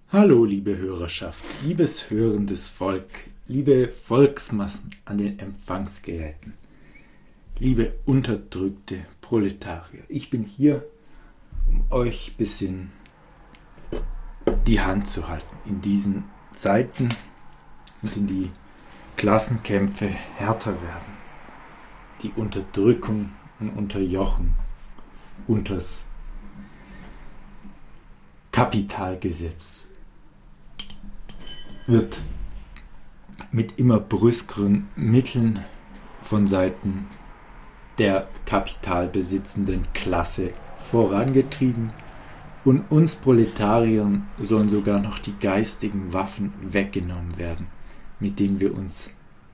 Hallo, liebe Hörerschaft, liebes hörendes Volk, liebe Volksmassen an den Empfangsgeräten, liebe unterdrückte Proletarier. Ich bin hier, um euch ein bisschen die Hand zu halten in diesen Zeiten, in denen die Klassenkämpfe härter werden, die Unterdrückung und Unterjochung unters Kapitalgesetz wird mit immer brüskeren Mitteln von Seiten der kapitalbesitzenden Klasse vorangetrieben und uns Proletariern sollen sogar noch die geistigen Waffen weggenommen werden, mit denen wir uns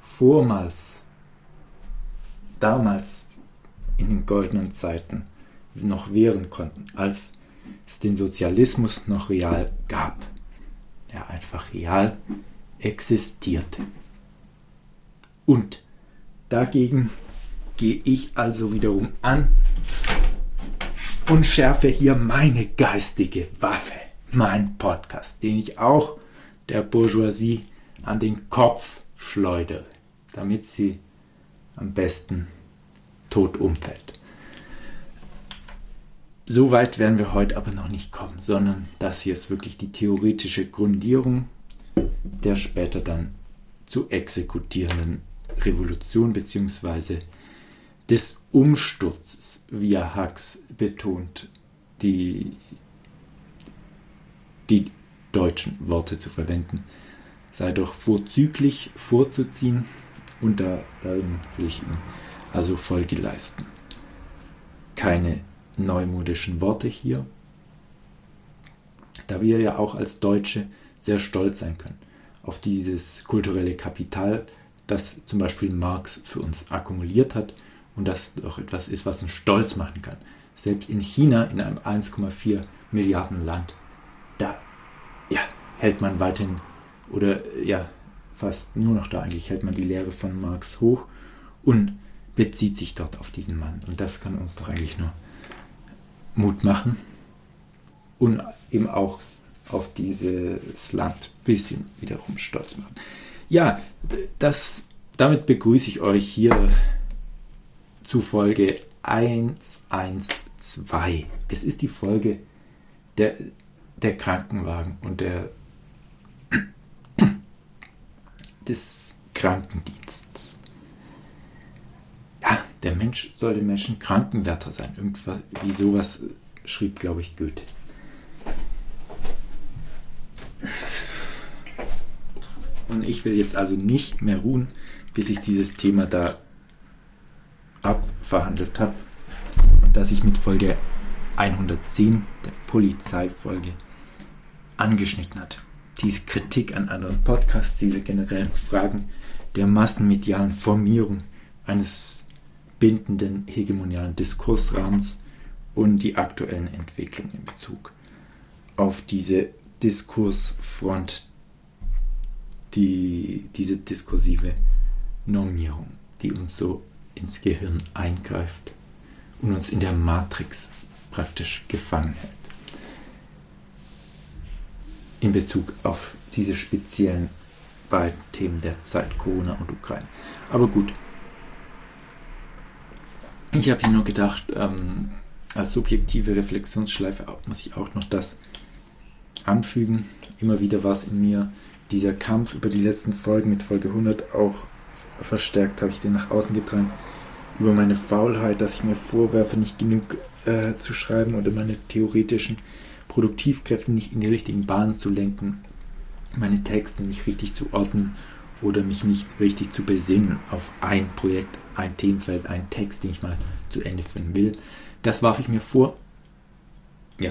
damals in den goldenen Zeiten noch wehren konnten, als es den Sozialismus noch real gab, der einfach real existierte. Und dagegen gehe ich also wiederum an und schärfe hier meine geistige Waffe, meinen Podcast, den ich auch der Bourgeoisie an den Kopf schleudere, damit sie am besten tot umfällt. So weit werden wir heute aber noch nicht kommen, sondern das hier ist wirklich die theoretische Grundierung der später dann zu exekutierenden Revolution bzw. des Umsturzes, wie Hux betont, die deutschen Worte zu verwenden, sei doch vorzüglich vorzuziehen und darin will ich ihm also Folge leisten. Keine neumodischen Worte hier, da wir ja auch als Deutsche sehr stolz sein können auf dieses kulturelle Kapital, das zum Beispiel Marx für uns akkumuliert hat und das doch etwas ist, was uns stolz machen kann. Selbst in China, in einem 1,4 Milliarden Land, da hält man weiterhin, oder fast nur noch da eigentlich, hält man die Lehre von Marx hoch und bezieht sich dort auf diesen Mann. Und das kann uns doch eigentlich nur Mut machen und eben auch auf dieses Land ein bisschen wiederum stolz machen. Ja, damit begrüße ich euch hier zu Folge 112. Es ist die Folge der Krankenwagen und des Krankendienstes. Ja, der Mensch soll den Menschen Krankenwärter sein. Irgendwas wie sowas schrieb, glaube ich, Goethe. Und ich will jetzt also nicht mehr ruhen, bis ich dieses Thema da abverhandelt habe, das ich mit Folge 110, der Polizeifolge, angeschnitten hat. Diese Kritik an anderen Podcasts, diese generellen Fragen der massenmedialen Formierung eines bindenden hegemonialen Diskursrahmens und die aktuellen Entwicklungen in Bezug auf diese Diskursfront, diese diskursive Normierung, die uns so ins Gehirn eingreift und uns in der Matrix praktisch gefangen hält. In Bezug auf diese speziellen beiden Themen der Zeit, Corona und Ukraine. Aber gut. Ich habe hier nur gedacht, als subjektive Reflexionsschleife muss ich auch noch das anfügen. Immer wieder war es in mir dieser Kampf über die letzten Folgen mit Folge 100 auch verstärkt, habe ich den nach außen getragen, über meine Faulheit, dass ich mir vorwerfe, nicht genug zu schreiben oder meine theoretischen Produktivkräfte nicht in die richtigen Bahnen zu lenken, meine Texte nicht richtig zu ordnen oder mich nicht richtig zu besinnen auf ein Projekt, ein Themenfeld, einen Text, den ich mal zu Ende führen will. Das warf ich mir vor. Ja.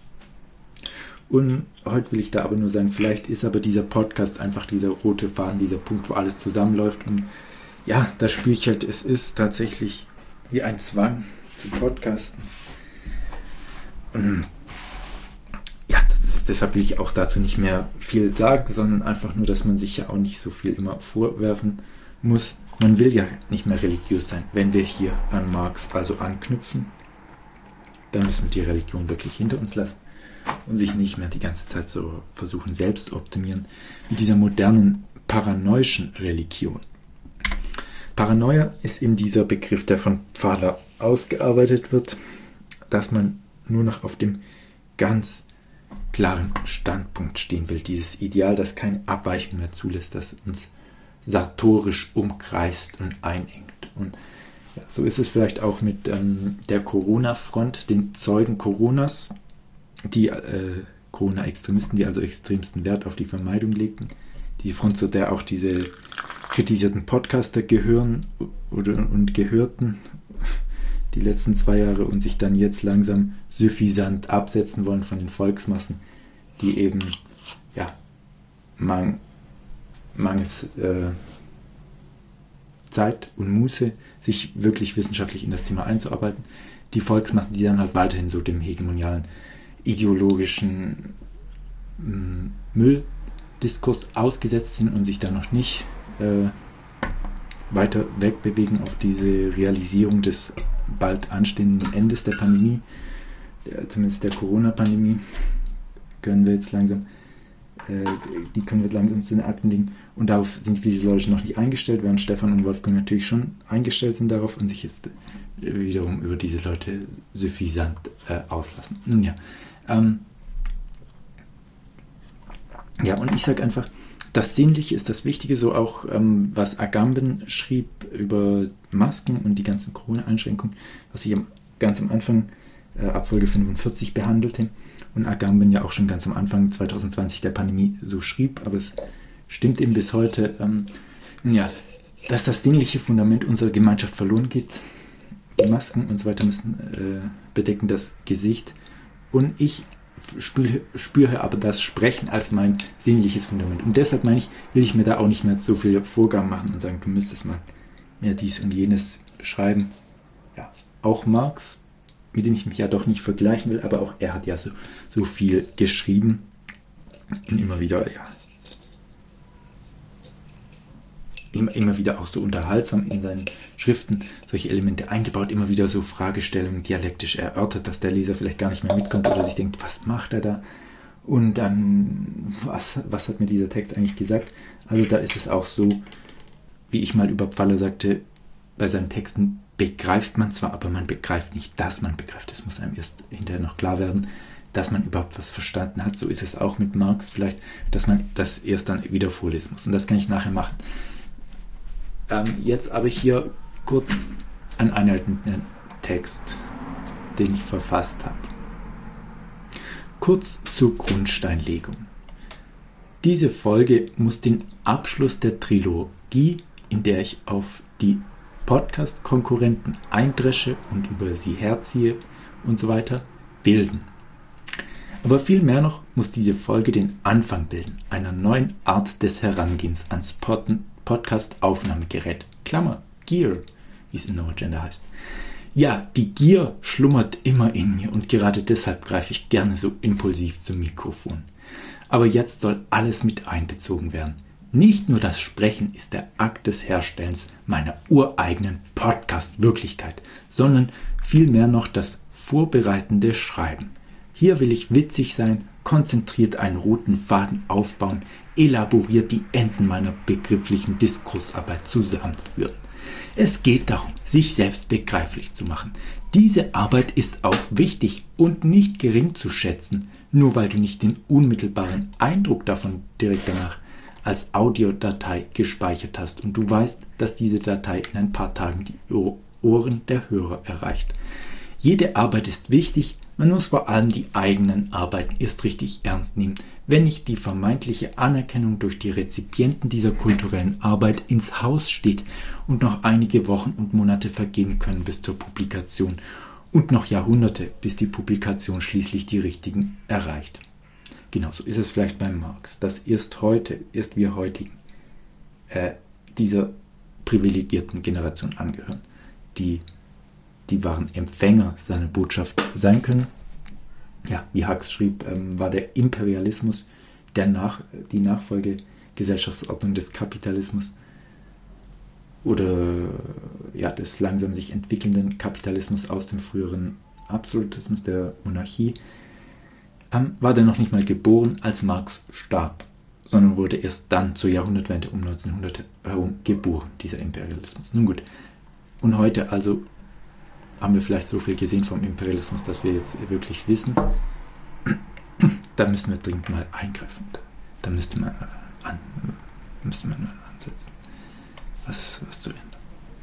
Und heute will ich da aber nur sagen, vielleicht ist aber dieser Podcast einfach dieser rote Faden, dieser Punkt, wo alles zusammenläuft. Und ja, da spüre ich halt, es ist tatsächlich wie ein Zwang zu podcasten. Und ja, deshalb will ich auch dazu nicht mehr viel sagen, sondern einfach nur, dass man sich ja auch nicht so viel immer vorwerfen muss. Man will ja nicht mehr religiös sein. Wenn wir hier an Marx also anknüpfen, dann müssen wir die Religion wirklich hinter uns lassen. und sich nicht mehr die ganze Zeit so versuchen, selbst zu optimieren, wie dieser modernen paranoischen Religion. Paranoia ist eben dieser Begriff, der von Pfahler ausgearbeitet wird, dass man nur noch auf dem ganz klaren Standpunkt stehen will. Dieses Ideal, das keine Abweichung mehr zulässt, das uns sartorisch umkreist und einengt. Und ja, so ist es vielleicht auch mit der Corona-Front, den Zeugen Coronas, die Corona-Extremisten, die also extremsten Wert auf die Vermeidung legten. Die Front, zu der auch diese kritisierten Podcaster gehören und gehörten die letzten 2 Jahre und sich dann jetzt langsam suffisant absetzen wollen von den Volksmassen, die eben mangels Zeit und Muße, sich wirklich wissenschaftlich in das Thema einzuarbeiten. Die Volksmassen, die dann halt weiterhin so dem hegemonialen ideologischen Mülldiskurs ausgesetzt sind und sich da noch nicht weiter wegbewegen auf diese Realisierung des bald anstehenden Endes der Pandemie, zumindest der Corona-Pandemie, können wir jetzt langsam die können wir langsam zu den Akten legen. Und darauf sind diese Leute noch nicht eingestellt, während Stefan und Wolfgang natürlich schon eingestellt sind darauf und sich jetzt wiederum über diese Leute suffisant auslassen. Nun ja. Und ich sage einfach, das Sinnliche ist das Wichtige, so auch was Agamben schrieb über Masken und die ganzen Corona-Einschränkungen, was ich ganz am Anfang ab Folge 45 behandelte. Und Agamben ja auch schon ganz am Anfang 2020 der Pandemie so schrieb, aber es stimmt eben bis heute, dass das sinnliche Fundament unserer Gemeinschaft verloren geht. Die Masken und so weiter müssen bedecken das Gesicht. Und ich spüre aber das Sprechen als mein sinnliches Fundament. Und deshalb will ich mir da auch nicht mehr so viele Vorgaben machen und sagen, du müsstest mal mehr dies und jenes schreiben. Ja, auch Marx, mit dem ich mich ja doch nicht vergleichen will, aber auch er hat ja so viel geschrieben und immer wieder auch so unterhaltsam in seinen Schriften solche Elemente eingebaut, immer wieder so Fragestellungen dialektisch erörtert, dass der Leser vielleicht gar nicht mehr mitkommt oder sich denkt, was macht er da? Und dann, was hat mir dieser Text eigentlich gesagt? Also da ist es auch so, wie ich mal über Pfaller sagte, bei seinen Texten begreift man zwar, aber man begreift nicht, dass man begreift. Es muss einem erst hinterher noch klar werden, dass man überhaupt was verstanden hat. So ist es auch mit Marx vielleicht, dass man das erst dann wieder vorlesen muss. Und das kann ich nachher machen. Jetzt aber hier kurz einen einleitenden Text, den ich verfasst habe. Kurz zur Grundsteinlegung. Diese Folge muss den Abschluss der Trilogie, in der ich auf die Podcast-Konkurrenten eindresche und über sie herziehe und so weiter, bilden. Aber viel mehr noch muss diese Folge den Anfang bilden, einer neuen Art des Herangehens ans Podcast-Aufnahmegerät. Klammer, Gear, wie es in No Agenda heißt. Ja, die Gier schlummert immer in mir und gerade deshalb greife ich gerne so impulsiv zum Mikrofon. Aber jetzt soll alles mit einbezogen werden. Nicht nur das Sprechen ist der Akt des Herstellens meiner ureigenen Podcast-Wirklichkeit, sondern vielmehr noch das vorbereitende Schreiben. Hier will ich witzig sein, konzentriert einen roten Faden aufbauen, elaboriert die Enden meiner begrifflichen Diskursarbeit zusammenführen. Es geht darum, sich selbst begreiflich zu machen. Diese Arbeit ist auch wichtig und nicht gering zu schätzen, nur weil du nicht den unmittelbaren Eindruck davon direkt danach als Audiodatei gespeichert hast und du weißt, dass diese Datei in ein paar Tagen die Ohren der Hörer erreicht. Jede Arbeit ist wichtig, man muss vor allem die eigenen Arbeiten erst richtig ernst nehmen, wenn nicht die vermeintliche Anerkennung durch die Rezipienten dieser kulturellen Arbeit ins Haus steht und noch einige Wochen und Monate vergehen können bis zur Publikation und noch Jahrhunderte, bis die Publikation schließlich die Richtigen erreicht. Genauso ist es vielleicht bei Marx, dass erst wir heutigen dieser privilegierten Generation angehören, die wahren Empfänger seiner Botschaft sein können. Ja, wie Hux schrieb, war der Imperialismus die Nachfolgegesellschaftsordnung des Kapitalismus oder des langsam sich entwickelnden Kapitalismus aus dem früheren Absolutismus der Monarchie. war der noch nicht mal geboren, als Marx starb, sondern wurde erst dann zur Jahrhundertwende um 1900 herum geboren, dieser Imperialismus. Nun gut, und heute also haben wir vielleicht so viel gesehen vom Imperialismus, dass wir jetzt wirklich wissen, da müssen wir dringend mal eingreifen. Da müsste man mal ansetzen, was zu ändern.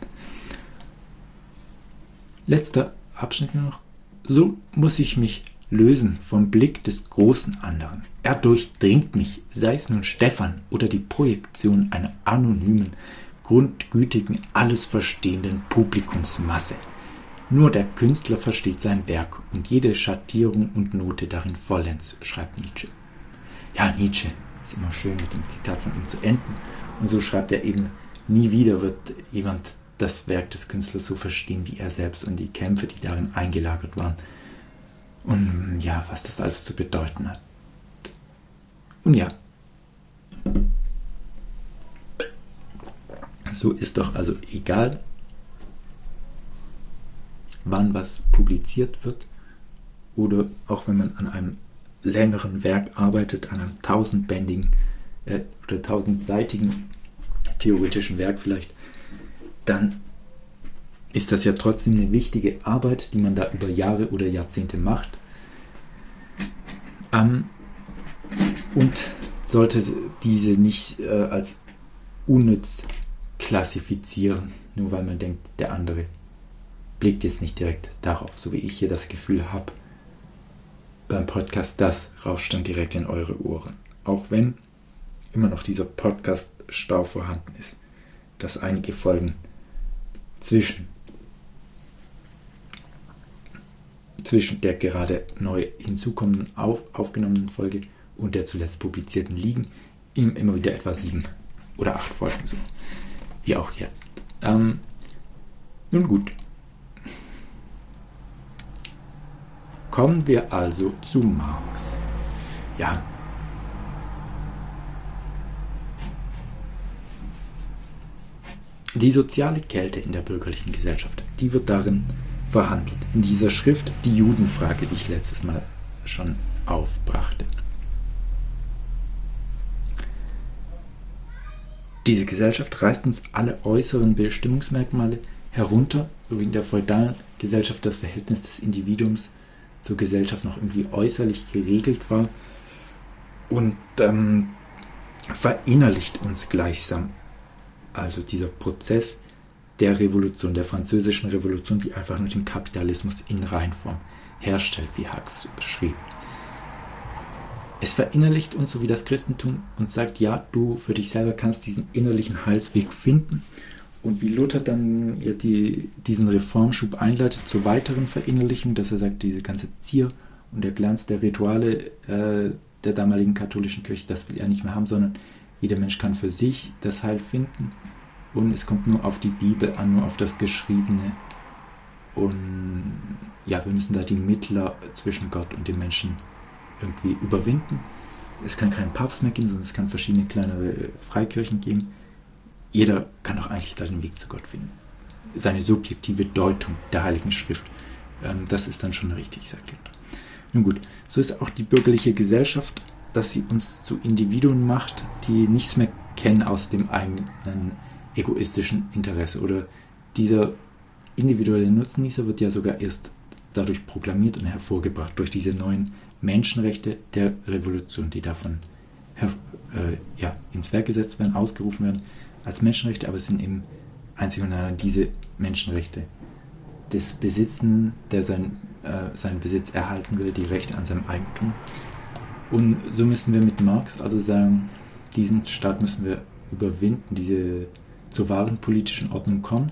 Letzter Abschnitt noch. So muss ich mich lösen vom Blick des großen anderen. Er durchdringt mich, sei es nun Stefan oder die Projektion einer anonymen, grundgütigen, alles verstehenden Publikumsmasse. Nur der Künstler versteht sein Werk und jede Schattierung und Note darin vollends, schreibt Nietzsche. Ja, Nietzsche ist immer schön mit dem Zitat von ihm zu enden. Und so schreibt er eben, nie wieder wird jemand das Werk des Künstlers so verstehen wie er selbst und die Kämpfe, die darin eingelagert waren. Und ja, was das alles zu bedeuten hat. Und ja, so ist doch also egal, wann was publiziert wird oder auch wenn man an einem längeren Werk arbeitet, an einem 1000-bändigen oder 1000-seitigen theoretischen Werk vielleicht, dann ist das ja trotzdem eine wichtige Arbeit, die man da über Jahre oder Jahrzehnte macht. Und sollte diese nicht als unnütz klassifizieren, nur weil man denkt, der andere blickt jetzt nicht direkt darauf, so wie ich hier das Gefühl habe beim Podcast, das rauscht dann direkt in eure Ohren. Auch wenn immer noch dieser Podcast-Stau vorhanden ist, dass einige Folgen zwischen der gerade neu hinzukommenden aufgenommenen Folge und der zuletzt publizierten liegen, immer wieder etwa 7 oder 8 Folgen, so wie auch jetzt. Nun gut. Kommen wir also zu Marx. Ja. Die soziale Kälte in der bürgerlichen Gesellschaft, die wird darin verhandelt. In dieser Schrift die Judenfrage, die ich letztes Mal schon aufbrachte. Diese Gesellschaft reißt uns alle äußeren Bestimmungsmerkmale herunter, so wie in der feudalen Gesellschaft das Verhältnis des Individuums zur Gesellschaft noch irgendwie äußerlich geregelt war und verinnerlicht uns gleichsam. Also dieser Prozess der Revolution, der französischen Revolution, die einfach nur den Kapitalismus in Reinform herstellt, wie Marx schrieb. Es verinnerlicht uns, so wie das Christentum, und sagt, ja, du für dich selber kannst diesen innerlichen Heilsweg finden. Und wie Luther dann diesen Reformschub einleitet zur weiteren Verinnerlichung, dass er sagt, diese ganze Zier und der Glanz der Rituale der damaligen katholischen Kirche, das will er nicht mehr haben, sondern jeder Mensch kann für sich das Heil finden. Und es kommt nur auf die Bibel an, nur auf das Geschriebene. Und ja, wir müssen da die Mittler zwischen Gott und den Menschen irgendwie überwinden. Es kann keinen Papst mehr geben, sondern es kann verschiedene kleinere Freikirchen geben. Jeder kann auch eigentlich da den Weg zu Gott finden. Seine subjektive Deutung der Heiligen Schrift, das ist dann schon richtig, sagt Luther. Nun gut, so ist auch die bürgerliche Gesellschaft, dass sie uns zu Individuen macht, die nichts mehr kennen außer dem eigenen egoistischen Interesse. Oder dieser individuelle Nutznießer wird ja sogar erst dadurch proklamiert und hervorgebracht, durch diese neuen Menschenrechte der Revolution, die davon ins Werk gesetzt werden, ausgerufen werden als Menschenrechte, aber es sind eben einzig und allein diese Menschenrechte des Besitzenden, der seinen Besitz erhalten will, die Rechte an seinem Eigentum. Und so müssen wir mit Marx also sagen, diesen Staat müssen wir überwinden, diese zur wahren politischen Ordnung kommen.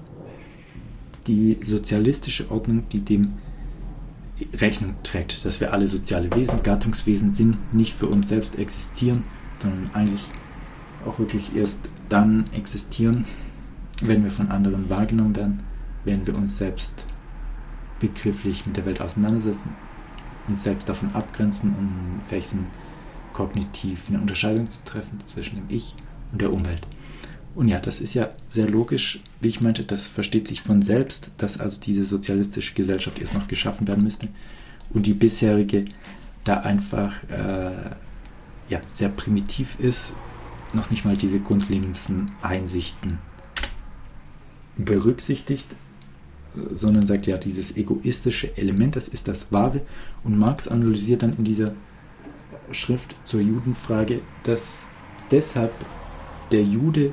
Die sozialistische Ordnung, die dem Rechnung trägt, dass wir alle soziale Wesen, Gattungswesen sind, nicht für uns selbst existieren, sondern eigentlich auch wirklich erst dann existieren, wenn wir von anderen wahrgenommen werden, wenn wir uns selbst begrifflich mit der Welt auseinandersetzen, uns selbst davon abgrenzen und fähig sind, kognitiv eine Unterscheidung zu treffen zwischen dem Ich und der Umwelt. Und ja, das ist ja sehr logisch, wie ich meinte, das versteht sich von selbst, dass also diese sozialistische Gesellschaft erst noch geschaffen werden müsste und die bisherige da einfach sehr primitiv ist, noch nicht mal diese grundlegendsten Einsichten berücksichtigt, sondern sagt, ja, dieses egoistische Element, das ist das Wahre. Und Marx analysiert dann in dieser Schrift zur Judenfrage, dass deshalb der Jude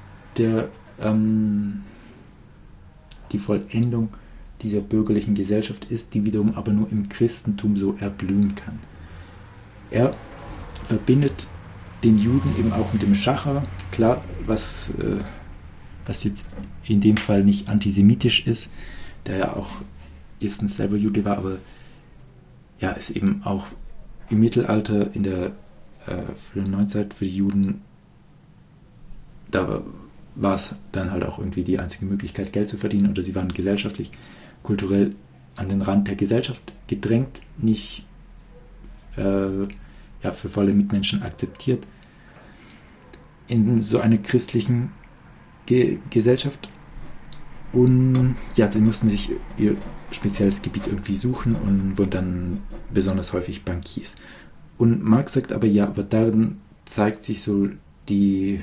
die Vollendung dieser bürgerlichen Gesellschaft ist, die wiederum aber nur im Christentum so erblühen kann. Er verbindet den Juden eben auch mit dem Schacher, klar, was jetzt in dem Fall nicht antisemitisch ist, der ja auch erstens selber Jude war, aber ja, ist eben auch im Mittelalter in der frühen Neuzeit für die Juden, da war es dann halt auch irgendwie die einzige Möglichkeit, Geld zu verdienen, oder sie waren gesellschaftlich, kulturell an den Rand der Gesellschaft gedrängt, nicht für volle Mitmenschen akzeptiert. In so einer christlichen Gesellschaft. Und ja, sie mussten sich ihr spezielles Gebiet irgendwie suchen und wurden dann besonders häufig Bankiers. Und Marx sagt aber, ja, aber darin zeigt sich so die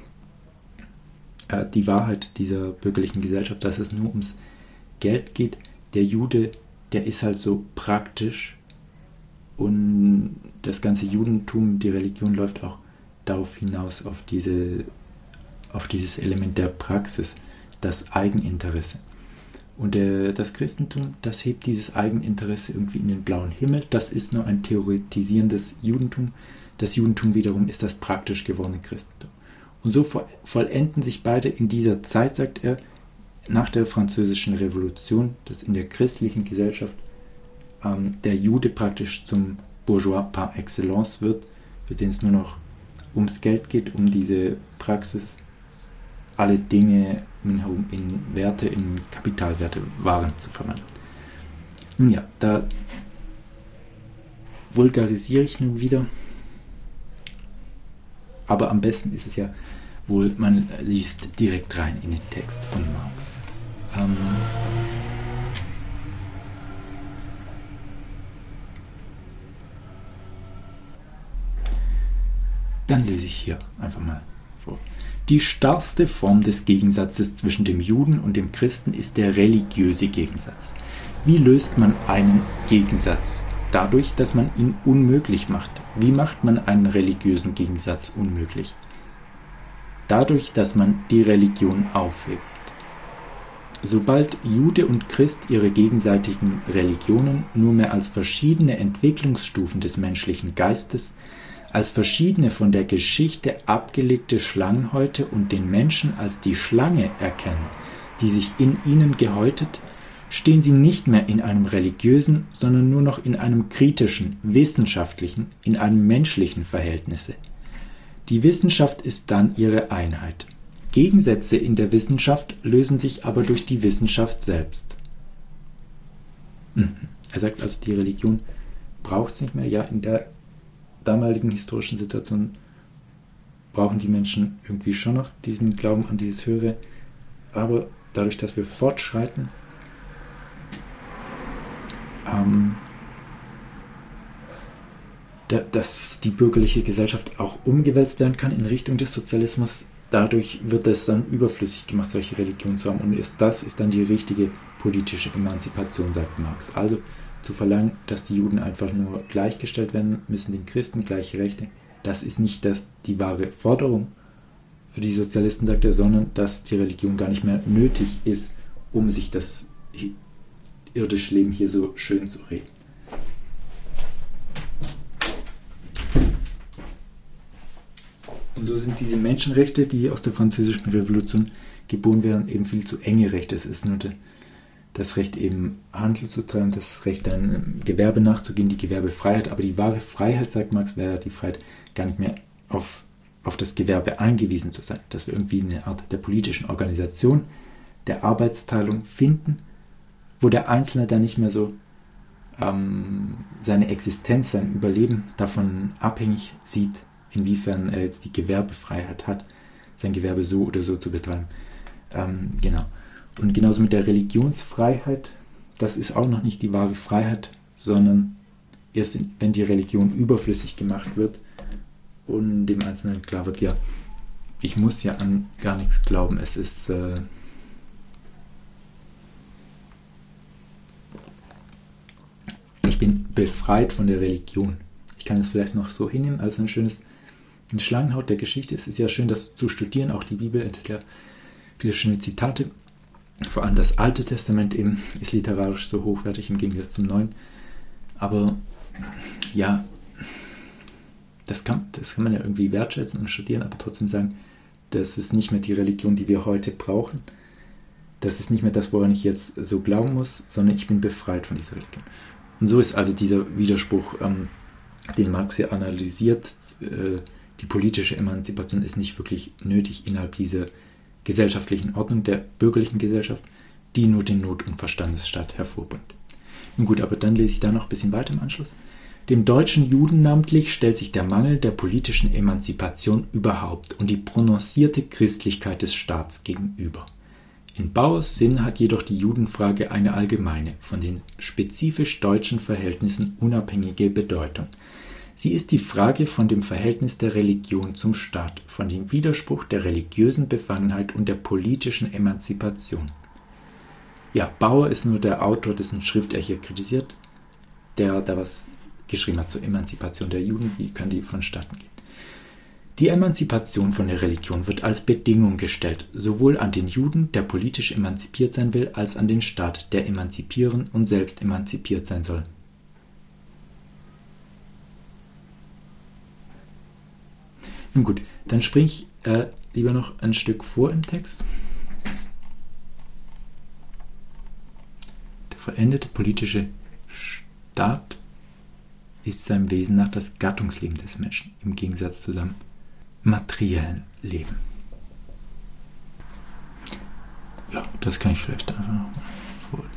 Wahrheit dieser bürgerlichen Gesellschaft, dass es nur ums Geld geht. Der Jude, der ist halt so praktisch, und das ganze Judentum, die Religion, läuft auch darauf hinaus, auf dieses Element der Praxis, das Eigeninteresse. Und das Christentum, das hebt dieses Eigeninteresse irgendwie in den blauen Himmel. Das ist nur ein theoretisierendes Judentum. Das Judentum wiederum ist das praktisch gewordene Christentum. Und so vollenden sich beide in dieser Zeit, sagt er, nach der Französischen Revolution, dass in der christlichen Gesellschaft der Jude praktisch zum Bourgeois par excellence wird, für den es nur noch ums Geld geht, um diese Praxis, alle Dinge in Werte, in Kapitalwerte, Waren zu verwandeln. Nun ja, da vulgarisiere ich nun wieder, aber am besten ist es ja wohl, man liest direkt rein in den Text von Marx. Dann lese ich hier einfach mal vor. Die starrste Form des Gegensatzes zwischen dem Juden und dem Christen ist der religiöse Gegensatz. Wie löst man einen Gegensatz? Dadurch, dass man ihn unmöglich macht. Wie macht man einen religiösen Gegensatz unmöglich? Dadurch, dass man die Religion aufhebt. Sobald Jude und Christ ihre gegenseitigen Religionen nur mehr als verschiedene Entwicklungsstufen des menschlichen Geistes, als verschiedene von der Geschichte abgelegte Schlangenhäute und den Menschen als die Schlange erkennen, die sich in ihnen gehäutet, stehen sie nicht mehr in einem religiösen, sondern nur noch in einem kritischen, wissenschaftlichen, in einem menschlichen Verhältnisse. Die Wissenschaft ist dann ihre Einheit. Gegensätze in der Wissenschaft lösen sich aber durch die Wissenschaft selbst. Er sagt also, die Religion braucht es nicht mehr. Ja, in der damaligen historischen Situation brauchen die Menschen irgendwie schon noch diesen Glauben an dieses Höhere, aber dadurch, dass wir fortschreiten, dass die bürgerliche Gesellschaft auch umgewälzt werden kann in Richtung des Sozialismus, dadurch wird es dann überflüssig gemacht, solche Religionen zu haben, und das ist dann die richtige politische Emanzipation, sagt Marx. Also zu verlangen, dass die Juden einfach nur gleichgestellt werden müssen, den Christen gleiche Rechte, das ist nicht die wahre Forderung für die Sozialisten, sagt er, sondern dass die Religion gar nicht mehr nötig ist, um sich das irdische Leben hier so schön zu reden. Und so sind diese Menschenrechte, die aus der Französischen Revolution geboren werden, eben viel zu enge Rechte. Es ist nur das Recht, eben Handel zu treiben, das Recht, einem Gewerbe nachzugehen, die Gewerbefreiheit. Aber die wahre Freiheit, sagt Marx, wäre die Freiheit, gar nicht mehr auf das Gewerbe angewiesen zu sein. Dass wir irgendwie eine Art der politischen Organisation, der Arbeitsteilung finden, wo der Einzelne dann nicht mehr so seine Existenz, sein Überleben davon abhängig sieht, inwiefern er jetzt die Gewerbefreiheit hat, sein Gewerbe so oder so zu betreiben. Genau. Und genauso mit der Religionsfreiheit, das ist auch noch nicht die wahre Freiheit, sondern erst wenn die Religion überflüssig gemacht wird und dem Einzelnen klar wird, ja, ich muss ja an gar nichts glauben, es ist ich bin befreit von der Religion. Ich kann es vielleicht noch so hinnehmen als ein Schlangenhaut der Geschichte. Es ist ja schön, das zu studieren, auch die Bibel enthält viele schöne Zitate. Vor allem das Alte Testament eben ist literarisch so hochwertig im Gegensatz zum Neuen. Aber ja, das kann man ja irgendwie wertschätzen und studieren, aber trotzdem sagen, das ist nicht mehr die Religion, die wir heute brauchen. Das ist nicht mehr das, woran ich jetzt so glauben muss, sondern ich bin befreit von dieser Religion. Und so ist also dieser Widerspruch, den Marx hier analysiert, die politische Emanzipation ist nicht wirklich nötig innerhalb dieser gesellschaftlichen Ordnung der bürgerlichen Gesellschaft, die nur den Not- und Verstandesstaat hervorbringt. Nun gut, aber dann lese ich da noch ein bisschen weiter im Anschluss. Dem deutschen Juden namentlich stellt sich der Mangel der politischen Emanzipation überhaupt und die prononcierte Christlichkeit des Staats gegenüber. In Bauers Sinn hat jedoch die Judenfrage eine allgemeine, von den spezifisch deutschen Verhältnissen unabhängige Bedeutung. Sie ist die Frage von dem Verhältnis der Religion zum Staat, von dem Widerspruch der religiösen Befangenheit und der politischen Emanzipation. Ja, Bauer ist nur der Autor, dessen Schrift er hier kritisiert, der da was geschrieben hat zur Emanzipation der Juden, wie kann die vonstatten gehen. Die Emanzipation von der Religion wird als Bedingung gestellt, sowohl an den Juden, der politisch emanzipiert sein will, als an den Staat, der emanzipieren und selbst emanzipiert sein soll. Nun gut, dann springe ich lieber noch ein Stück vor im Text. Der vollendete politische Staat ist seinem Wesen nach das Gattungsleben des Menschen, im Gegensatz zu seinem materiellen Leben. Ja, das kann ich vielleicht einfach noch mal vorlesen.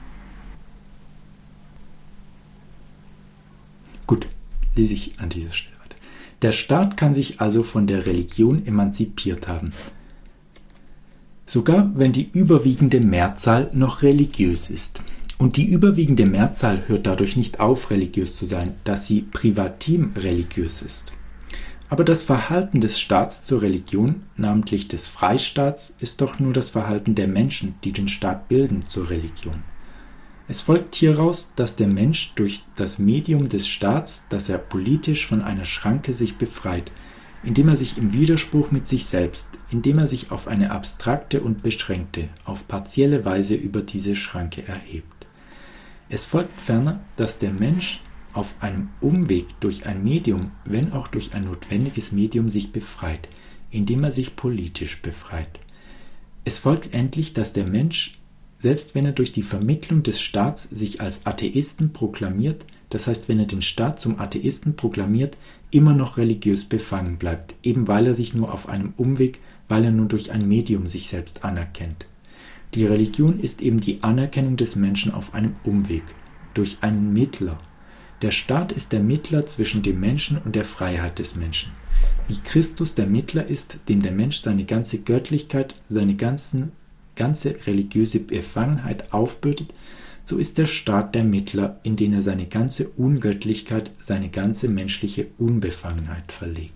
Gut, lese ich an dieser Stelle weiter. Der Staat kann sich also von der Religion emanzipiert haben. Sogar wenn die überwiegende Mehrzahl noch religiös ist. Und die überwiegende Mehrzahl hört dadurch nicht auf, religiös zu sein, dass sie privatim religiös ist. Aber das Verhalten des Staats zur Religion, namentlich des Freistaats, ist doch nur das Verhalten der Menschen, die den Staat bilden, zur Religion. Es folgt hieraus, dass der Mensch durch das Medium des Staats, dass er politisch von einer Schranke sich befreit, indem er sich im Widerspruch mit sich selbst, indem er sich auf eine abstrakte und beschränkte, auf partielle Weise über diese Schranke erhebt. Es folgt ferner, dass der Mensch auf einem Umweg durch ein Medium, wenn auch durch ein notwendiges Medium, sich befreit, indem er sich politisch befreit. Es folgt endlich, dass der Mensch, selbst wenn er durch die Vermittlung des Staats sich als Atheisten proklamiert, das heißt, wenn er den Staat zum Atheisten proklamiert, immer noch religiös befangen bleibt, eben weil er sich nur auf einem Umweg, weil er nur durch ein Medium sich selbst anerkennt. Die Religion ist eben die Anerkennung des Menschen auf einem Umweg, durch einen Mittler. Der Staat ist der Mittler zwischen dem Menschen und der Freiheit des Menschen. Wie Christus der Mittler ist, dem der Mensch seine ganze Göttlichkeit, seine ganze religiöse Befangenheit aufbürdet, so ist der Staat der Mittler, in den er seine ganze Ungöttlichkeit, seine ganze menschliche Unbefangenheit verlegt.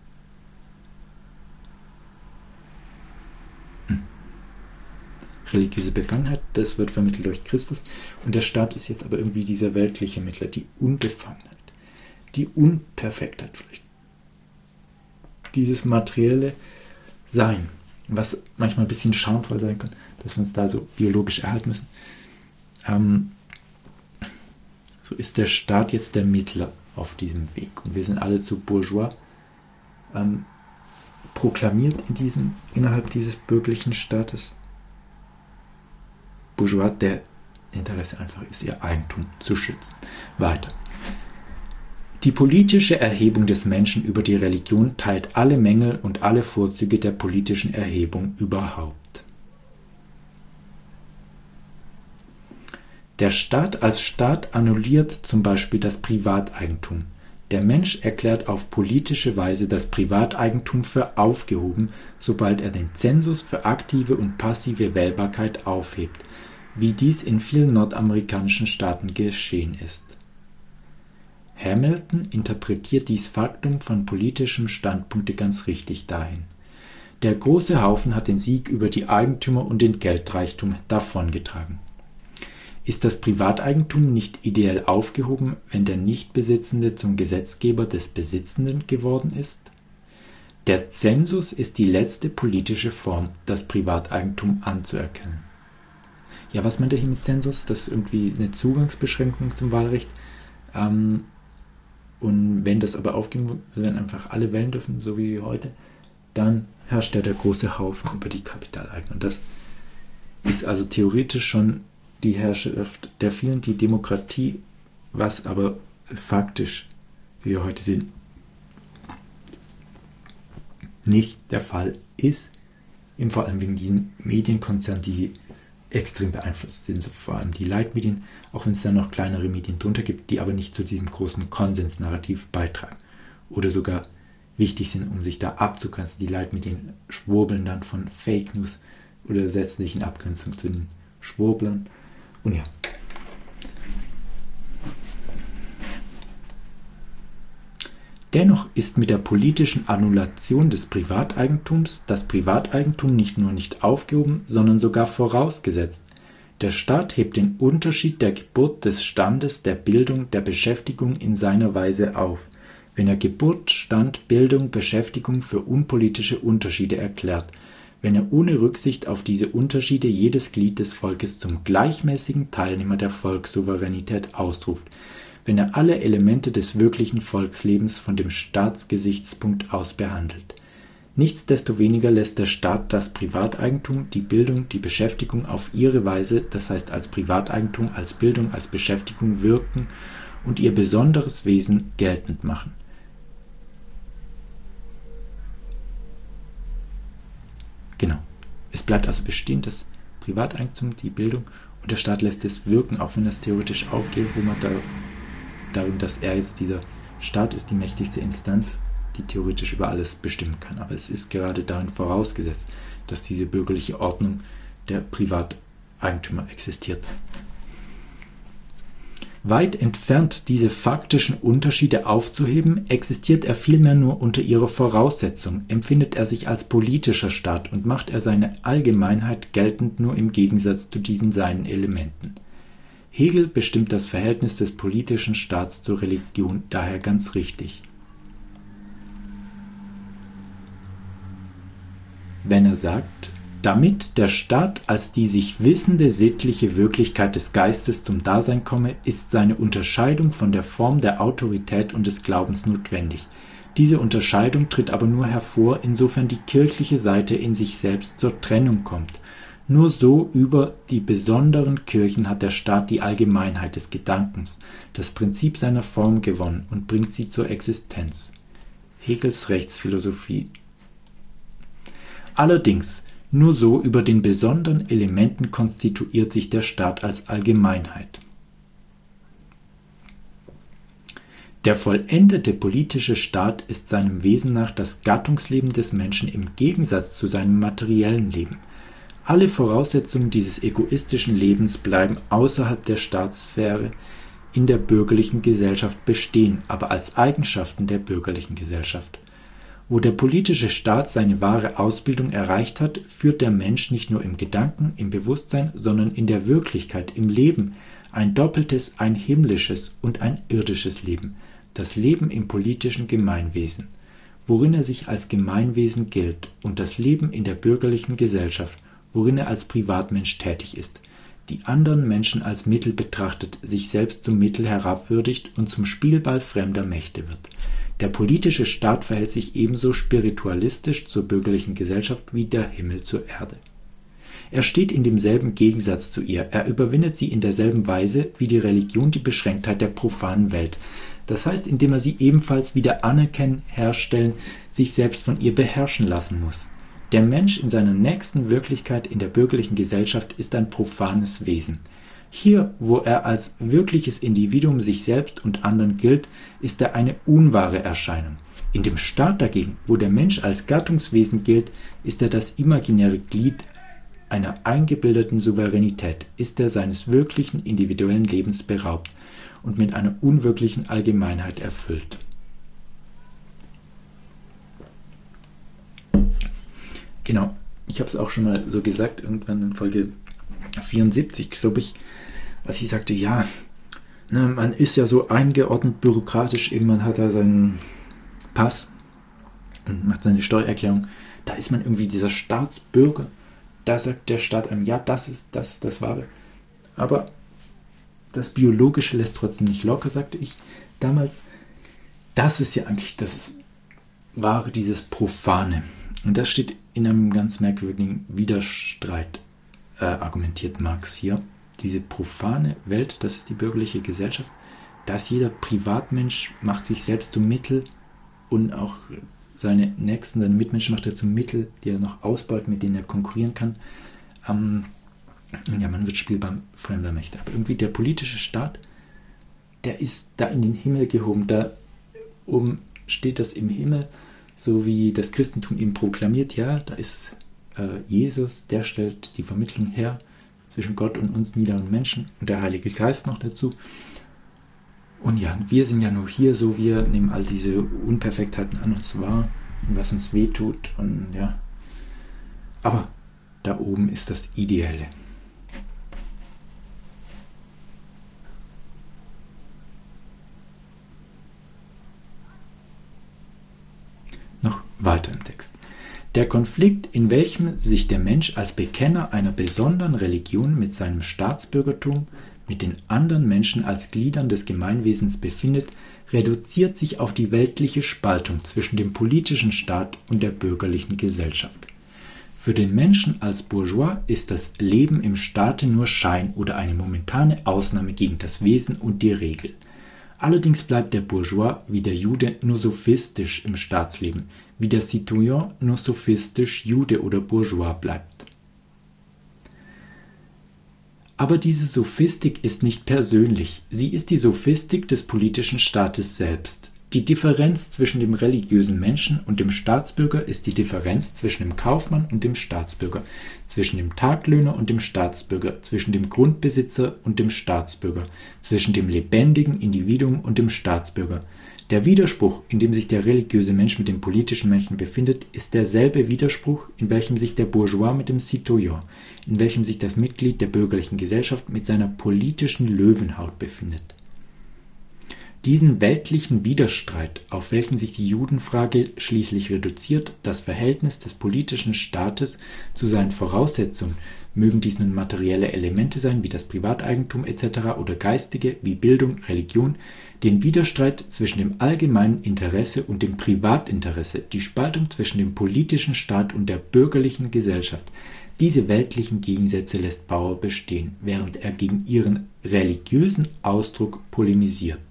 Religiöse Befangenheit, das wird vermittelt durch Christus, und der Staat ist jetzt aber irgendwie dieser weltliche Mittler, die Unbefangenheit, die Unperfektheit vielleicht, dieses materielle Sein, was manchmal ein bisschen schamvoll sein kann, dass wir uns da so biologisch erhalten müssen. So ist der Staat jetzt der Mittler auf diesem Weg, und wir sind alle zu Bourgeois proklamiert innerhalb dieses bürgerlichen Staates. Bourgeois, der Interesse einfach ist, ihr Eigentum zu schützen. Weiter. Die politische Erhebung des Menschen über die Religion teilt alle Mängel und alle Vorzüge der politischen Erhebung überhaupt. Der Staat als Staat annulliert zum Beispiel das Privateigentum. Der Mensch erklärt auf politische Weise das Privateigentum für aufgehoben, sobald er den Zensus für aktive und passive Wählbarkeit aufhebt, wie dies in vielen nordamerikanischen Staaten geschehen ist. Hamilton interpretiert dies Faktum von politischem Standpunkte ganz richtig dahin. Der große Haufen hat den Sieg über die Eigentümer und den Geldreichtum davongetragen. Ist das Privateigentum nicht ideell aufgehoben, wenn der Nichtbesitzende zum Gesetzgeber des Besitzenden geworden ist? Der Zensus ist die letzte politische Form, das Privateigentum anzuerkennen. Ja, was meint er hier mit Zensus? Das ist irgendwie eine Zugangsbeschränkung zum Wahlrecht. Und wenn das aber aufgeben wird, wenn einfach alle wählen dürfen, so wie heute, dann herrscht ja der große Haufen über die Kapitaleigner. Und das ist also theoretisch schon die Herrschaft der vielen, die Demokratie, was aber faktisch, wie wir heute sehen, nicht der Fall ist. Eben vor allem wegen diesen Medienkonzernen, die extrem beeinflusst sind, so vor allem die Leitmedien, auch wenn es da noch kleinere Medien drunter gibt, die aber nicht zu diesem großen Konsensnarrativ beitragen oder sogar wichtig sind, um sich da abzugrenzen. Die Leitmedien schwurbeln dann von Fake News oder setzen sich in Abgrenzung zu den Schwurblern. Und ja. Dennoch ist mit der politischen Annulation des Privateigentums das Privateigentum nicht nur nicht aufgehoben, sondern sogar vorausgesetzt. Der Staat hebt den Unterschied der Geburt, des Standes, der Bildung, der Beschäftigung in seiner Weise auf, wenn er Geburt, Stand, Bildung, Beschäftigung für unpolitische Unterschiede erklärt, wenn er ohne Rücksicht auf diese Unterschiede jedes Glied des Volkes zum gleichmäßigen Teilnehmer der Volkssouveränität ausruft, wenn er alle Elemente des wirklichen Volkslebens von dem Staatsgesichtspunkt aus behandelt. Nichtsdestoweniger lässt der Staat das Privateigentum, die Bildung, die Beschäftigung auf ihre Weise, das heißt als Privateigentum, als Bildung, als Beschäftigung wirken und ihr besonderes Wesen geltend machen. Genau. Es bleibt also bestehen, das Privateigentum, die Bildung, und der Staat lässt es wirken, auch wenn das theoretisch aufgehoben hat, darin, dass er jetzt dieser Staat ist, die mächtigste Instanz, die theoretisch über alles bestimmen kann. Aber es ist gerade darin vorausgesetzt, dass diese bürgerliche Ordnung der Privateigentümer existiert. Weit entfernt, diese faktischen Unterschiede aufzuheben, existiert er vielmehr nur unter ihrer Voraussetzung, empfindet er sich als politischer Staat und macht er seine Allgemeinheit geltend nur im Gegensatz zu diesen seinen Elementen. Hegel bestimmt das Verhältnis des politischen Staats zur Religion daher ganz richtig. Wenn er sagt, damit der Staat als die sich wissende sittliche Wirklichkeit des Geistes zum Dasein komme, ist seine Unterscheidung von der Form der Autorität und des Glaubens notwendig. Diese Unterscheidung tritt aber nur hervor, insofern die kirchliche Seite in sich selbst zur Trennung kommt. Nur so über die besonderen Kirchen hat der Staat die Allgemeinheit des Gedankens, das Prinzip seiner Form gewonnen und bringt sie zur Existenz. Hegels Rechtsphilosophie. Allerdings, nur so über den besonderen Elementen konstituiert sich der Staat als Allgemeinheit. Der vollendete politische Staat ist seinem Wesen nach das Gattungsleben des Menschen im Gegensatz zu seinem materiellen Leben. Alle Voraussetzungen dieses egoistischen Lebens bleiben außerhalb der Staatssphäre in der bürgerlichen Gesellschaft bestehen, aber als Eigenschaften der bürgerlichen Gesellschaft. Wo der politische Staat seine wahre Ausbildung erreicht hat, führt der Mensch nicht nur im Gedanken, im Bewusstsein, sondern in der Wirklichkeit, im Leben, ein doppeltes, ein himmlisches und ein irdisches Leben, das Leben im politischen Gemeinwesen, worin er sich als Gemeinwesen gilt, und das Leben in der bürgerlichen Gesellschaft, worin er als Privatmensch tätig ist, die anderen Menschen als Mittel betrachtet, sich selbst zum Mittel herabwürdigt und zum Spielball fremder Mächte wird. Der politische Staat verhält sich ebenso spiritualistisch zur bürgerlichen Gesellschaft wie der Himmel zur Erde. Er steht in demselben Gegensatz zu ihr, er überwindet sie in derselben Weise wie die Religion die Beschränktheit der profanen Welt, das heißt, indem er sie ebenfalls wieder anerkennen, herstellen, sich selbst von ihr beherrschen lassen muss. Der Mensch in seiner nächsten Wirklichkeit in der bürgerlichen Gesellschaft ist ein profanes Wesen. Hier, wo er als wirkliches Individuum sich selbst und anderen gilt, ist er eine unwahre Erscheinung. In dem Staat dagegen, wo der Mensch als Gattungswesen gilt, ist er das imaginäre Glied einer eingebildeten Souveränität, ist er seines wirklichen individuellen Lebens beraubt. und mit einer unwirklichen Allgemeinheit erfüllt. Genau, ich habe es auch schon mal so gesagt, irgendwann in Folge 74, glaube ich, als ich sagte, ja, ne, man ist ja so eingeordnet bürokratisch, irgendwann hat er seinen Pass und macht seine Steuererklärung, da ist man irgendwie dieser Staatsbürger, da sagt der Staat einem, ja, das ist das Wahre. Aber das Biologische lässt trotzdem nicht locker, sagte ich damals. Das ist ja eigentlich das Wahre, dieses Profane. Und das steht in einem ganz merkwürdigen Widerstreit, argumentiert Marx hier. Diese profane Welt, das ist die bürgerliche Gesellschaft, da ist jeder Privatmensch, macht sich selbst zum Mittel und auch seine Nächsten, seine Mitmenschen macht er zum Mittel, die er noch ausbaut, mit denen er konkurrieren kann. Ja, man wird spielbar fremder Mächte. Aber irgendwie der politische Staat, der ist da in den Himmel gehoben. Da oben steht das im Himmel, so wie das Christentum eben proklamiert. Ja, da ist Jesus, der stellt die Vermittlung her zwischen Gott und uns niederen Menschen und der Heilige Geist noch dazu. Und ja, wir sind ja nur hier so, wir nehmen all diese Unperfektheiten an uns wahr und was uns wehtut und ja. Aber da oben ist das Ideelle. Noch weiter im Text. Der Konflikt, in welchem sich der Mensch als Bekenner einer besonderen Religion mit seinem Staatsbürgertum mit den anderen Menschen als Gliedern des Gemeinwesens befindet, reduziert sich auf die weltliche Spaltung zwischen dem politischen Staat und der bürgerlichen Gesellschaft. Für den Menschen als Bourgeois ist das Leben im Staate nur Schein oder eine momentane Ausnahme gegen das Wesen und die Regel. Allerdings bleibt der Bourgeois wie der Jude nur sophistisch im Staatsleben, wie der Citoyen nur sophistisch Jude oder Bourgeois bleibt. Aber diese Sophistik ist nicht persönlich, sie ist die Sophistik des politischen Staates selbst. Die Differenz zwischen dem religiösen Menschen und dem Staatsbürger ist die Differenz zwischen dem Kaufmann und dem Staatsbürger, zwischen dem Taglöhner und dem Staatsbürger, zwischen dem Grundbesitzer und dem Staatsbürger, zwischen dem lebendigen Individuum und dem Staatsbürger. Der Widerspruch, in dem sich der religiöse Mensch mit dem politischen Menschen befindet, ist derselbe Widerspruch, in welchem sich der Bourgeois mit dem Citoyen, in welchem sich das Mitglied der bürgerlichen Gesellschaft mit seiner politischen Löwenhaut befindet. Diesen weltlichen Widerstreit, auf welchen sich die Judenfrage schließlich reduziert, das Verhältnis des politischen Staates zu seinen Voraussetzungen, mögen dies nun materielle Elemente sein, wie das Privateigentum etc. oder geistige, wie Bildung, Religion, den Widerstreit zwischen dem allgemeinen Interesse und dem Privatinteresse, die Spaltung zwischen dem politischen Staat und der bürgerlichen Gesellschaft. Diese weltlichen Gegensätze lässt Bauer bestehen, während er gegen ihren religiösen Ausdruck polemisiert.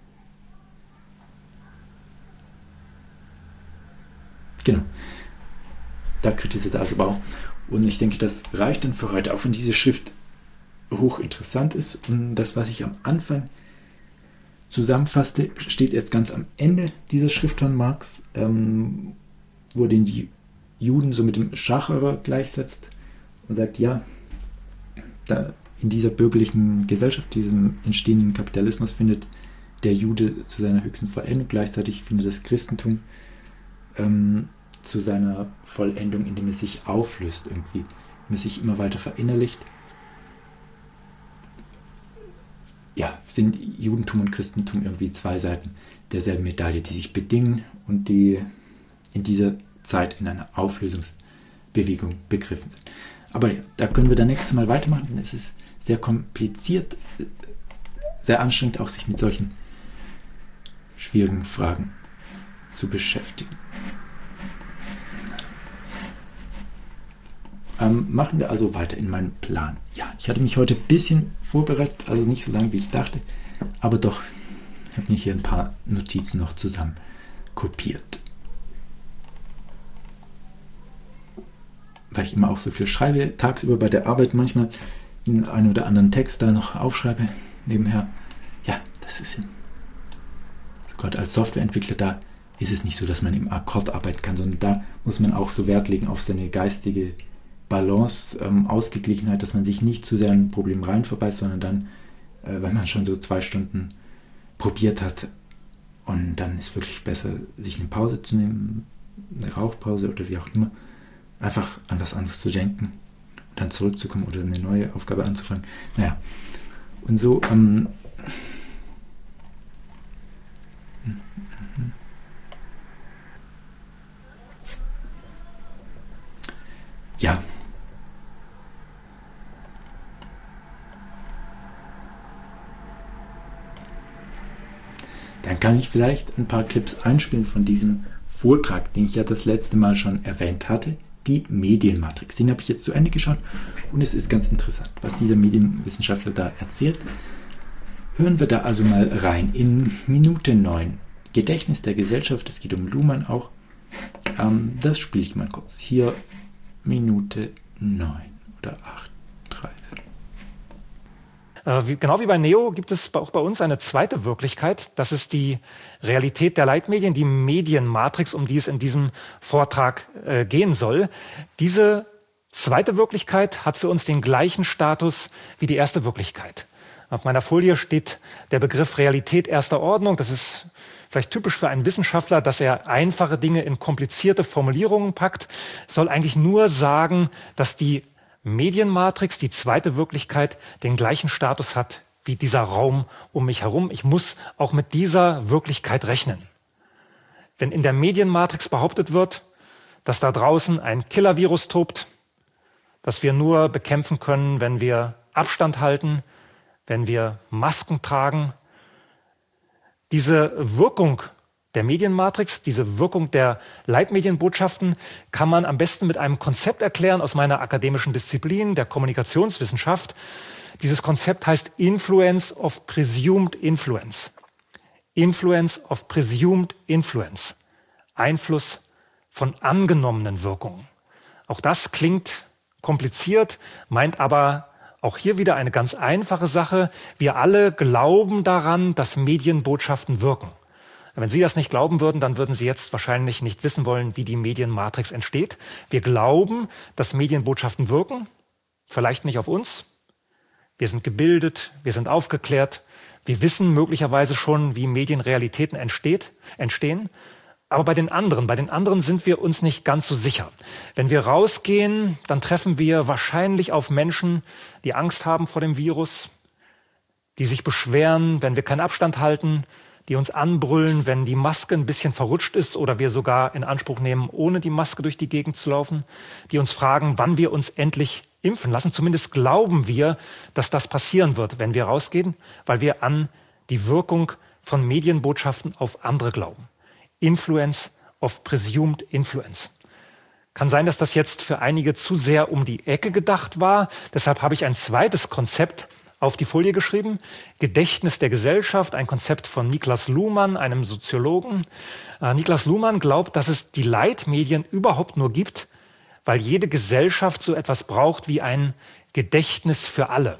Genau, da kritisiert also Bauer. Und ich denke, das reicht dann für heute, auch wenn diese Schrift hochinteressant ist. Und das, was ich am Anfang zusammenfasste, steht jetzt ganz am Ende dieser Schrift von Marx, wo den die Juden so mit dem Schacherer gleichsetzt und sagt, ja, da in dieser bürgerlichen Gesellschaft, diesem entstehenden Kapitalismus, findet der Jude zu seiner höchsten Vollendung. Gleichzeitig findet das Christentum zu seiner Vollendung, indem es sich auflöst irgendwie, indem es sich immer weiter verinnerlicht. Ja, sind Judentum und Christentum irgendwie zwei Seiten derselben Medaille, die sich bedingen und die in dieser Zeit in einer Auflösungsbewegung begriffen sind. Aber ja, da können wir dann nächstes Mal weitermachen, denn es ist sehr kompliziert, sehr anstrengend, auch sich mit solchen schwierigen Fragen zu beschäftigen. Machen wir also weiter in meinem Plan. Ja, ich hatte mich heute ein bisschen vorbereitet, also nicht so lange wie ich dachte, aber doch, ich habe mir hier ein paar Notizen noch zusammen kopiert. Weil ich immer auch so viel schreibe, tagsüber bei der Arbeit manchmal den einen oder anderen Text da noch aufschreibe nebenher. Ja, das ist ja, Gott, als Softwareentwickler, da ist es nicht so, dass man im Akkord arbeiten kann, sondern da muss man auch so Wert legen auf seine geistige Balance, Ausgeglichenheit, dass man sich nicht zu sehr in ein Problem rein verbeißt, sondern dann, wenn man schon so 2 Stunden probiert hat. Und dann ist wirklich besser, sich eine Pause zu nehmen, eine Rauchpause oder wie auch immer, einfach an was anderes zu denken und dann zurückzukommen oder eine neue Aufgabe anzufangen. Naja, und so, ja. Dann kann ich vielleicht ein paar Clips einspielen von diesem Vortrag, den ich ja das letzte Mal schon erwähnt hatte, die Medienmatrix. Den habe ich jetzt zu Ende geschaut und es ist ganz interessant, was dieser Medienwissenschaftler da erzählt. Hören wir da also mal rein. In Minute 9, Gedächtnis der Gesellschaft, es geht um Luhmann auch. Das spiele ich mal kurz. Hier Minute 9 oder 8, 3. Genau wie bei Neo gibt es auch bei uns eine zweite Wirklichkeit. Das ist die Realität der Leitmedien, die Medienmatrix, um die es in diesem Vortrag gehen soll. Diese zweite Wirklichkeit hat für uns den gleichen Status wie die erste Wirklichkeit. Auf meiner Folie steht der Begriff Realität erster Ordnung. Das ist vielleicht typisch für einen Wissenschaftler, dass er einfache Dinge in komplizierte Formulierungen packt. Es soll eigentlich nur sagen, dass die Medienmatrix, die zweite Wirklichkeit, den gleichen Status hat wie dieser Raum um mich herum. Ich muss auch mit dieser Wirklichkeit rechnen. Wenn in der Medienmatrix behauptet wird, dass da draußen ein Killer-Virus tobt, das wir nur bekämpfen können, wenn wir Abstand halten, wenn wir Masken tragen, diese Wirkung der Medienmatrix, diese Wirkung der Leitmedienbotschaften kann man am besten mit einem Konzept erklären aus meiner akademischen Disziplin, der Kommunikationswissenschaft. Dieses Konzept heißt Influence of Presumed Influence. Influence of Presumed Influence. Einfluss von angenommenen Wirkungen. Auch das klingt kompliziert, meint aber auch hier wieder eine ganz einfache Sache. Wir alle glauben daran, dass Medienbotschaften wirken. Wenn Sie das nicht glauben würden, dann würden Sie jetzt wahrscheinlich nicht wissen wollen, wie die Medienmatrix entsteht. Wir glauben, dass Medienbotschaften wirken, vielleicht nicht auf uns. Wir sind gebildet, wir sind aufgeklärt, wir wissen möglicherweise schon, wie Medienrealitäten entstehen. Aber bei den anderen sind wir uns nicht ganz so sicher. Wenn wir rausgehen, dann treffen wir wahrscheinlich auf Menschen, die Angst haben vor dem Virus, die sich beschweren, wenn wir keinen Abstand halten, die uns anbrüllen, wenn die Maske ein bisschen verrutscht ist oder wir sogar in Anspruch nehmen, ohne die Maske durch die Gegend zu laufen, die uns fragen, wann wir uns endlich impfen lassen. Zumindest glauben wir, dass das passieren wird, wenn wir rausgehen, weil wir an die Wirkung von Medienbotschaften auf andere glauben. Influence of Presumed Influence. Kann sein, dass das jetzt für einige zu sehr um die Ecke gedacht war. Deshalb habe ich ein zweites Konzept auf die Folie geschrieben. Gedächtnis der Gesellschaft, ein Konzept von Niklas Luhmann, einem Soziologen. Niklas Luhmann glaubt, dass es die Leitmedien überhaupt nur gibt, weil jede Gesellschaft so etwas braucht wie ein Gedächtnis für alle.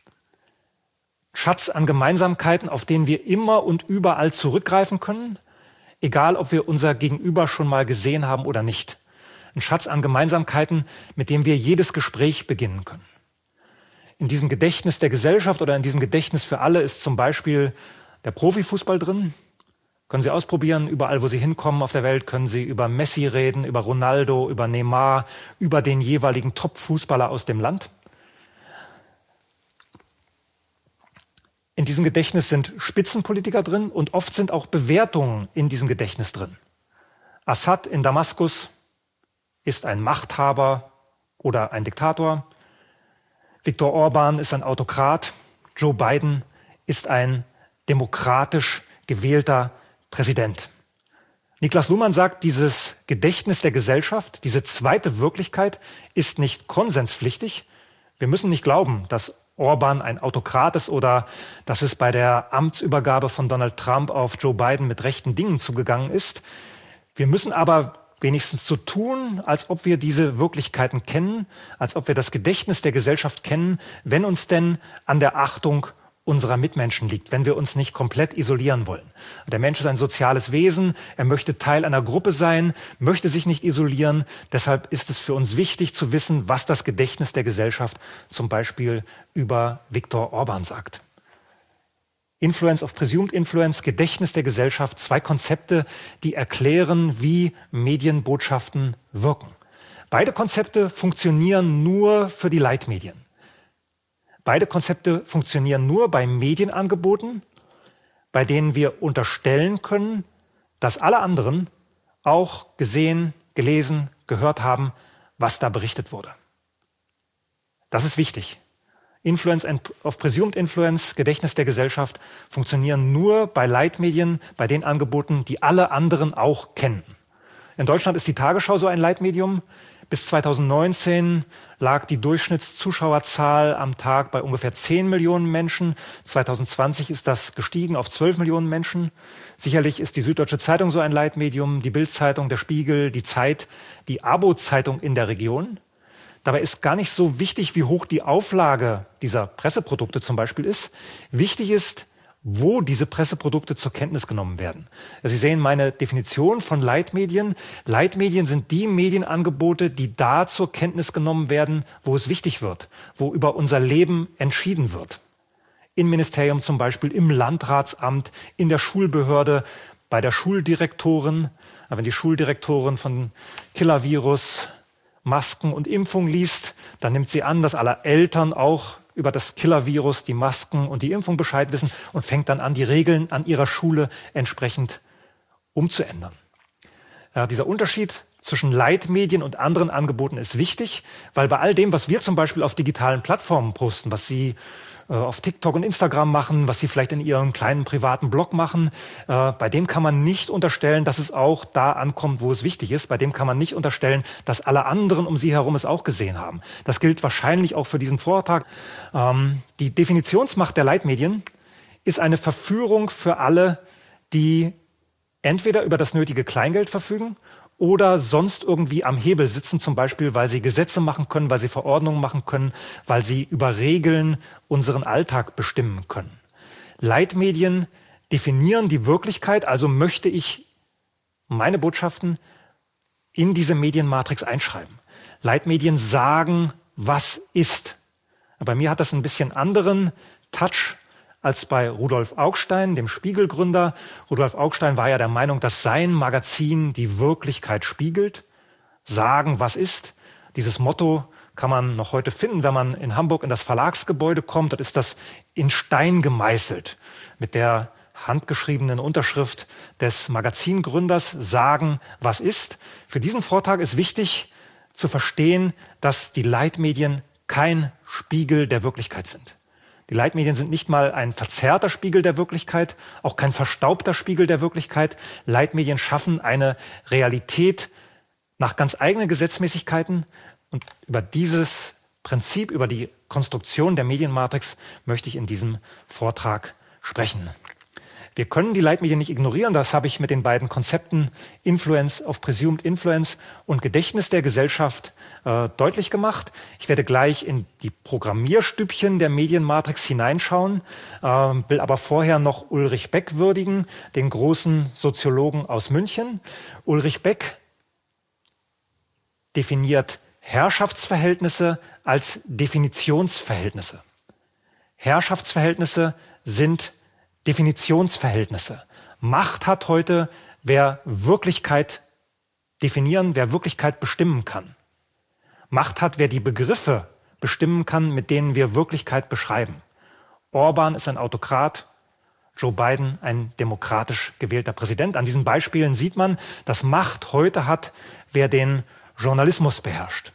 Schatz an Gemeinsamkeiten, auf den wir immer und überall zurückgreifen können, egal ob wir unser Gegenüber schon mal gesehen haben oder nicht. Ein Schatz an Gemeinsamkeiten, mit dem wir jedes Gespräch beginnen können. In diesem Gedächtnis der Gesellschaft oder in diesem Gedächtnis für alle ist zum Beispiel der Profifußball drin. Können Sie ausprobieren, überall wo Sie hinkommen auf der Welt, können Sie über Messi reden, über Ronaldo, über Neymar, über den jeweiligen Top-Fußballer aus dem Land. In diesem Gedächtnis sind Spitzenpolitiker drin und oft sind auch Bewertungen in diesem Gedächtnis drin. Assad in Damaskus ist ein Machthaber oder ein Diktator. Viktor Orban ist ein Autokrat. Joe Biden ist ein demokratisch gewählter Präsident. Niklas Luhmann sagt, dieses Gedächtnis der Gesellschaft, diese zweite Wirklichkeit ist nicht konsenspflichtig. Wir müssen nicht glauben, dass Orban ein Autokrat ist oder dass es bei der Amtsübergabe von Donald Trump auf Joe Biden mit rechten Dingen zugegangen ist. Wir müssen aber wenigstens so tun, als ob wir diese Wirklichkeiten kennen, als ob wir das Gedächtnis der Gesellschaft kennen, wenn uns denn an der Achtung unserer Mitmenschen liegt, wenn wir uns nicht komplett isolieren wollen. Der Mensch ist ein soziales Wesen, er möchte Teil einer Gruppe sein, möchte sich nicht isolieren. Deshalb ist es für uns wichtig zu wissen, was das Gedächtnis der Gesellschaft zum Beispiel über Viktor Orban sagt. Influence of Presumed Influence, Gedächtnis der Gesellschaft, 2 Konzepte, die erklären, wie Medienbotschaften wirken. Beide Konzepte funktionieren nur für die Leitmedien. Beide Konzepte funktionieren nur bei Medienangeboten, bei denen wir unterstellen können, dass alle anderen auch gesehen, gelesen, gehört haben, was da berichtet wurde. Das ist wichtig. Influence of Presumed Influence, Gedächtnis der Gesellschaft, funktionieren nur bei Leitmedien, bei den Angeboten, die alle anderen auch kennen. In Deutschland ist die Tagesschau so ein Leitmedium. Bis 2019 lag die Durchschnittszuschauerzahl am Tag bei ungefähr 10 Millionen Menschen. 2020 ist das gestiegen auf 12 Millionen Menschen. Sicherlich ist die Süddeutsche Zeitung so ein Leitmedium, die Bild-Zeitung, der Spiegel, die Zeit, die Abo-Zeitung in der Region. Dabei ist gar nicht so wichtig, wie hoch die Auflage dieser Presseprodukte zum Beispiel ist. Wichtig ist, wo diese Presseprodukte zur Kenntnis genommen werden. Sie sehen meine Definition von Leitmedien. Leitmedien sind die Medienangebote, die da zur Kenntnis genommen werden, wo es wichtig wird, wo über unser Leben entschieden wird. Im Ministerium zum Beispiel, im Landratsamt, in der Schulbehörde, bei der Schuldirektorin. Wenn die Schuldirektorin von Killer-Virus, Masken und Impfung liest, dann nimmt sie an, dass alle Eltern auch über das Killer-Virus, die Masken und die Impfung Bescheid wissen und fängt dann an, die Regeln an ihrer Schule entsprechend umzuändern. Ja, dieser Unterschied zwischen Leitmedien und anderen Angeboten ist wichtig, weil bei all dem, was wir zum Beispiel auf digitalen Plattformen posten, was Sie auf TikTok und Instagram machen, was Sie vielleicht in Ihrem kleinen privaten Blog machen, bei dem kann man nicht unterstellen, dass es auch da ankommt, wo es wichtig ist. Bei dem kann man nicht unterstellen, dass alle anderen um Sie herum es auch gesehen haben. Das gilt wahrscheinlich auch für diesen Vortrag. Die Definitionsmacht der Leitmedien ist eine Verführung für alle, die entweder über das nötige Kleingeld verfügen oder sonst irgendwie am Hebel sitzen, zum Beispiel, weil sie Gesetze machen können, weil sie Verordnungen machen können, weil sie über Regeln unseren Alltag bestimmen können. Leitmedien definieren die Wirklichkeit, also möchte ich meine Botschaften in diese Medienmatrix einschreiben. Leitmedien sagen, was ist. Bei mir hat das ein bisschen anderen Touch als bei Rudolf Augstein, dem Spiegelgründer. Rudolf Augstein war ja der Meinung, dass sein Magazin die Wirklichkeit spiegelt. Sagen, was ist. Dieses Motto kann man noch heute finden, wenn man in Hamburg in das Verlagsgebäude kommt. Dort ist das in Stein gemeißelt mit der handgeschriebenen Unterschrift des Magazingründers. Sagen, was ist. Für diesen Vortrag ist wichtig zu verstehen, dass die Leitmedien kein Spiegel der Wirklichkeit sind. Die Leitmedien sind nicht mal ein verzerrter Spiegel der Wirklichkeit, auch kein verstaubter Spiegel der Wirklichkeit. Leitmedien schaffen eine Realität nach ganz eigenen Gesetzmäßigkeiten. Und über dieses Prinzip, über die Konstruktion der Medienmatrix möchte ich in diesem Vortrag sprechen. Wir können die Leitmedien nicht ignorieren. Das habe ich mit den beiden Konzepten Influence of Presumed Influence und Gedächtnis der Gesellschaft deutlich gemacht. Ich werde gleich in die Programmierstübchen der Medienmatrix hineinschauen, will aber vorher noch Ulrich Beck würdigen, den großen Soziologen aus München. Ulrich Beck definiert Herrschaftsverhältnisse als Definitionsverhältnisse. Herrschaftsverhältnisse sind Definitionsverhältnisse. Macht hat heute, wer Wirklichkeit definieren, wer Wirklichkeit bestimmen kann. Macht hat, wer die Begriffe bestimmen kann, mit denen wir Wirklichkeit beschreiben. Orban ist ein Autokrat, Joe Biden ein demokratisch gewählter Präsident. An diesen Beispielen sieht man, dass Macht heute hat, wer den Journalismus beherrscht.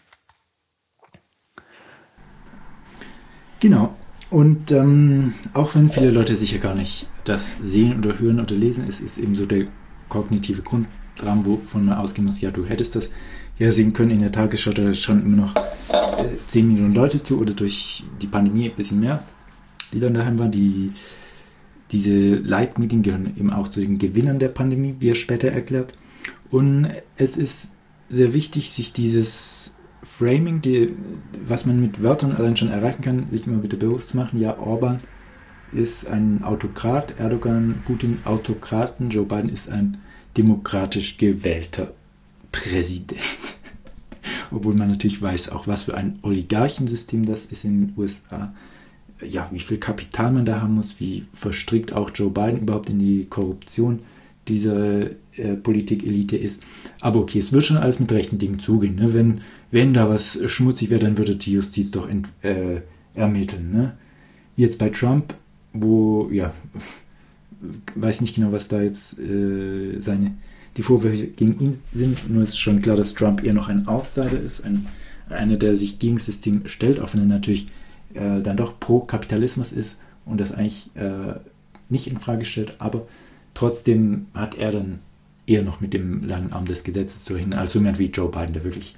Genau. Und auch wenn viele Leute sicher gar nicht das sehen oder hören oder lesen, es ist eben so der kognitive Grundrahmen, wovon man ausgehen muss, ja, du hättest das ja sehen können. In der Tagesschau, da schauen immer noch 10 Millionen Leute zu oder durch die Pandemie ein bisschen mehr, die dann daheim waren. Diese Leitmedien gehören eben auch zu den Gewinnern der Pandemie, wie er später erklärt. Und es ist sehr wichtig, sich dieses Framing, was man mit Wörtern allein schon erreichen kann, sich immer wieder bewusst zu machen. Ja, Orban ist ein Autokrat, Erdogan, Putin Autokraten, Joe Biden ist ein demokratisch gewählter Präsident. Obwohl man natürlich weiß, auch was für ein Oligarchensystem das ist in den USA. wie viel Kapital man da haben muss, wie verstrickt auch Joe Biden überhaupt in die Korruption dieser Politikelite ist. Aber okay, es wird schon alles mit rechten Dingen zugehen. Ne? Wenn da was schmutzig wäre, dann würde die Justiz doch ermitteln. Ne? Wie jetzt bei Trump, wo, weiß nicht genau, was da jetzt die Vorwürfe gegen ihn sind. Nur ist schon klar, dass Trump eher noch ein Outsider ist, einer, der sich gegen das System stellt, auch wenn er natürlich dann doch pro Kapitalismus ist und das eigentlich nicht in Frage stellt, aber trotzdem hat er dann eher noch mit dem langen Arm des Gesetzes zu rechnen, als jemand wie Joe Biden, der wirklich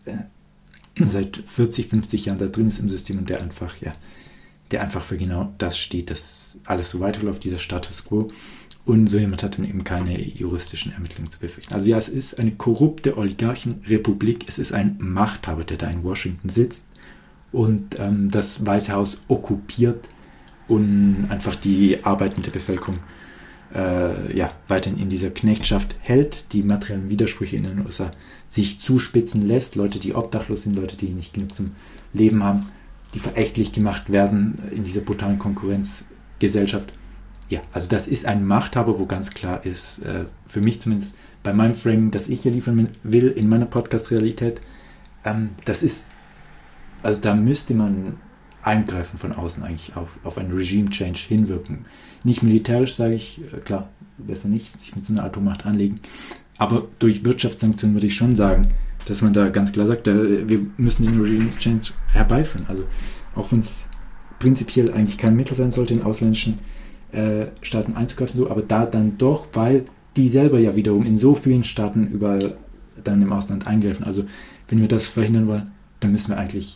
seit 40, 50 Jahren da drin ist im System und der einfach für genau das steht, dass alles so weiterläuft, dieser Status quo. Und so jemand hat dann eben keine juristischen Ermittlungen zu befürchten. Also es ist eine korrupte Oligarchenrepublik, es ist ein Machthaber, der da in Washington sitzt und das Weiße Haus okkupiert und einfach die arbeitende Bevölkerung weiterhin in dieser Knechtschaft hält, die materiellen Widersprüche in den USA sich zuspitzen lässt, Leute, die obdachlos sind, Leute, die nicht genug zum Leben haben, die verächtlich gemacht werden in dieser brutalen Konkurrenzgesellschaft. Ja, also das ist ein Machthaber, wo ganz klar ist, für mich zumindest bei meinem Framing, das ich hier liefern will in meiner Podcast-Realität, das ist, also da müsste man eingreifen von außen eigentlich auf einen Regime-Change hinwirken. Nicht militärisch, sage ich, klar, besser nicht, sich mit so einer Atommacht anlegen, aber durch Wirtschaftssanktionen würde ich schon sagen, dass man da ganz klar sagt, wir müssen den Regime-Change herbeiführen. Also auch wenn es prinzipiell eigentlich kein Mittel sein sollte, in ausländischen Staaten einzugreifen, so, aber da dann doch, weil die selber ja wiederum in so vielen Staaten überall dann im Ausland eingreifen. Also wenn wir das verhindern wollen, dann müssen wir eigentlich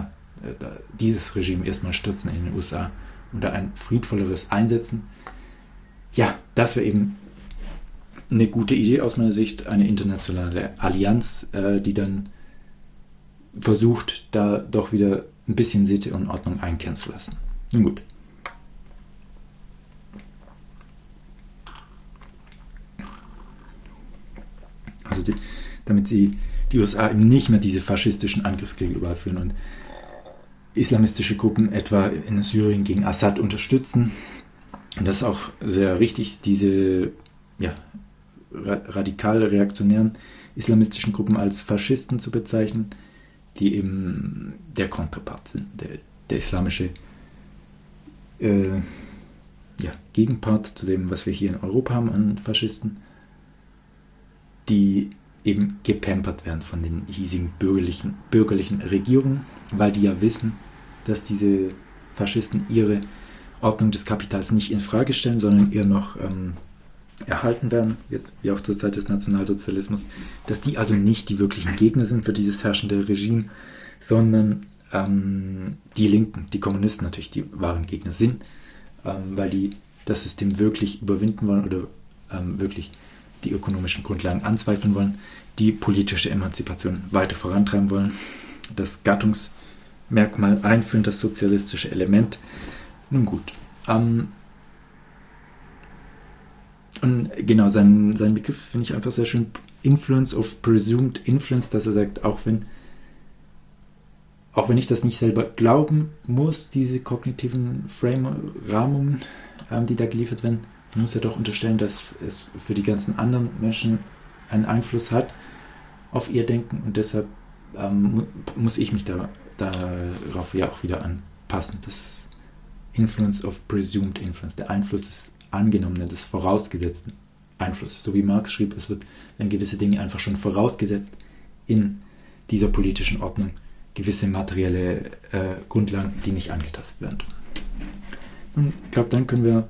dieses Regime erstmal stürzen in den USA und da ein friedvolleres einsetzen. Ja, das wäre eben eine gute Idee aus meiner Sicht, eine internationale Allianz, die dann versucht, da doch wieder ein bisschen Sitte und Ordnung einkehren zu lassen. Nun gut. Also damit die USA eben nicht mehr diese faschistischen Angriffskriege überall führen und islamistische Gruppen etwa in Syrien gegen Assad unterstützen. Und das ist auch sehr richtig, diese radikale, reaktionären islamistischen Gruppen als Faschisten zu bezeichnen, die eben der Kontrapart sind, der islamische Gegenpart zu dem, was wir hier in Europa haben an Faschisten, die eben gepampert werden von den hiesigen bürgerlichen Regierungen, weil die ja wissen, dass diese Faschisten ihre Ordnung des Kapitals nicht in Frage stellen, sondern eher noch erhalten werden, wie auch zur Zeit des Nationalsozialismus, dass die also nicht die wirklichen Gegner sind für dieses herrschende Regime, sondern die Linken, die Kommunisten natürlich die wahren Gegner sind, weil die das System wirklich überwinden wollen oder wirklich die ökonomischen Grundlagen anzweifeln wollen, die politische Emanzipation weiter vorantreiben wollen, das Gattungsmerkmal einführen, das sozialistische Element. Nun gut. Und genau, sein Begriff finde ich einfach sehr schön. Influence of Presumed Influence, dass er sagt, auch wenn ich das nicht selber glauben muss, diese kognitiven Rahmungen, die da geliefert werden, muss er doch unterstellen, dass es für die ganzen anderen Menschen einen Einfluss hat auf ihr Denken und deshalb muss ich mich darauf ja auch wieder anpassen. Das ist Influence of Presumed Influence, der Einfluss des angenommenen, des vorausgesetzten Einflusses. So wie Marx schrieb, es werden gewisse Dinge einfach schon vorausgesetzt in dieser politischen Ordnung, gewisse materielle Grundlagen, die nicht angetastet werden. Und ich glaube, dann können wir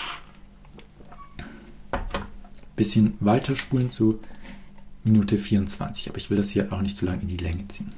bisschen weiterspulen zu Minute 24, aber ich will das hier auch nicht zu lange in die Länge ziehen.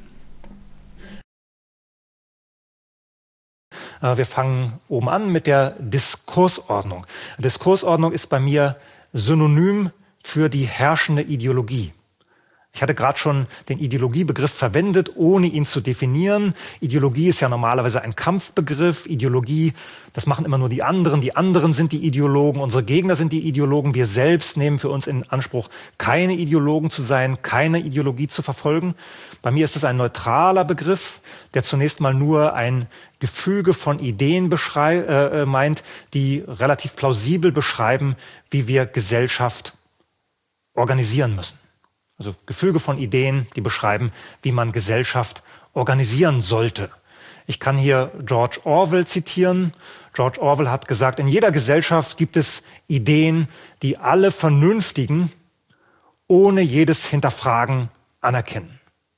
Wir fangen oben an mit der Diskursordnung. Diskursordnung ist bei mir synonym für die herrschende Ideologie. Ich hatte gerade schon den Ideologiebegriff verwendet, ohne ihn zu definieren. Ideologie ist ja normalerweise ein Kampfbegriff. Ideologie, das machen immer nur die anderen sind die Ideologen, unsere Gegner sind die Ideologen. Wir selbst nehmen für uns in Anspruch, keine Ideologen zu sein, keine Ideologie zu verfolgen. Bei mir ist es ein neutraler Begriff, der zunächst mal nur ein Gefüge von Ideen meint, die relativ plausibel beschreiben, wie wir Gesellschaft organisieren müssen. Also Gefüge von Ideen, die beschreiben, wie man Gesellschaft organisieren sollte. Ich kann hier George Orwell zitieren. George Orwell hat gesagt, in jeder Gesellschaft gibt es Ideen, die alle Vernünftigen ohne jedes Hinterfragen anerkennen.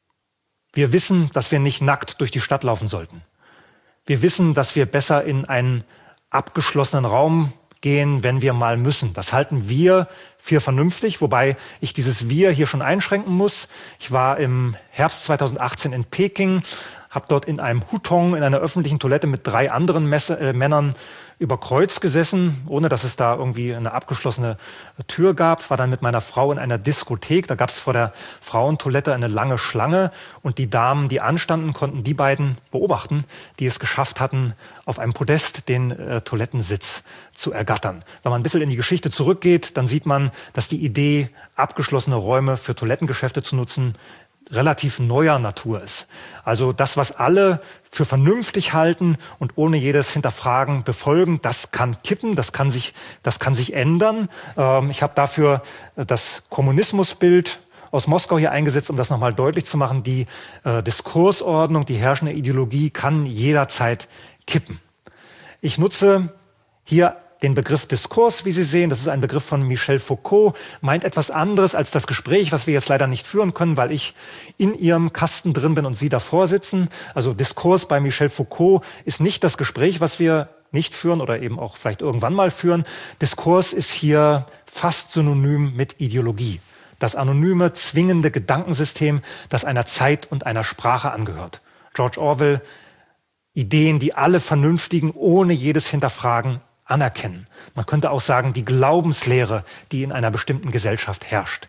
Wir wissen, dass wir nicht nackt durch die Stadt laufen sollten. Wir wissen, dass wir besser in einen abgeschlossenen Raum gehen, wenn wir mal müssen. Das halten wir für vernünftig, wobei ich dieses Wir hier schon einschränken muss. Ich war im Herbst 2018 in Peking, habe dort in einem Hutong in einer öffentlichen Toilette mit 3 anderen Männern über Kreuz gesessen, ohne dass es da irgendwie eine abgeschlossene Tür gab. War dann mit meiner Frau in einer Diskothek. Da gab es vor der Frauentoilette eine lange Schlange und die Damen, die anstanden, konnten die beiden beobachten, die es geschafft hatten, auf einem Podest den Toilettensitz zu ergattern. Wenn man ein bisschen in die Geschichte zurückgeht, dann sieht man, dass die Idee, abgeschlossene Räume für Toilettengeschäfte zu nutzen, relativ neuer Natur ist. Also das, was alle für vernünftig halten und ohne jedes Hinterfragen befolgen, das kann kippen, das kann sich ändern. Ich habe dafür das Kommunismusbild aus Moskau hier eingesetzt, um das nochmal deutlich zu machen. Die Diskursordnung, die herrschende Ideologie kann jederzeit kippen. Ich nutze hier den Begriff Diskurs, wie Sie sehen, das ist ein Begriff von Michel Foucault, meint etwas anderes als das Gespräch, was wir jetzt leider nicht führen können, weil ich in Ihrem Kasten drin bin und Sie davor sitzen. Also Diskurs bei Michel Foucault ist nicht das Gespräch, was wir nicht führen oder eben auch vielleicht irgendwann mal führen. Diskurs ist hier fast synonym mit Ideologie. Das anonyme, zwingende Gedankensystem, das einer Zeit und einer Sprache angehört. George Orwell, Ideen, die alle Vernünftigen ohne jedes Hinterfragen anerkennen. Man könnte auch sagen, die Glaubenslehre, die in einer bestimmten Gesellschaft herrscht.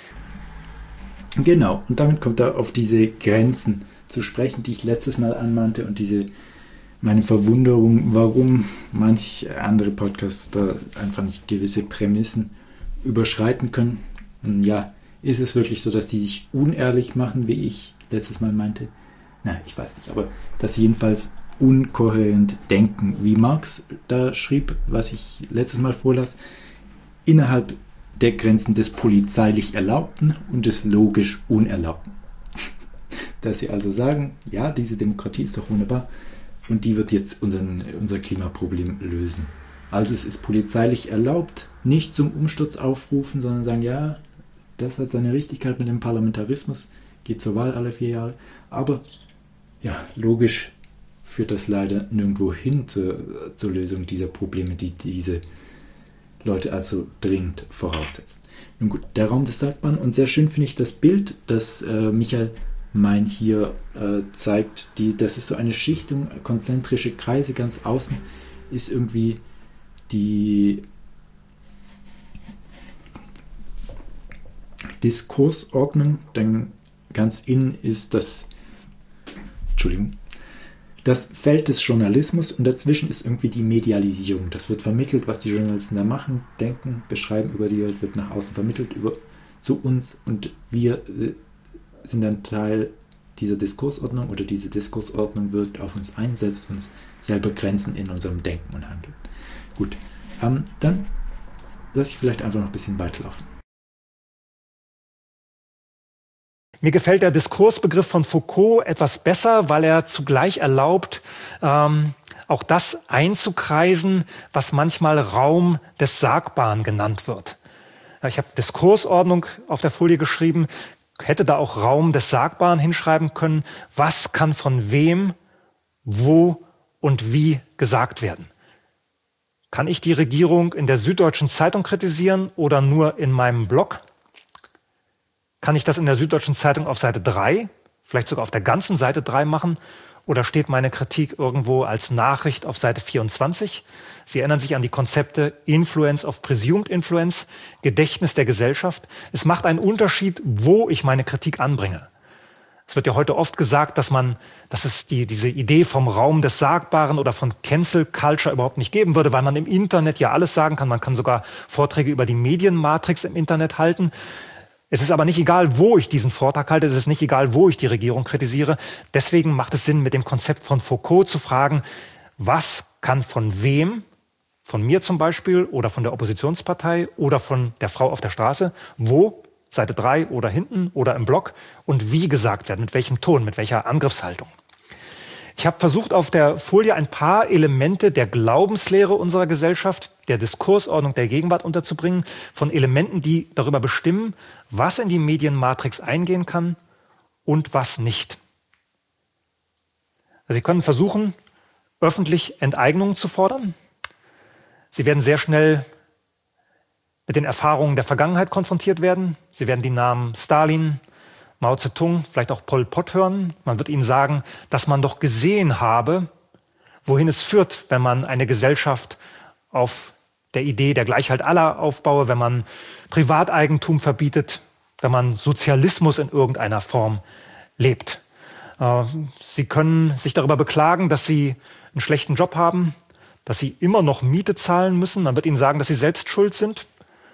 Genau, und damit kommt er auf diese Grenzen zu sprechen, die ich letztes Mal anmahnte und meine Verwunderung, warum manche andere Podcaster einfach nicht gewisse Prämissen überschreiten können. Und ja, ist es wirklich so, dass die sich unehrlich machen, wie ich letztes Mal meinte? Na, ich weiß nicht, aber dass sie jedenfalls unkohärent denken, wie Marx da schrieb, was ich letztes Mal vorlas, innerhalb der Grenzen des polizeilich Erlaubten und des logisch Unerlaubten. Dass sie also sagen, ja, diese Demokratie ist doch wunderbar und die wird jetzt unser Klimaproblem lösen. Also es ist polizeilich erlaubt, nicht zum Umsturz aufrufen, sondern sagen, ja, das hat seine Richtigkeit mit dem Parlamentarismus, geht zur Wahl alle 4 Jahre, aber ja, logisch führt das leider nirgendwo hin zur Lösung dieser Probleme, die diese Leute also dringend voraussetzen. Nun gut, der Raum des Sagbaren, und sehr schön finde ich das Bild, das Michael Mein hier zeigt, das ist so eine Schichtung, konzentrische Kreise, ganz außen ist irgendwie die Diskursordnung, dann ganz innen ist das Feld des Journalismus und dazwischen ist irgendwie die Medialisierung. Das wird vermittelt, was die Journalisten da machen, denken, beschreiben über die Welt, wird nach außen vermittelt zu uns und wir sind dann Teil dieser Diskursordnung oder diese Diskursordnung wirkt auf uns ein, setzt uns selber Grenzen in unserem Denken und Handeln. Gut, dann lasse ich vielleicht einfach noch ein bisschen weiterlaufen. Mir gefällt der Diskursbegriff von Foucault etwas besser, weil er zugleich erlaubt, auch das einzukreisen, was manchmal Raum des Sagbaren genannt wird. Ich habe Diskursordnung auf der Folie geschrieben, hätte da auch Raum des Sagbaren hinschreiben können. Was kann von wem, wo und wie gesagt werden? Kann ich die Regierung in der Süddeutschen Zeitung kritisieren oder nur in meinem Blog? Kann ich das in der Süddeutschen Zeitung auf Seite 3, vielleicht sogar auf der ganzen Seite 3 machen? oder steht meine Kritik irgendwo als Nachricht auf Seite 24? Sie erinnern sich an die Konzepte Influence of Presumed Influence, Gedächtnis der Gesellschaft. Es macht einen Unterschied, wo ich meine Kritik anbringe. Es wird ja heute oft gesagt, dass es diese Idee vom Raum des Sagbaren oder von Cancel Culture überhaupt nicht geben würde, weil man im Internet ja alles sagen kann. Man kann sogar Vorträge über die Medienmatrix im Internet halten. Es ist aber nicht egal, wo ich diesen Vortrag halte. Es ist nicht egal, wo ich die Regierung kritisiere. Deswegen macht es Sinn, mit dem Konzept von Foucault zu fragen, was kann von wem, von mir zum Beispiel oder von der Oppositionspartei oder von der Frau auf der Straße, wo, Seite 3 oder hinten oder im Blog und wie gesagt werden, mit welchem Ton, mit welcher Angriffshaltung. Ich habe versucht, auf der Folie ein paar Elemente der Glaubenslehre unserer Gesellschaft, der Diskursordnung der Gegenwart unterzubringen, von Elementen, die darüber bestimmen, was in die Medienmatrix eingehen kann und was nicht. Also Sie können versuchen, öffentlich Enteignungen zu fordern. Sie werden sehr schnell mit den Erfahrungen der Vergangenheit konfrontiert werden. Sie werden die Namen Stalin, Mao Zedong, vielleicht auch Pol Pot hören. Man wird ihnen sagen, dass man doch gesehen habe, wohin es führt, wenn man eine Gesellschaft auf der Idee der Gleichheit aller aufbaue, wenn man Privateigentum verbietet, wenn man Sozialismus in irgendeiner Form lebt. Sie können sich darüber beklagen, dass sie einen schlechten Job haben, dass sie immer noch Miete zahlen müssen. Man wird ihnen sagen, dass sie selbst schuld sind.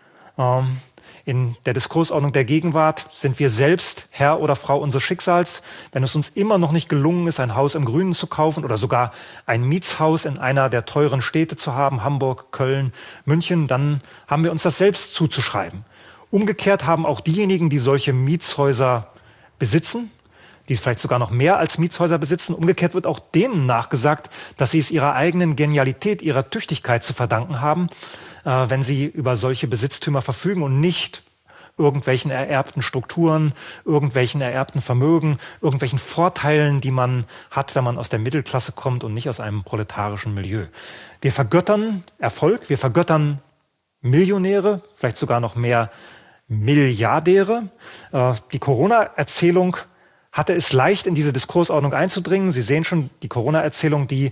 In der Diskursordnung der Gegenwart sind wir selbst Herr oder Frau unseres Schicksals. Wenn es uns immer noch nicht gelungen ist, ein Haus im Grünen zu kaufen oder sogar ein Mietshaus in einer der teuren Städte zu haben, Hamburg, Köln, München, dann haben wir uns das selbst zuzuschreiben. Umgekehrt haben auch diejenigen, die solche Mietshäuser besitzen, die vielleicht sogar noch mehr als Mietshäuser besitzen, umgekehrt wird auch denen nachgesagt, dass sie es ihrer eigenen Genialität, ihrer Tüchtigkeit zu verdanken haben, wenn sie über solche Besitztümer verfügen und nicht irgendwelchen ererbten Strukturen, irgendwelchen ererbten Vermögen, irgendwelchen Vorteilen, die man hat, wenn man aus der Mittelklasse kommt und nicht aus einem proletarischen Milieu. Wir vergöttern Erfolg, wir vergöttern Millionäre, vielleicht sogar noch mehr Milliardäre. Die Corona-Erzählung hatte es leicht, in diese Diskursordnung einzudringen. Sie sehen schon die Corona-Erzählung, die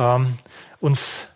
uns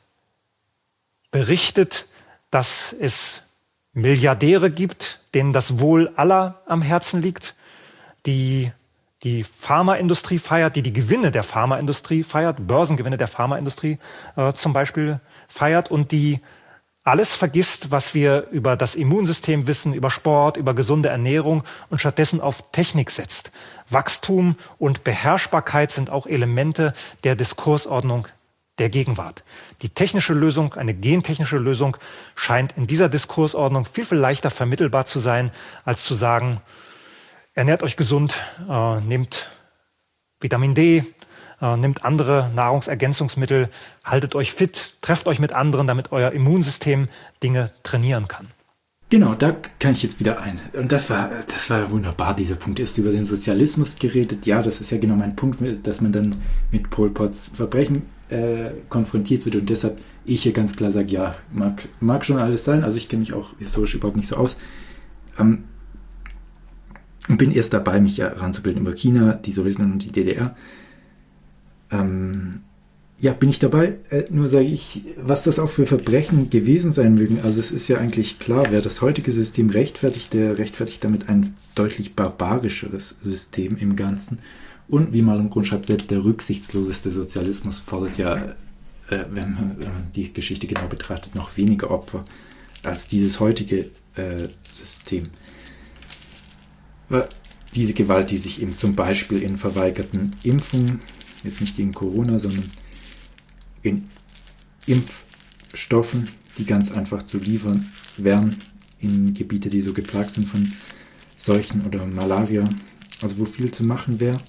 berichtet, dass es Milliardäre gibt, denen das Wohl aller am Herzen liegt, die die Pharmaindustrie feiert, die Gewinne der Pharmaindustrie feiert, Börsengewinne der Pharmaindustrie zum Beispiel feiert und die alles vergisst, was wir über das Immunsystem wissen, über Sport, über gesunde Ernährung und stattdessen auf Technik setzt. Wachstum und Beherrschbarkeit sind auch Elemente der Diskursordnung der Gegenwart. Die technische Lösung, eine gentechnische Lösung, scheint in dieser Diskursordnung viel, viel leichter vermittelbar zu sein, als zu sagen, ernährt euch gesund, nehmt Vitamin D, nehmt andere Nahrungsergänzungsmittel, haltet euch fit, trefft euch mit anderen, damit euer Immunsystem Dinge trainieren kann. Genau, da kann ich jetzt wieder ein. Und das war wunderbar, dieser Punkt. Ist über den Sozialismus geredet. Ja, das ist ja genau mein Punkt, dass man dann mit Pol Pots Verbrechen konfrontiert wird und deshalb ich hier ganz klar sage, ja, mag schon alles sein, also ich kenne mich auch historisch überhaupt nicht so aus und bin erst dabei, mich ja ranzubilden über China, die Sowjetunion und die DDR. Ja, bin ich dabei, nur sage ich, was das auch für Verbrechen gewesen sein mögen, also es ist ja eigentlich klar, wer das heutige System rechtfertigt, der rechtfertigt damit ein deutlich barbarischeres System im Ganzen. Und wie Malum Grund schreibt, selbst der rücksichtsloseste Sozialismus fordert ja, wenn man die Geschichte genau betrachtet, noch weniger Opfer als dieses heutige System. Diese Gewalt, die sich eben zum Beispiel in verweigerten Impfungen, jetzt nicht gegen Corona, sondern in Impfstoffen, die ganz einfach zu liefern wären, in Gebiete, die so geplagt sind von Seuchen oder Malaria, also wo viel zu machen wäre.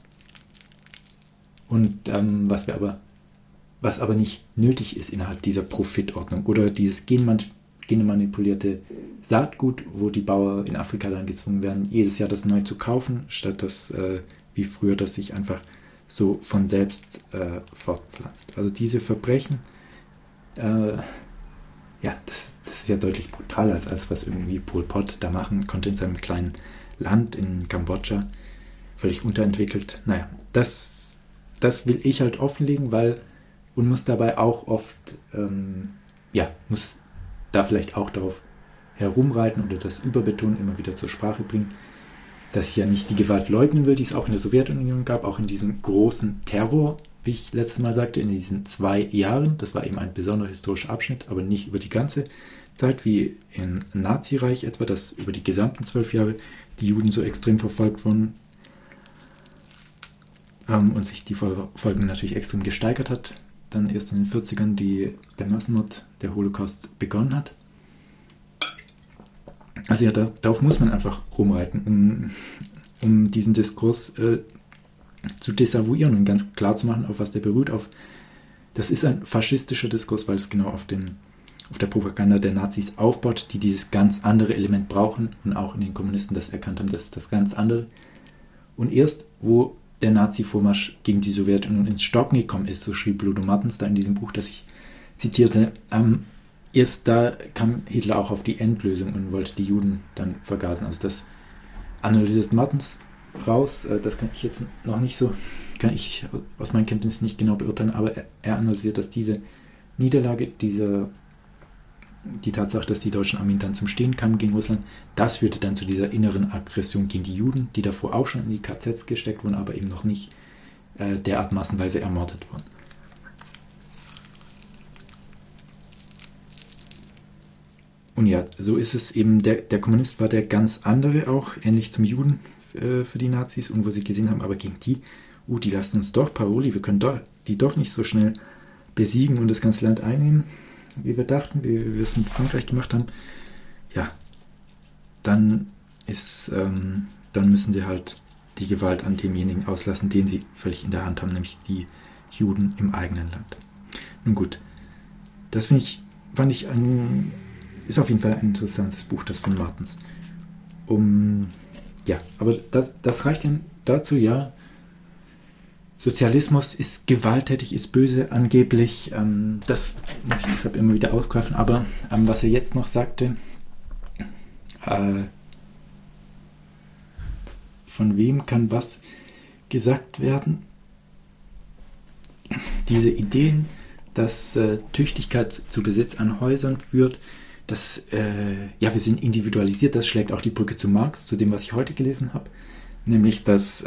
Und was aber nicht nötig ist innerhalb dieser Profitordnung oder dieses genmanipulierte Saatgut, wo die Bauern in Afrika dann gezwungen werden, jedes Jahr das neu zu kaufen, statt das wie früher, das sich einfach so von selbst fortpflanzt. Also diese Verbrechen, das ist ja deutlich brutaler als alles, was irgendwie Pol Pot da machen konnte in seinem kleinen Land in Kambodscha, völlig unterentwickelt. Naja, das das will ich halt offenlegen, und muss dabei auch oft, muss da vielleicht auch darauf herumreiten oder das Überbetonen immer wieder zur Sprache bringen, dass ich ja nicht die Gewalt leugnen will, die es auch in der Sowjetunion gab, auch in diesem großen Terror, wie ich letztes Mal sagte, in diesen 2 Jahren. Das war eben ein besonderer historischer Abschnitt, aber nicht über die ganze Zeit, wie im Nazireich etwa, dass über die gesamten 12 Jahre die Juden so extrem verfolgt wurden und sich die Verfolgung natürlich extrem gesteigert hat. Dann erst in den 40ern der Massenmord, der Holocaust begonnen hat. Also ja, darauf muss man einfach rumreiten, um diesen Diskurs zu desavouieren und ganz klar zu machen, auf was der beruht. Das ist ein faschistischer Diskurs, weil es genau auf der Propaganda der Nazis aufbaut, die dieses ganz andere Element brauchen und auch in den Kommunisten das erkannt haben, das ist das ganz andere. Und erst, wo der Nazi-Vormarsch gegen die Sowjetunion ins Stocken gekommen ist, so schrieb Ludo Martens da in diesem Buch, das ich zitierte, erst da kam Hitler auch auf die Endlösung und wollte die Juden dann vergasen. Also das analysiert Martens raus, das kann ich jetzt noch nicht so, kann ich aus meinen Kenntnissen nicht genau beurteilen, aber er analysiert, dass diese Niederlage, die Tatsache, dass die deutschen Armeen dann zum Stehen kamen gegen Russland, das führte dann zu dieser inneren Aggression gegen die Juden, die davor auch schon in die KZs gesteckt wurden, aber eben noch nicht derart massenweise ermordet wurden. Und ja, so ist es eben, der Kommunist war der ganz andere auch, ähnlich zum Juden für die Nazis, und wo sie gesehen haben, aber gegen die lassen uns doch Paroli, wir können die doch nicht so schnell besiegen und das ganze Land einnehmen, wie wir dachten, wie wir es in Frankreich gemacht haben. Ja, dann müssen sie halt die Gewalt an demjenigen auslassen, den sie völlig in der Hand haben, nämlich die Juden im eigenen Land. Nun gut, das fand ich ist auf jeden Fall ein interessantes Buch, das von Martens. Aber das reicht dann dazu, ja. Sozialismus ist gewalttätig, ist böse angeblich. Das muss ich deshalb immer wieder aufgreifen. Aber was er jetzt noch sagte, von wem kann was gesagt werden? Diese Ideen, dass Tüchtigkeit zu Besitz an Häusern führt, wir sind individualisiert, das schlägt auch die Brücke zu Marx, zu dem, was ich heute gelesen habe, nämlich, dass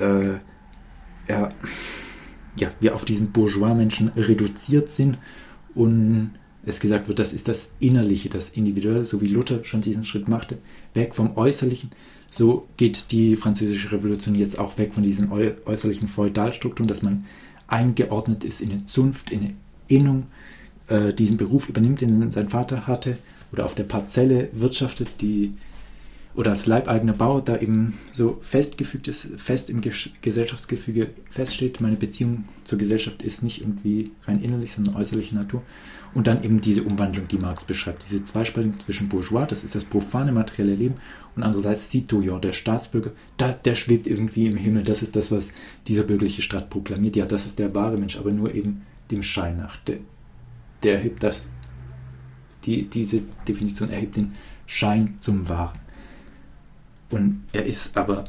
wir auf diesen Bourgeois-Menschen reduziert sind und es gesagt wird, das ist das Innerliche, das Individuelle, so wie Luther schon diesen Schritt machte, weg vom Äußerlichen. So geht die französische Revolution jetzt auch weg von diesen äußerlichen Feudalstrukturen, dass man eingeordnet ist in eine Zunft, in eine Innung, diesen Beruf übernimmt, den sein Vater hatte, oder auf der Parzelle wirtschaftet, oder als leibeigener Bauer da eben so festgefügt ist, fest im Gesellschaftsgefüge feststeht, meine Beziehung zur Gesellschaft ist nicht irgendwie rein innerlich, sondern äußerliche Natur. Und dann eben diese Umwandlung, die Marx beschreibt, diese Zweispaltung zwischen Bourgeois, das ist das profane materielle Leben, und andererseits Citoyen, der Staatsbürger, der schwebt irgendwie im Himmel, das ist das, was dieser bürgerliche Staat proklamiert, ja, das ist der wahre Mensch, aber nur eben dem Schein nach. Der erhebt diese Definition erhebt den Schein zum Wahren. Und er ist aber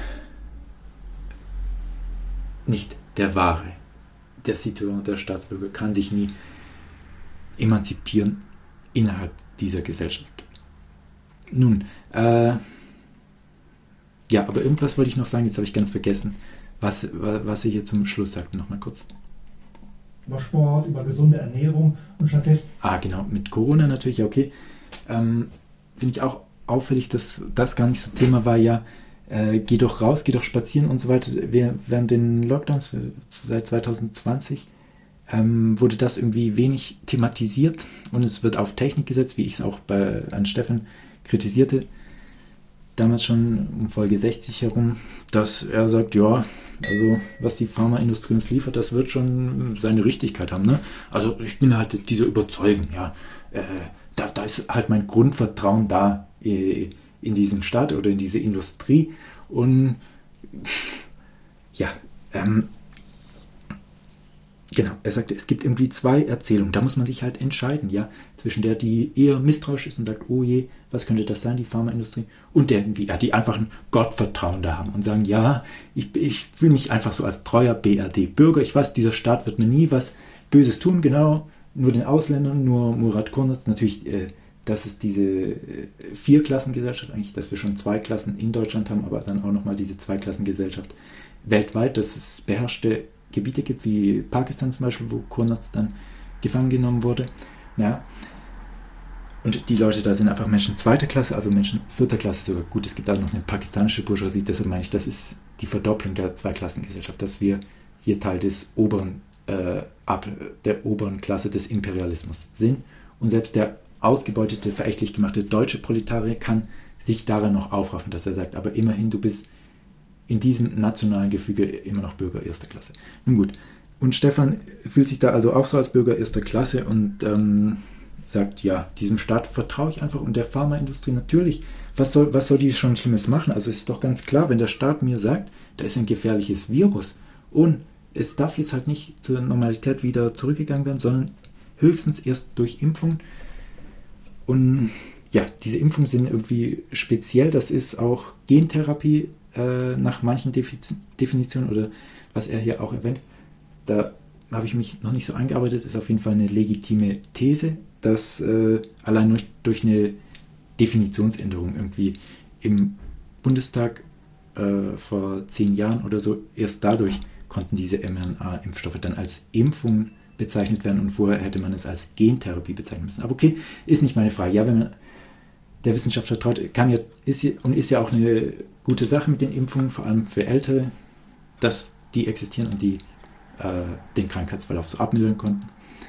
nicht der Wahre. Der Citoyen, der Staatsbürger, kann sich nie emanzipieren innerhalb dieser Gesellschaft. Nun, aber irgendwas wollte ich noch sagen, jetzt habe ich ganz vergessen, was er hier zum Schluss sagte. Nochmal kurz. Über Sport, über gesunde Ernährung und stattdessen. Genau, mit Corona natürlich, okay. Finde ich auch auffällig, dass das gar nicht so Thema war, ja, geh doch raus, geh doch spazieren und so weiter. Während den Lockdowns seit 2020 wurde das irgendwie wenig thematisiert und es wird auf Technik gesetzt, wie ich es auch an Stefan kritisierte, damals schon um Folge 60 herum, dass er sagt, ja, also was die Pharmaindustrie uns liefert, das wird schon seine Richtigkeit haben. Ne? Also ich bin halt dieser Überzeugung, ja, da ist halt mein Grundvertrauen da in diesen Staat oder in diese Industrie und Genau, er sagte, es gibt irgendwie zwei Erzählungen. Da muss man sich halt entscheiden, ja, zwischen der, die eher misstrauisch ist und sagt, oh je, was könnte das sein, die Pharmaindustrie, und der irgendwie, ja, die einfach ein Gottvertrauen da haben und sagen, ja, ich fühle mich einfach so als treuer BRD-Bürger. Ich weiß, dieser Staat wird mir nie was Böses tun, genau, nur den Ausländern, nur Murat Kurnaz. Natürlich, dass es diese Vierklassengesellschaft eigentlich, dass wir schon 2 Klassen in Deutschland haben, aber dann auch nochmal diese Zweiklassengesellschaft weltweit, dass es beherrschte Gebiete gibt, wie Pakistan zum Beispiel, wo Kurnaz dann gefangen genommen wurde. Ja. Und die Leute da sind einfach Menschen 2. Klasse, also Menschen 4. Klasse sogar. Gut, es gibt auch noch eine pakistanische Bourgeoisie, deshalb meine ich, das ist die Verdopplung der Zweiklassengesellschaft, dass wir hier Teil des der oberen Klasse des Imperialismus sind. Und selbst der ausgebeutete, verächtlich gemachte deutsche Proletarier kann sich daran noch aufraffen, dass er sagt, aber immerhin, du bist in diesem nationalen Gefüge immer noch Bürger 1. Klasse. Nun gut, und Stefan fühlt sich da also auch so als Bürger 1. Klasse und sagt, ja, diesem Staat vertraue ich einfach, und der Pharmaindustrie natürlich, was soll die schon Schlimmes machen? Also es ist doch ganz klar, wenn der Staat mir sagt, da ist ein gefährliches Virus und es darf jetzt halt nicht zur Normalität wieder zurückgegangen werden, sondern höchstens erst durch Impfung. Und ja, diese Impfungen sind irgendwie speziell, das ist auch Gentherapie nach manchen Definitionen, oder was er hier auch erwähnt. Da habe ich mich noch nicht so eingearbeitet, ist auf jeden Fall eine legitime These, dass allein nur durch eine Definitionsänderung irgendwie im Bundestag vor 10 Jahren oder so, erst dadurch konnten diese mRNA-Impfstoffe dann als Impfung bezeichnet werden, und vorher hätte man es als Gentherapie bezeichnen müssen. Aber okay, ist nicht meine Frage. Ja, wenn man der Wissenschaft vertraut, ist ja auch eine gute Sache mit den Impfungen, vor allem für Ältere, dass die existieren und die den Krankheitsverlauf so abmildern konnten.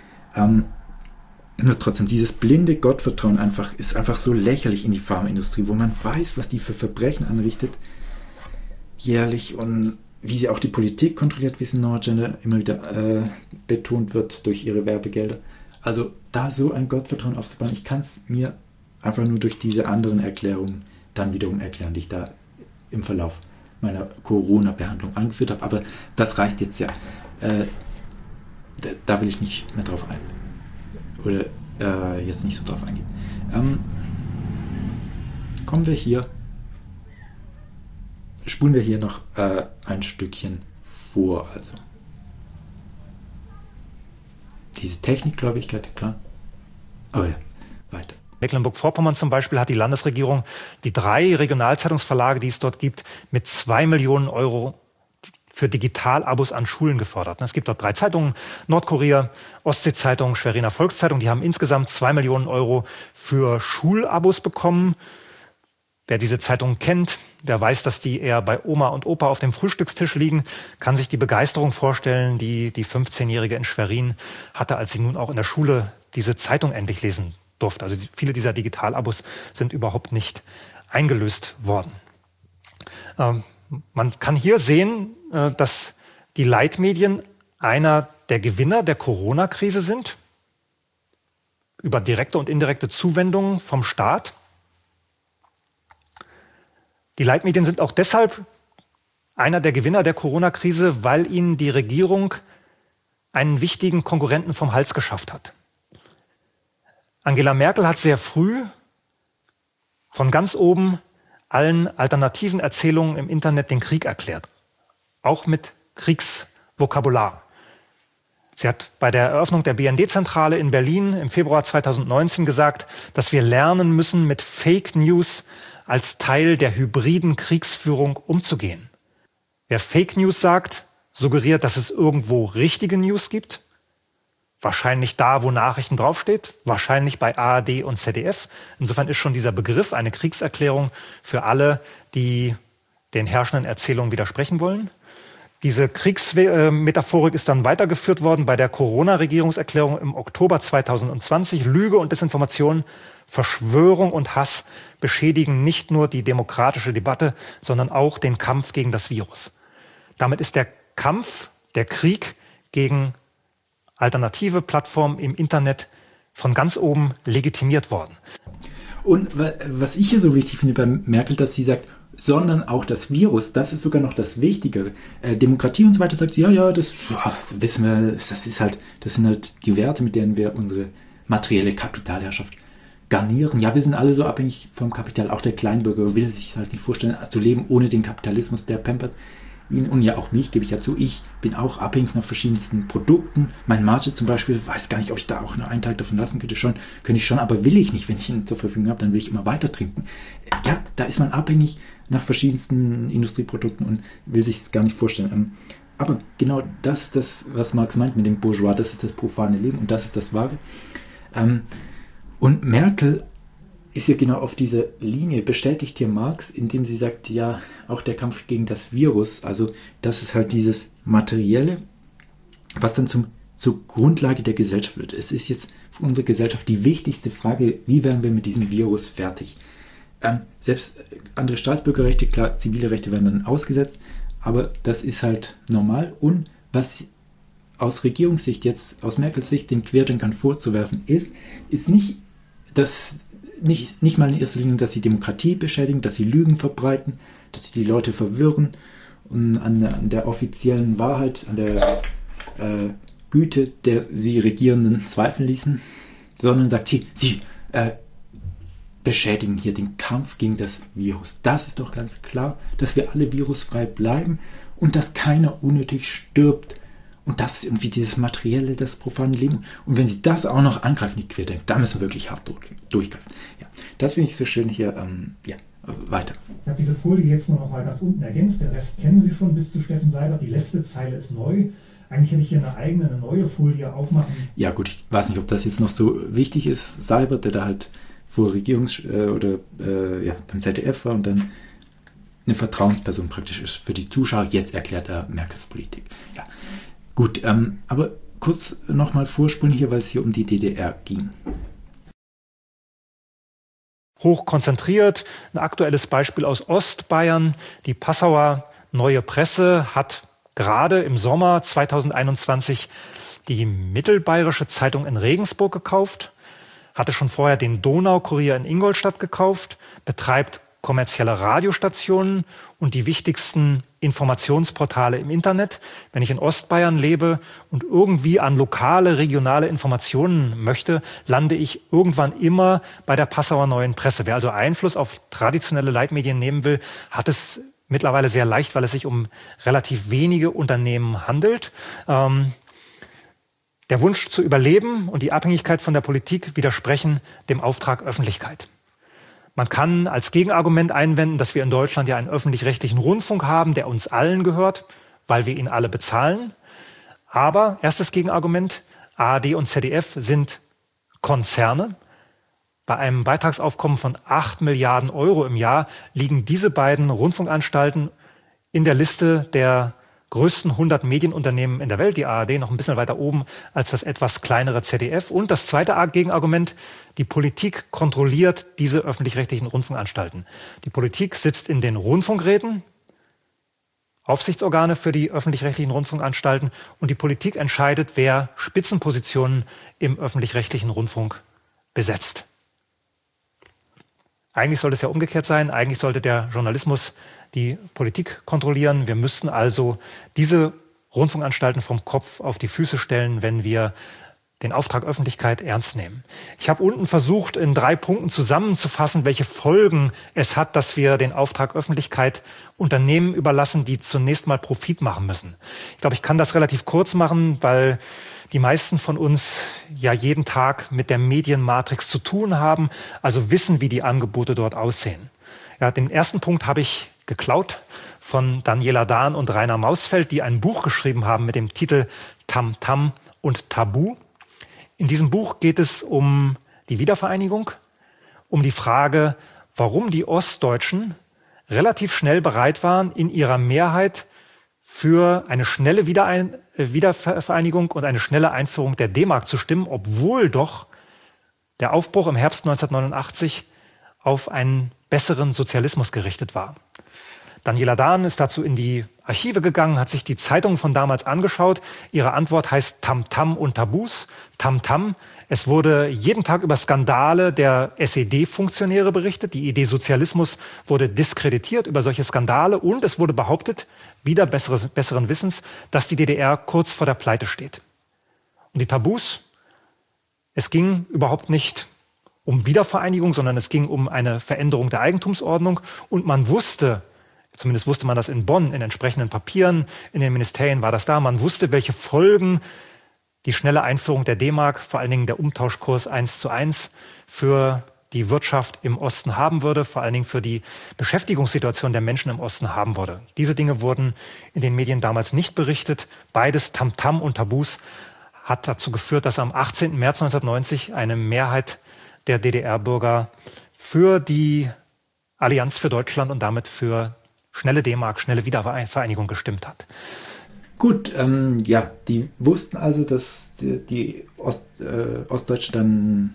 Nur trotzdem, dieses blinde Gottvertrauen ist einfach so lächerlich in die Pharmaindustrie, wo man weiß, was die für Verbrechen anrichtet, jährlich, und wie sie auch die Politik kontrolliert, wie es in Nordgender immer wieder betont wird durch ihre Werbegelder. Also da so ein Gottvertrauen aufzubauen, ich kann es mir einfach nur durch diese anderen Erklärungen dann wiederum erklären, die ich da im Verlauf meiner Corona-Behandlung angeführt habe. Aber das reicht jetzt ja. Da will ich nicht mehr drauf ein. Oder jetzt nicht so drauf eingehen. Spulen wir hier noch ein Stückchen vor. Also diese Technikgläubigkeit, klar. Aber ja, weiter. Mecklenburg-Vorpommern zum Beispiel hat die Landesregierung die 3 Regionalzeitungsverlage, die es dort gibt, mit 2 Millionen Euro für Digitalabos an Schulen gefördert. Es gibt dort 3 Zeitungen, Nordkurier, Ostsee-Zeitung, Schweriner Volkszeitung, die haben insgesamt 2 Millionen Euro für Schulabos bekommen. Wer diese Zeitung kennt, der weiß, dass die eher bei Oma und Opa auf dem Frühstückstisch liegen, kann sich die Begeisterung vorstellen, die die 15-Jährige in Schwerin hatte, als sie nun auch in der Schule diese Zeitung endlich lesen durfte. Also viele dieser Digitalabos sind überhaupt nicht eingelöst worden. Man kann hier sehen, dass die Leitmedien einer der Gewinner der Corona-Krise sind, über direkte und indirekte Zuwendungen vom Staat. Die Leitmedien sind auch deshalb einer der Gewinner der Corona-Krise, weil ihnen die Regierung einen wichtigen Konkurrenten vom Hals geschafft hat. Angela Merkel hat sehr früh von ganz oben allen alternativen Erzählungen im Internet den Krieg erklärt. Auch mit Kriegsvokabular. Sie hat bei der Eröffnung der BND-Zentrale in Berlin im Februar 2019 gesagt, dass wir lernen müssen, mit Fake News als Teil der hybriden Kriegsführung umzugehen. Wer Fake News sagt, suggeriert, dass es irgendwo richtige News gibt. Wahrscheinlich da, wo Nachrichten draufsteht, wahrscheinlich bei ARD und ZDF. Insofern ist schon dieser Begriff eine Kriegserklärung für alle, die den herrschenden Erzählungen widersprechen wollen. Diese Kriegsmetaphorik ist dann weitergeführt worden bei der Corona-Regierungserklärung im Oktober 2020. Lüge und Desinformation, Verschwörung und Hass beschädigen nicht nur die demokratische Debatte, sondern auch den Kampf gegen das Virus. Damit ist der Kampf, der Krieg gegen alternative Plattformen im Internet von ganz oben legitimiert worden. Und was ich hier so wichtig finde bei Merkel, dass sie sagt, sondern auch das Virus, das ist sogar noch das Wichtigere. Demokratie und so weiter sagt, das wissen wir, das sind halt die Werte, mit denen wir unsere materielle Kapitalherrschaft garnieren. Ja, wir sind alle so abhängig vom Kapital. Auch der Kleinbürger will sich halt nicht vorstellen, zu leben ohne den Kapitalismus, der pampert ihn und ja auch mich, gebe ich ja zu. Ich bin auch abhängig nach verschiedensten Produkten. Mein Mate zum Beispiel, weiß gar nicht, ob ich da auch nur einen Tag davon lassen könnte. Könnte ich schon, aber will ich nicht. Wenn ich ihn zur Verfügung habe, dann will ich immer weiter trinken. Ja, da ist man abhängig nach verschiedensten Industrieprodukten und will sich das gar nicht vorstellen. Aber genau das ist das, was Marx meint mit dem Bourgeois. Das ist das profane Leben und das ist das Wahre. Und Merkel ist ja genau auf dieser Linie, bestätigt hier Marx, indem sie sagt, ja, auch der Kampf gegen das Virus, also das ist halt dieses Materielle, was dann zur Grundlage der Gesellschaft wird. Es ist jetzt für unsere Gesellschaft die wichtigste Frage, wie werden wir mit diesem Virus fertig? Selbst andere Staatsbürgerrechte, klar, zivile Rechte werden dann ausgesetzt, aber das ist halt normal. Und was aus Regierungssicht jetzt, aus Merkels Sicht, den Querdenkern vorzuwerfen ist nicht, dass nicht mal in erster Linie, dass sie Demokratie beschädigen, dass sie Lügen verbreiten, dass sie die Leute verwirren und an der offiziellen Wahrheit, an der Güte der sie Regierenden zweifeln ließen, sondern sagt, sie beschädigen hier den Kampf gegen das Virus. Das ist doch ganz klar, dass wir alle virusfrei bleiben und dass keiner unnötig stirbt. Und das ist irgendwie dieses materielle, das profane Leben. Und wenn sie das auch noch angreifen, die Querdenker, da müssen wir wirklich hart durchgreifen. Ja, das finde ich so schön hier. Weiter. Ich habe diese Folie jetzt nur noch mal ganz unten ergänzt. Der Rest kennen Sie schon bis zu Steffen Seibert. Die letzte Zeile ist neu. Eigentlich hätte ich hier eine neue Folie aufmachen. Ja gut, ich weiß nicht, ob das jetzt noch so wichtig ist. Seibert, der da halt vor beim ZDF war und dann eine Vertrauensperson praktisch ist für die Zuschauer. Jetzt erklärt er Merkels Politik. Ja. Gut, aber kurz nochmal vorspulen hier, weil es hier um die DDR ging. Hoch konzentriert, ein aktuelles Beispiel aus Ostbayern. Die Passauer Neue Presse hat gerade im Sommer 2021 die Mittelbayerische Zeitung in Regensburg gekauft, hatte schon vorher den Donaukurier in Ingolstadt gekauft, betreibt kommerzielle Radiostationen und die wichtigsten Informationsportale im Internet. Wenn ich in Ostbayern lebe und irgendwie an lokale, regionale Informationen möchte, lande ich irgendwann immer bei der Passauer Neuen Presse. Wer also Einfluss auf traditionelle Leitmedien nehmen will, hat es mittlerweile sehr leicht, weil es sich um relativ wenige Unternehmen handelt. Der Wunsch zu überleben und die Abhängigkeit von der Politik widersprechen dem Auftrag Öffentlichkeit. Man kann als Gegenargument einwenden, dass wir in Deutschland ja einen öffentlich-rechtlichen Rundfunk haben, der uns allen gehört, weil wir ihn alle bezahlen. Aber, erstes Gegenargument, ARD und ZDF sind Konzerne. Bei einem Beitragsaufkommen von 8 Milliarden Euro im Jahr liegen diese beiden Rundfunkanstalten in der Liste der größten 100 Medienunternehmen in der Welt, die ARD noch ein bisschen weiter oben als das etwas kleinere ZDF. Und das zweite Gegenargument, die Politik kontrolliert diese öffentlich-rechtlichen Rundfunkanstalten. Die Politik sitzt in den Rundfunkräten, Aufsichtsorgane für die öffentlich-rechtlichen Rundfunkanstalten, und die Politik entscheidet, wer Spitzenpositionen im öffentlich-rechtlichen Rundfunk besetzt. Eigentlich sollte es ja umgekehrt sein. Eigentlich sollte der Journalismus die Politik kontrollieren. Wir müssten also diese Rundfunkanstalten vom Kopf auf die Füße stellen, wenn wir den Auftrag Öffentlichkeit ernst nehmen. Ich habe unten versucht, in 3 Punkten zusammenzufassen, welche Folgen es hat, dass wir den Auftrag Öffentlichkeit Unternehmen überlassen, die zunächst mal Profit machen müssen. Ich glaube, ich kann das relativ kurz machen, weil die meisten von uns ja jeden Tag mit der Medienmatrix zu tun haben, also wissen, wie die Angebote dort aussehen. Ja, den ersten Punkt habe ich geklaut von Daniela Dahn und Rainer Mausfeld, die ein Buch geschrieben haben mit dem Titel Tam Tam und Tabu. In diesem Buch geht es um die Wiedervereinigung, um die Frage, warum die Ostdeutschen relativ schnell bereit waren, in ihrer Mehrheit für eine schnelle Wiedervereinigung und eine schnelle Einführung der D-Mark zu stimmen, obwohl doch der Aufbruch im Herbst 1989 auf einen besseren Sozialismus gerichtet war. Daniela Dahn ist dazu in die Archive gegangen, hat sich die Zeitungen von damals angeschaut. Ihre Antwort heißt Tamtam und Tabus. Tamtam. Es wurde jeden Tag über Skandale der SED-Funktionäre berichtet. Die Idee Sozialismus wurde diskreditiert über solche Skandale. Und es wurde behauptet, wieder besseren Wissens, dass die DDR kurz vor der Pleite steht. Und die Tabus, es ging überhaupt nicht um Wiedervereinigung, sondern es ging um eine Veränderung der Eigentumsordnung. Und man wusste, zumindest wusste man das in Bonn, in entsprechenden Papieren, in den Ministerien war das da, man wusste, welche Folgen die schnelle Einführung der D-Mark, vor allen Dingen der Umtauschkurs 1:1, für die Wirtschaft im Osten haben würde, vor allen Dingen für die Beschäftigungssituation der Menschen im Osten haben würde. Diese Dinge wurden in den Medien damals nicht berichtet. Beides, Tamtam und Tabus, hat dazu geführt, dass am 18. März 1990 eine Mehrheit der DDR-Bürger für die Allianz für Deutschland und damit für schnelle D-Mark, schnelle Wiedervereinigung gestimmt hat. Gut, ja, die wussten also, dass die Ostdeutschen dann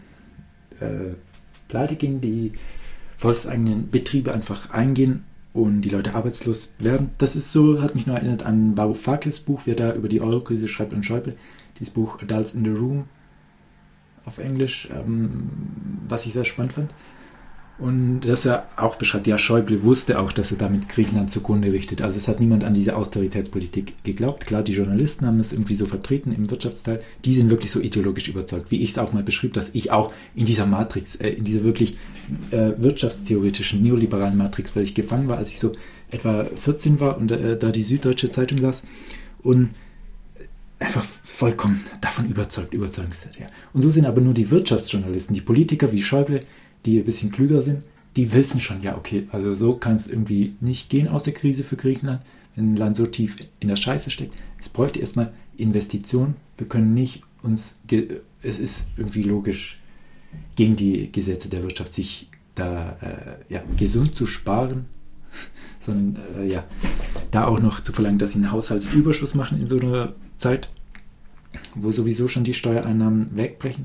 pleite gingen, die volkseigenen Betriebe einfach eingehen und die Leute arbeitslos werden. Das ist so, hat mich noch erinnert an Varoufakis Buch, wer da über die Eurokrise schreibt, und Schäuble. Dieses Buch Adults in the Room auf Englisch, was ich sehr spannend fand. Und dass er auch beschreibt, ja, Schäuble wusste auch, dass er damit Griechenland zugrunde richtet. Also es hat niemand an diese Austeritätspolitik geglaubt. Klar, die Journalisten haben es irgendwie so vertreten im Wirtschaftsteil. Die sind wirklich so ideologisch überzeugt, wie ich es auch mal beschrieb, dass ich auch in dieser Matrix, in dieser wirklich wirtschaftstheoretischen, neoliberalen Matrix völlig gefangen war, als ich so etwa 14 war und da die Süddeutsche Zeitung las. Und einfach vollkommen davon überzeugt. Ja. Und so sind aber nur die Wirtschaftsjournalisten, die Politiker wie Schäuble, die ein bisschen klüger sind, die wissen schon, ja okay, also so kann es irgendwie nicht gehen aus der Krise für Griechenland, wenn ein Land so tief in der Scheiße steckt. Es bräuchte erstmal Investitionen. Wir können nicht es ist irgendwie logisch, gegen die Gesetze der Wirtschaft sich da gesund zu sparen, sondern da auch noch zu verlangen, dass sie einen Haushaltsüberschuss machen in so einer Zeit, wo sowieso schon die Steuereinnahmen wegbrechen.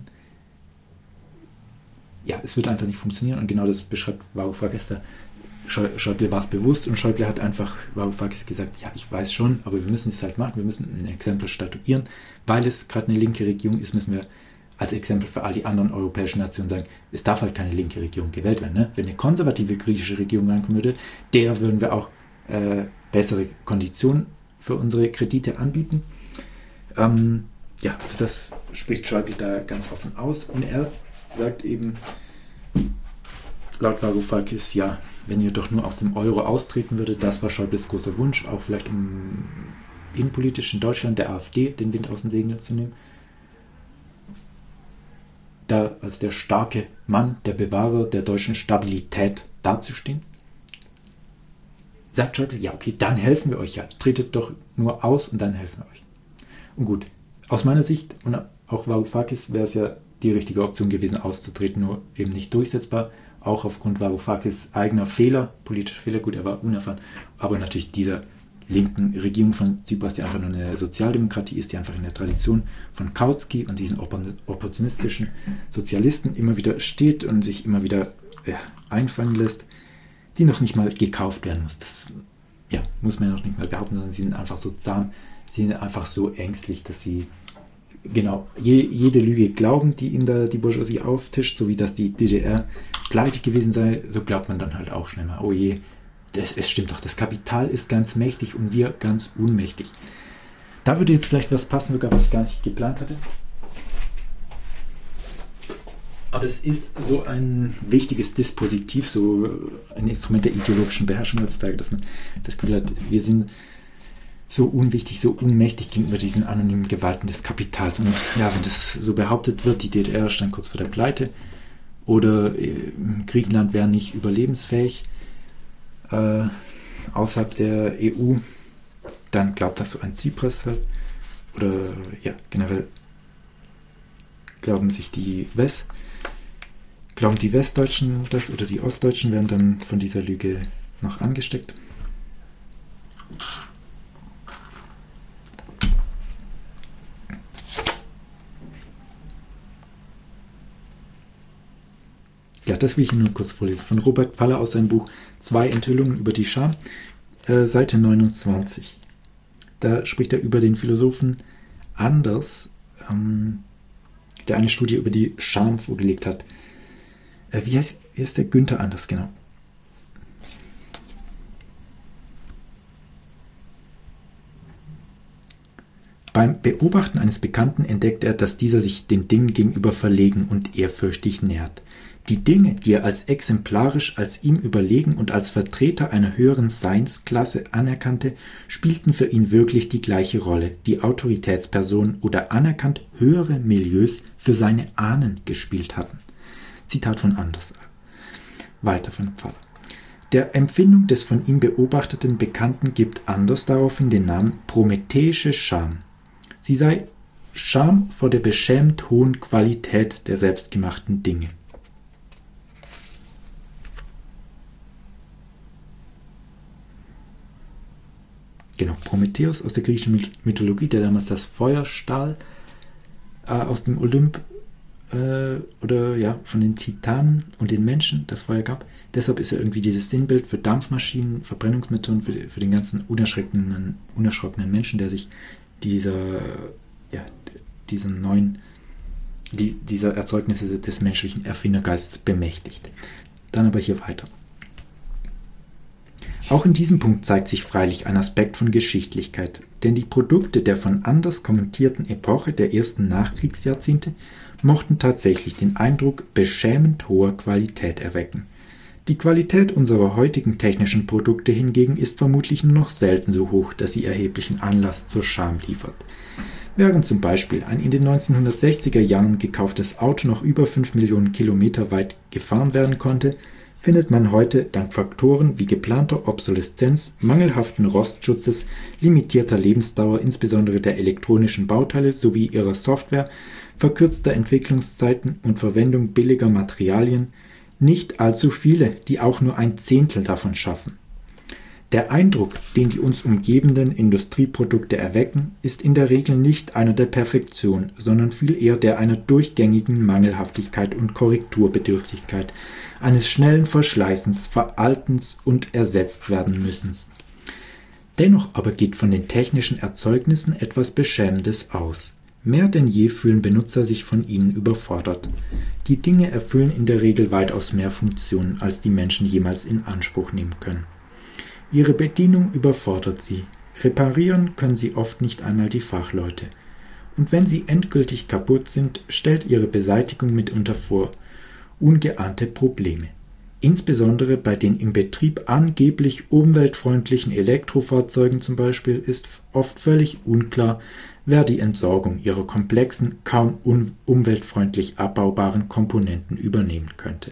Ja, es wird einfach nicht funktionieren, und genau das beschreibt Varoufakis da. Schäuble war es bewusst, und Schäuble hat einfach Varoufakis gesagt, ja, ich weiß schon, aber wir müssen es halt machen, wir müssen ein Exempel statuieren, weil es gerade eine linke Regierung ist, müssen wir als Exempel für all die anderen europäischen Nationen sagen, es darf halt keine linke Regierung gewählt werden. Ne? Wenn eine konservative griechische Regierung reinkommen würde, der würden wir auch bessere Konditionen für unsere Kredite anbieten. Also das spricht Schäuble da ganz offen aus, und er sagt eben laut Varoufakis, ja, wenn ihr doch nur aus dem Euro austreten würdet, das war Schäubles großer Wunsch, auch vielleicht um innenpolitisch in Deutschland der AfD den Wind aus den Segeln zu nehmen. Da als der starke Mann, der Bewahrer der deutschen Stabilität dazustehen. Sagt Schäuble, ja okay, dann helfen wir euch ja. Tretet doch nur aus und dann helfen wir euch. Und gut, aus meiner Sicht und auch Varoufakis wäre es ja die richtige Option gewesen, auszutreten, nur eben nicht durchsetzbar, auch aufgrund Varoufakis eigener Fehler, politischer Fehler, gut, er war unerfahren, aber natürlich dieser linken Regierung von Tsipras, die einfach nur eine Sozialdemokratie ist, die einfach in der Tradition von Kautsky und diesen opportunistischen Sozialisten immer wieder steht und sich immer wieder einfangen lässt, die noch nicht mal gekauft werden muss. Das muss man ja noch nicht mal behaupten, sondern sie sind einfach so zahm, sie sind einfach so ängstlich, dass sie genau jede Lüge glauben, die ihnen die Bourgeoisie auftischt, so wie dass die DDR pleite gewesen sei, so glaubt man dann halt auch schnell mal, oh je, es stimmt doch, das Kapital ist ganz mächtig und wir ganz unmächtig. Da würde jetzt vielleicht was passen, sogar was ich gar nicht geplant hatte. Aber es ist so ein wichtiges Dispositiv, so ein Instrument der ideologischen Beherrschung heutzutage, dass man das Gefühl hat, wir sind so unwichtig, so unmächtig gegenüber diesen anonymen Gewalten des Kapitals. Und ja, wenn das so behauptet wird, die DDR stand kurz vor der Pleite oder Griechenland wäre nicht überlebensfähig außerhalb der EU, dann glaubt das so ein Tsipras halt. Oder generell glauben die Westdeutschen das, oder die Ostdeutschen werden dann von dieser Lüge noch angesteckt. Ja, das will ich Ihnen nur kurz vorlesen. Von Robert Faller aus seinem Buch 2 Enthüllungen über die Scham. Seite 29. Da spricht er über den Philosophen Anders, der eine Studie über die Scham vorgelegt hat. Wie heißt der? Günther Anders, genau. Beim Beobachten eines Bekannten entdeckt er, dass dieser sich den Dingen gegenüber verlegen und ehrfürchtig nährt. Die Dinge, die er als exemplarisch, als ihm überlegen und als Vertreter einer höheren Seinsklasse anerkannte, spielten für ihn wirklich die gleiche Rolle, die Autoritätspersonen oder anerkannt höhere Milieus für seine Ahnen gespielt hatten. Zitat von Anders. Weiter von Pfaller. Der Empfindung des von ihm beobachteten Bekannten gibt Anders daraufhin den Namen prometheische Scham. Sie sei Scham vor der beschämt hohen Qualität der selbstgemachten Dinge. Genau, Prometheus aus der griechischen Mythologie, der damals das Feuer stahl aus dem Olymp von den Titanen und den Menschen das Feuer gab. Deshalb ist er irgendwie dieses Sinnbild für Dampfmaschinen, Verbrennungsmethoden, für den ganzen unerschrockenen Menschen, der sich dieser Erzeugnisse des menschlichen Erfindergeists bemächtigt. Dann aber hier weiter. Auch in diesem Punkt zeigt sich freilich ein Aspekt von Geschichtlichkeit, denn die Produkte der von Anders kommentierten Epoche der ersten Nachkriegsjahrzehnte mochten tatsächlich den Eindruck beschämend hoher Qualität erwecken. Die Qualität unserer heutigen technischen Produkte hingegen ist vermutlich nur noch selten so hoch, dass sie erheblichen Anlass zur Scham liefert. Während zum Beispiel ein in den 1960er Jahren gekauftes Auto noch über 5 Millionen Kilometer weit gefahren werden konnte, findet man heute dank Faktoren wie geplanter Obsoleszenz, mangelhaften Rostschutzes, limitierter Lebensdauer insbesondere der elektronischen Bauteile sowie ihrer Software, verkürzter Entwicklungszeiten und Verwendung billiger Materialien nicht allzu viele, die auch nur ein Zehntel davon schaffen. Der Eindruck, den die uns umgebenden Industrieprodukte erwecken, ist in der Regel nicht einer der Perfektion, sondern viel eher der einer durchgängigen Mangelhaftigkeit und Korrekturbedürftigkeit, eines schnellen Verschleißens, Veraltens und Ersetztwerdenmüssens. Dennoch aber geht von den technischen Erzeugnissen etwas Beschämendes aus. Mehr denn je fühlen Benutzer sich von ihnen überfordert. Die Dinge erfüllen in der Regel weitaus mehr Funktionen, als die Menschen jemals in Anspruch nehmen können. Ihre Bedienung überfordert sie. Reparieren können sie oft nicht einmal die Fachleute. Und wenn sie endgültig kaputt sind, stellt ihre Beseitigung mitunter vor ungeahnte Probleme. Insbesondere bei den im Betrieb angeblich umweltfreundlichen Elektrofahrzeugen zum Beispiel ist oft völlig unklar, wer die Entsorgung ihrer komplexen, kaum umweltfreundlich abbaubaren Komponenten übernehmen könnte.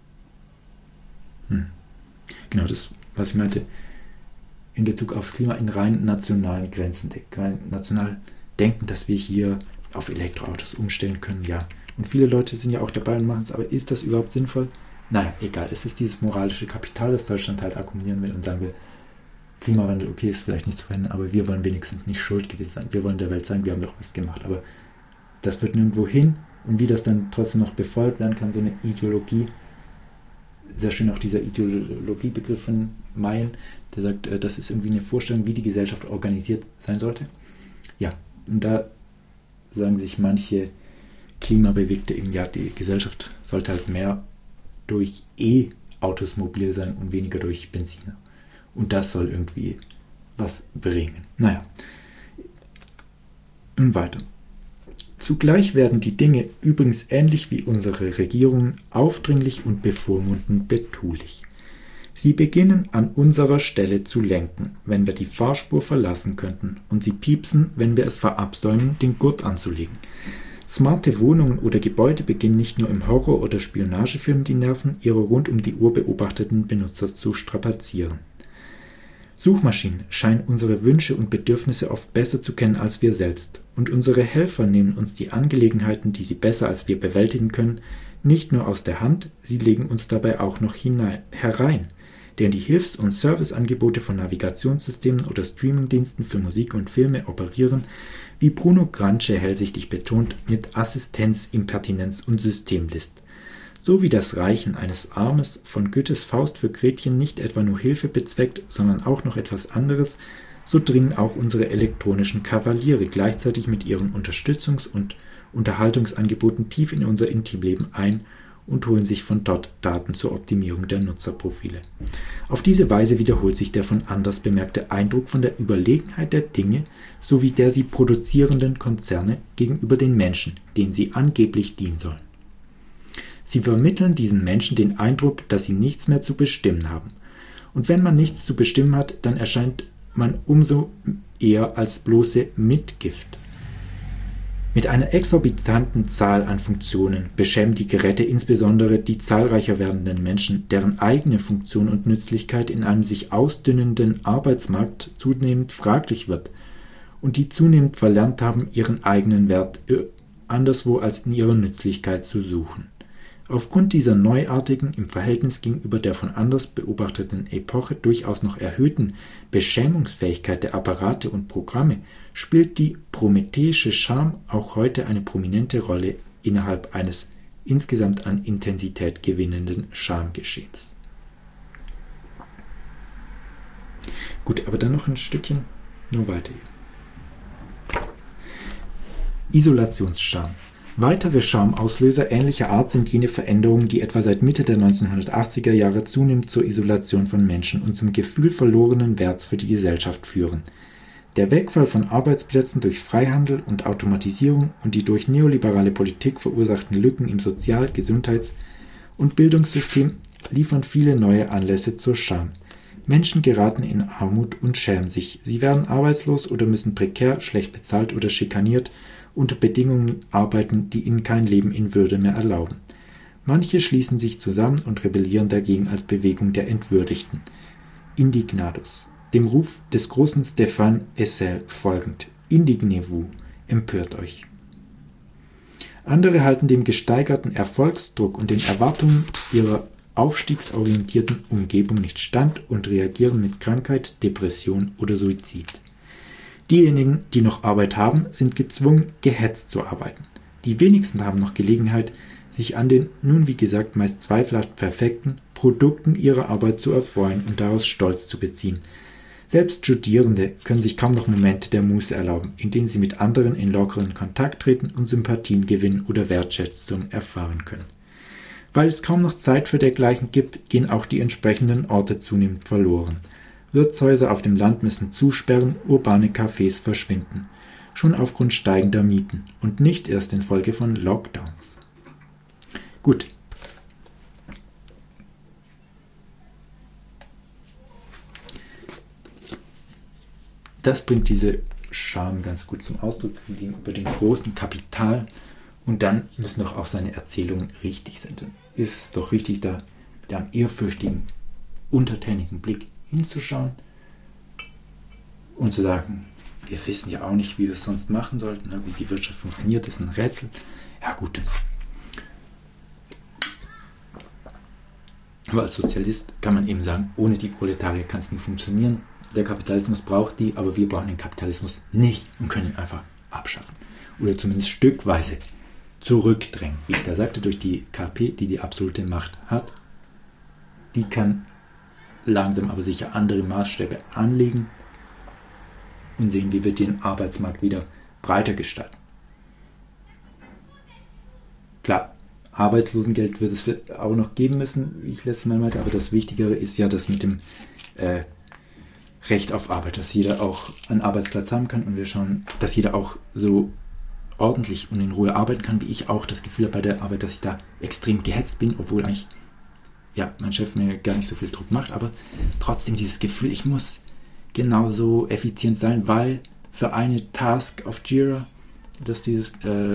Genau das, was ich meinte, in Bezug aufs Klima in rein nationalen Grenzen, national denken, dass wir hier auf Elektroautos umstellen können, ja. Und viele Leute sind ja auch dabei und machen es, aber ist das überhaupt sinnvoll? Naja, egal, es ist dieses moralische Kapital, das Deutschland halt akkumulieren will und sagen will, Klimawandel, okay, ist vielleicht nicht zu verhindern, aber wir wollen wenigstens nicht schuld gewesen sein. Wir wollen der Welt sagen, wir haben doch was gemacht, aber das wird nirgendwo hin und wie das dann trotzdem noch befeuert werden kann, so eine Ideologie, sehr schön auch dieser Ideologiebegriff von Mayen, der sagt, das ist irgendwie eine Vorstellung, wie die Gesellschaft organisiert sein sollte. Ja, und da sagen sich manche Klimabewegte eben, ja, die Gesellschaft sollte halt mehr durch E-Autos mobil sein und weniger durch Benziner. Und das soll irgendwie was bringen. Naja, nun weiter. Zugleich werden die Dinge übrigens ähnlich wie unsere Regierungen aufdringlich und bevormundend betulich. Sie beginnen an unserer Stelle zu lenken, wenn wir die Fahrspur verlassen könnten, und sie piepsen, wenn wir es verabsäumen, den Gurt anzulegen. Smarte Wohnungen oder Gebäude beginnen nicht nur im Horror- oder Spionagefilm die Nerven ihrer rund um die Uhr beobachteten Benutzer zu strapazieren. Suchmaschinen scheinen unsere Wünsche und Bedürfnisse oft besser zu kennen als wir selbst, und unsere Helfer nehmen uns die Angelegenheiten, die sie besser als wir bewältigen können, nicht nur aus der Hand, sie legen uns dabei auch noch herein, denn die Hilfs- und Serviceangebote von Navigationssystemen oder Streamingdiensten für Musik und Filme operieren, wie Bruno Granche hellsichtig betont, mit Assistenz, Impertinenz und Systemlist. So wie das Reichen eines Armes von Goethes Faust für Gretchen nicht etwa nur Hilfe bezweckt, sondern auch noch etwas anderes, so dringen auch unsere elektronischen Kavaliere gleichzeitig mit ihren Unterstützungs- und Unterhaltungsangeboten tief in unser Intimleben ein und holen sich von dort Daten zur Optimierung der Nutzerprofile. Auf diese Weise wiederholt sich der von Anders bemerkte Eindruck von der Überlegenheit der Dinge sowie der sie produzierenden Konzerne gegenüber den Menschen, denen sie angeblich dienen sollen. Sie vermitteln diesen Menschen den Eindruck, dass sie nichts mehr zu bestimmen haben. Und wenn man nichts zu bestimmen hat, dann erscheint man umso eher als bloße Mitgift. Mit einer exorbitanten Zahl an Funktionen beschämen die Geräte insbesondere die zahlreicher werdenden Menschen, deren eigene Funktion und Nützlichkeit in einem sich ausdünnenden Arbeitsmarkt zunehmend fraglich wird und die zunehmend verlernt haben, ihren eigenen Wert anderswo als in ihrer Nützlichkeit zu suchen. Aufgrund dieser neuartigen, im Verhältnis gegenüber der von Anders beobachteten Epoche durchaus noch erhöhten Beschämungsfähigkeit der Apparate und Programme spielt die prometheische Scham auch heute eine prominente Rolle innerhalb eines insgesamt an Intensität gewinnenden Schamgeschehens. Gut, aber dann noch ein Stückchen nur weiter hier. Isolationsscham. Weitere Schamauslöser ähnlicher Art sind jene Veränderungen, die etwa seit Mitte der 1980er Jahre zunehmend zur Isolation von Menschen und zum Gefühl verlorenen Werts für die Gesellschaft führen. Der Wegfall von Arbeitsplätzen durch Freihandel und Automatisierung und die durch neoliberale Politik verursachten Lücken im Sozial-, Gesundheits- und Bildungssystem liefern viele neue Anlässe zur Scham. Menschen geraten in Armut und schämen sich. Sie werden arbeitslos oder müssen prekär, schlecht bezahlt oder schikaniert unter Bedingungen arbeiten, die ihnen kein Leben in Würde mehr erlauben. Manche schließen sich zusammen und rebellieren dagegen als Bewegung der Entwürdigten. Indignados. Dem Ruf des großen Stéphane Hessel folgend. Indignez-vous, empört euch. Andere halten dem gesteigerten Erfolgsdruck und den Erwartungen ihrer aufstiegsorientierten Umgebung nicht stand und reagieren mit Krankheit, Depression oder Suizid. Diejenigen, die noch Arbeit haben, sind gezwungen, gehetzt zu arbeiten. Die wenigsten haben noch Gelegenheit, sich an den, nun wie gesagt, meist zweifelhaft perfekten Produkten ihrer Arbeit zu erfreuen und daraus Stolz zu beziehen. Selbst Studierende können sich kaum noch Momente der Muße erlauben, in denen sie mit anderen in lockeren Kontakt treten und Sympathien gewinnen oder Wertschätzung erfahren können. Weil es kaum noch Zeit für dergleichen gibt, gehen auch die entsprechenden Orte zunehmend verloren. Wirtshäuser auf dem Land müssen zusperren, urbane Cafés verschwinden, schon aufgrund steigender Mieten und nicht erst infolge von Lockdowns. Gut. Das bringt diese Scham ganz gut zum Ausdruck gegenüber dem großen Kapital und dann müssen doch auch seine Erzählungen richtig sein. Ist doch richtig, da mit einem ehrfürchtigen, untertänigen Blick hinzuschauen und zu sagen, wir wissen ja auch nicht, wie wir es sonst machen sollten, wie die Wirtschaft funktioniert, ist ein Rätsel. Ja gut. Aber als Sozialist kann man eben sagen, ohne die Proletarier kann es nicht funktionieren. Der Kapitalismus braucht die, aber wir brauchen den Kapitalismus nicht und können ihn einfach abschaffen. Oder zumindest stückweise zurückdrängen. Wie ich da sagte, durch die KP, die die absolute Macht hat, die kann langsam aber sicher andere Maßstäbe anlegen und sehen, wie wir den Arbeitsmarkt wieder breiter gestalten. Klar, Arbeitslosengeld wird es auch noch geben müssen, wie ich letztes Mal meinte, aber das Wichtigere ist ja das mit dem Recht auf Arbeit, dass jeder auch einen Arbeitsplatz haben kann und wir schauen, dass jeder auch so ordentlich und in Ruhe arbeiten kann, wie ich auch das Gefühl habe bei der Arbeit, dass ich da extrem gehetzt bin, obwohl eigentlich mein Chef mir gar nicht so viel Druck macht, aber trotzdem dieses Gefühl, ich muss genauso effizient sein, weil für eine Task auf Jira, dass diese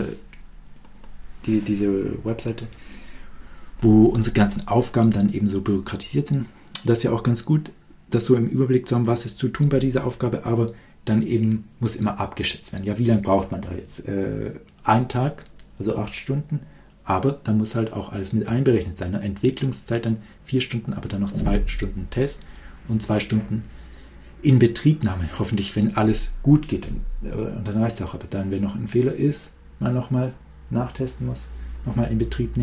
Webseite, wo unsere ganzen Aufgaben dann eben so bürokratisiert sind, das ist ja auch ganz gut, das so im Überblick zu haben, was ist zu tun bei dieser Aufgabe, aber dann eben muss immer abgeschätzt werden. Ja, wie lange braucht man da jetzt? Ein Tag, also 8 Stunden, aber dann muss halt auch alles mit einberechnet sein. Entwicklungszeit dann 4 Stunden, aber dann noch 2 Stunden Test und 2 Stunden Inbetriebnahme. Hoffentlich, wenn alles gut geht. Und dann reicht es auch. Aber dann, wenn noch ein Fehler ist, man nochmal nachtesten muss, nochmal in Betrieb nehmen,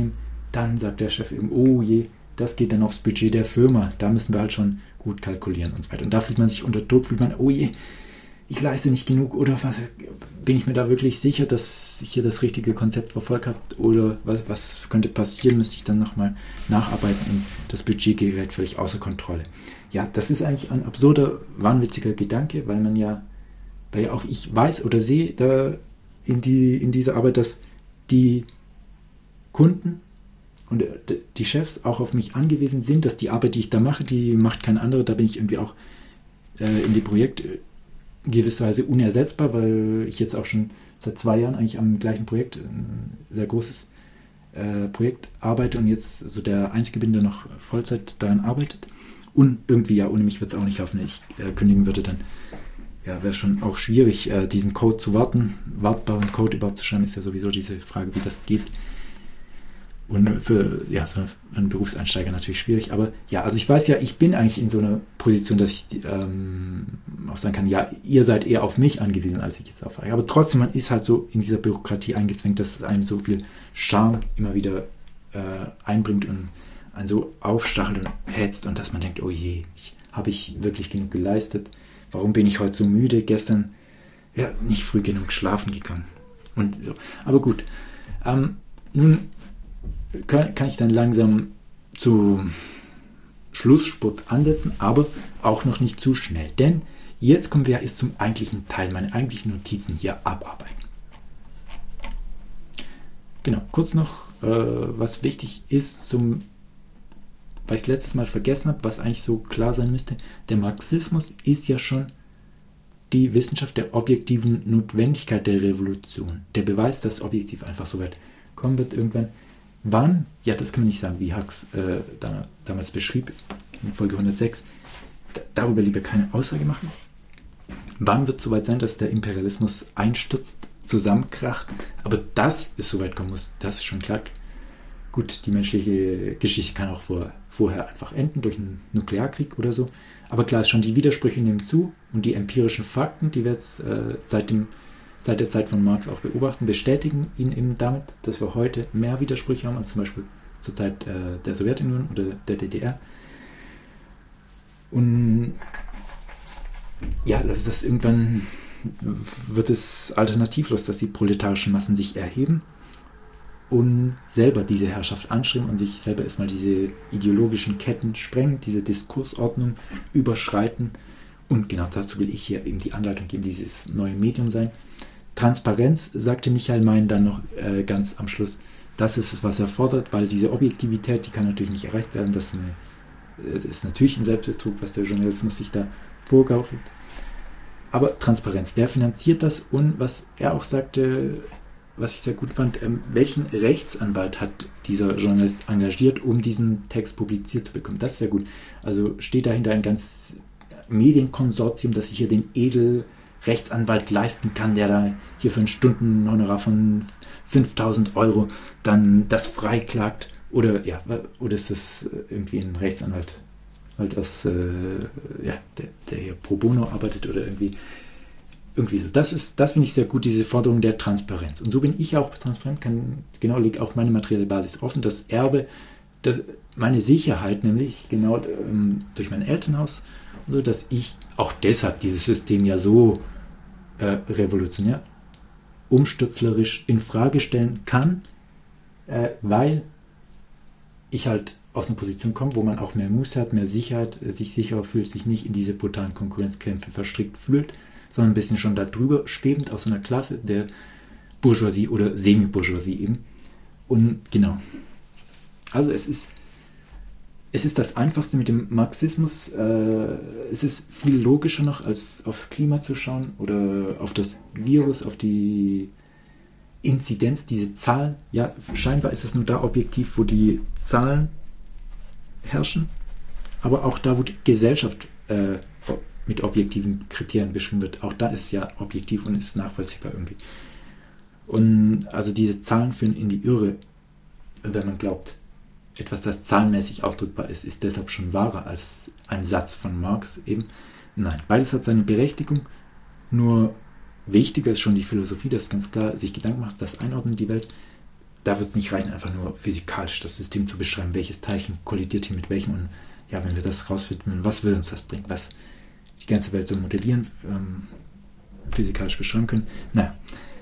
dann sagt der Chef eben, oh je, das geht dann aufs Budget der Firma, da müssen wir halt schon gut kalkulieren und so weiter. Und da fühlt man sich unter Druck, fühlt man, oh je, ich leiste nicht genug oder was, bin ich mir da wirklich sicher, dass ich hier das richtige Konzept verfolgt habe oder was könnte passieren, müsste ich dann nochmal nacharbeiten und das Budget gerät völlig außer Kontrolle. Ja, das ist eigentlich ein absurder, wahnwitziger Gedanke, weil ja auch ich weiß oder sehe da in dieser Arbeit, dass die Kunden und die Chefs auch auf mich angewiesen sind, dass die Arbeit, die ich da mache, die macht kein anderer, da bin ich irgendwie auch in dem Projekt gewisser Weise unersetzbar, weil ich jetzt auch schon seit 2 Jahren eigentlich am gleichen Projekt, ein sehr großes Projekt arbeite und jetzt so der Einzige bin, der noch Vollzeit daran arbeitet. Und irgendwie, ja, ohne mich wird es auch nicht laufen. Wenn ich kündigen würde, dann wäre schon auch schwierig, diesen Code zu wartbaren Code überhaupt zu schreiben, ist ja sowieso diese Frage, wie das geht. Und für so einen Berufseinsteiger natürlich schwierig. Aber ja, also ich weiß ja, ich bin eigentlich in so einer Position, dass ich auch sagen kann, ja, ihr seid eher auf mich angewiesen, als ich jetzt auf euch. Aber trotzdem, man ist halt so in dieser Bürokratie eingezwängt, dass es einem so viel Charme immer wieder einbringt und einen so aufstachelt und hetzt und dass man denkt, oh je, habe ich wirklich genug geleistet? Warum bin ich heute so müde? Gestern nicht früh genug schlafen gegangen. Und so. Aber gut. Nun kann ich dann langsam zu Schlussspurt ansetzen, aber auch noch nicht zu schnell. Denn jetzt kommen wir erst zum eigentlichen Teil, meine eigentlichen Notizen hier abarbeiten. Genau, kurz noch, was wichtig ist, weil ich es letztes Mal vergessen habe, was eigentlich so klar sein müsste. Der Marxismus ist ja schon die Wissenschaft der objektiven Notwendigkeit der Revolution. Der Beweis, dass objektiv einfach so weit kommen wird irgendwann. Wann? Ja, das kann man nicht sagen, wie Hux damals beschrieb, in Folge 106. Darüber lieber keine Aussage machen. Wann wird es soweit sein, dass der Imperialismus einstürzt, zusammenkracht? Aber dass es soweit kommen muss, das ist schon klar. Gut, die menschliche Geschichte kann auch vorher einfach enden, durch einen Nuklearkrieg oder so. Aber klar ist schon, die Widersprüche nehmen zu und die empirischen Fakten, die wir jetzt seit der Zeit von Marx auch beobachten, bestätigen ihn eben damit, dass wir heute mehr Widersprüche haben als zum Beispiel zur Zeit der Sowjetunion oder der DDR. Und ja, das irgendwann wird es alternativlos, dass die proletarischen Massen sich erheben und selber diese Herrschaft anstreben und sich selber erstmal diese ideologischen Ketten sprengen, diese Diskursordnung überschreiten. Und genau dazu will ich hier eben die Anleitung geben, dieses neue Medium sein. Transparenz, sagte Michael Mein dann noch ganz am Schluss, das ist es, was er fordert, weil diese Objektivität, die kann natürlich nicht erreicht werden. Das ist natürlich ein Selbstbetrug, was der Journalismus sich da vorgaukelt. Aber Transparenz, wer finanziert das? Und was er auch sagte, was ich sehr gut fand, welchen Rechtsanwalt hat dieser Journalist engagiert, um diesen Text publiziert zu bekommen? Das ist sehr gut. Also steht dahinter ein ganz Medienkonsortium, das sich hier den Edelrechtsanwalt leisten kann, der da hier für ein Stundenhonorar von 5.000 € dann das freiklagt? Oder ist das irgendwie ein Rechtsanwalt, halt der hier pro bono arbeitet oder irgendwie so. Das finde ich sehr gut, diese Forderung der Transparenz. Und so bin ich auch transparent, liegt auch meine materielle Basis offen. Das Erbe, meine Sicherheit, nämlich genau durch mein Elternhaus, und so, dass ich auch deshalb dieses System ja so revolutionär, umstürzlerisch in Frage stellen kann, weil ich halt aus einer Position komme, wo man auch mehr Muße hat, mehr Sicherheit, sich sicherer fühlt, sich nicht in diese brutalen Konkurrenzkämpfe verstrickt fühlt, sondern ein bisschen schon darüber schwebend aus so einer Klasse der Bourgeoisie oder Semi-Bourgeoisie eben. Und genau. Also es ist das Einfachste mit dem Marxismus. Es ist viel logischer noch, als aufs Klima zu schauen oder auf das Virus, auf die Inzidenz, diese Zahlen. Ja, scheinbar ist es nur da objektiv, wo die Zahlen herrschen, aber auch da, wo die Gesellschaft mit objektiven Kriterien beschrieben wird, auch da ist es ja objektiv und ist nachvollziehbar irgendwie. Und also diese Zahlen führen in die Irre, wenn man glaubt, etwas, das zahlenmäßig ausdrückbar ist, ist deshalb schon wahrer als ein Satz von Marx eben. Nein, beides hat seine Berechtigung, nur wichtiger ist schon die Philosophie, das ist ganz klar, sich Gedanken macht, das einordnen die Welt, da wird es nicht reichen, einfach nur physikalisch das System zu beschreiben, welches Teilchen kollidiert hier mit welchem. Und ja, wenn wir das rausfinden, was will uns das bringen, was die ganze Welt so modellieren, physikalisch beschreiben können. Naja,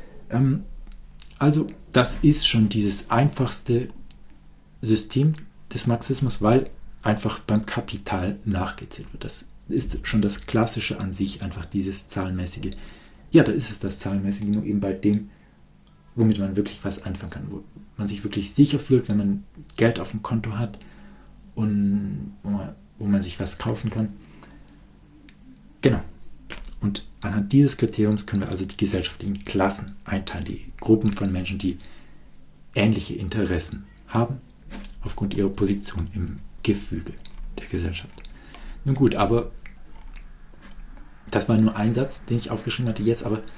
also das ist schon dieses einfachste System des Marxismus, weil einfach beim Kapital nachgezählt wird. Das ist schon das Klassische an sich, einfach dieses Zahlenmäßige. Ja, da ist es das Zahlenmäßige, nur eben bei dem, womit man wirklich was anfangen kann, wo man sich wirklich sicher fühlt, wenn man Geld auf dem Konto hat und wo man sich was kaufen kann. Genau. Und anhand dieses Kriteriums können wir also die gesellschaftlichen Klassen einteilen, die Gruppen von Menschen, die ähnliche Interessen haben, aufgrund ihrer Position im Gefüge der Gesellschaft. Nun gut, aber das war nur ein Satz, den ich aufgeschrieben hatte jetzt, aber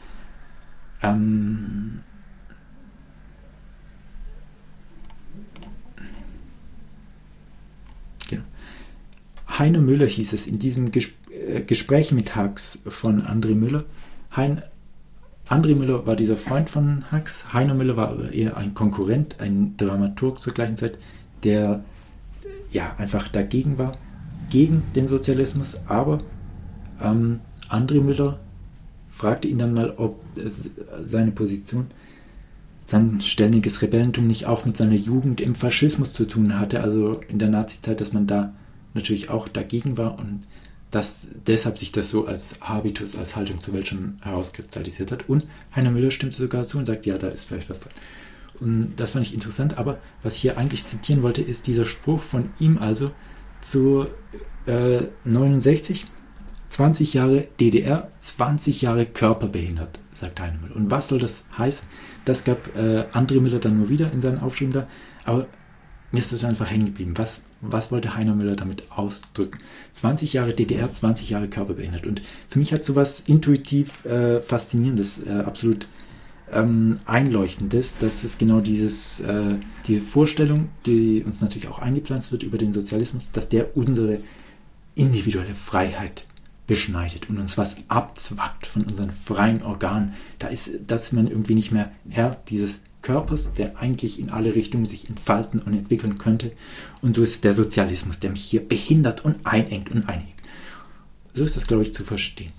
genau. Heiner Müller hieß es in diesem Gespräch mit Hux von André Müller. André Müller war dieser Freund von Hux. Heiner Müller war aber eher ein Konkurrent, ein Dramaturg zur gleichen Zeit, der ja einfach dagegen war, gegen den Sozialismus. Aber André Müller fragte ihn dann mal, ob seine Position, sein ständiges Rebellentum nicht auch mit seiner Jugend im Faschismus zu tun hatte, also in der Nazizeit, dass man da natürlich auch dagegen war und dass deshalb sich das so als Habitus, als Haltung zur Welt schon herauskristallisiert hat. Und Heiner Müller stimmt sogar zu und sagt, ja, da ist vielleicht was dran. Und das fand ich interessant, aber was ich hier eigentlich zitieren wollte, ist dieser Spruch von ihm also zu 69, 20 Jahre DDR, 20 Jahre körperbehindert, sagt Heiner Müller. Und was soll das heißen? Das gab André Müller dann nur wieder in seinen Aufschrieben da, aber mir ist das einfach hängen geblieben. Was wollte Heiner Müller damit ausdrücken? 20 Jahre DDR, 20 Jahre körperbehindert. Und für mich hat sowas intuitiv Faszinierendes, absolut Einleuchtendes. Das ist genau diese Vorstellung, die uns natürlich auch eingepflanzt wird über den Sozialismus, dass der unsere individuelle Freiheit beschneidet und uns was abzwackt von unseren freien Organen. Da ist man irgendwie nicht mehr Herr dieses Körpers, der eigentlich in alle Richtungen sich entfalten und entwickeln könnte. Und so ist der Sozialismus, der mich hier behindert und einengt und einhegt. So ist das, glaube ich, zu verstehen.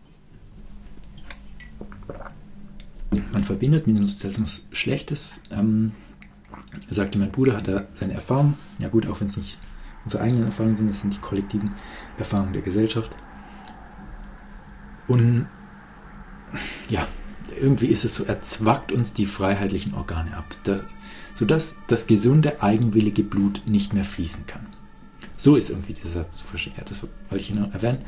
Man verbindet mit dem Sozialismus Schlechtes. Sagte mein Bruder, hat er seine Erfahrungen. Ja gut, auch wenn es nicht unsere eigenen Erfahrungen sind, das sind die kollektiven Erfahrungen der Gesellschaft. Und ja, irgendwie ist es so, er zwackt uns die freiheitlichen Organe ab, sodass das gesunde, eigenwillige Blut nicht mehr fließen kann. So ist irgendwie dieser Satz zu verstehen. Ja, das wollte ich hier noch erwähnen.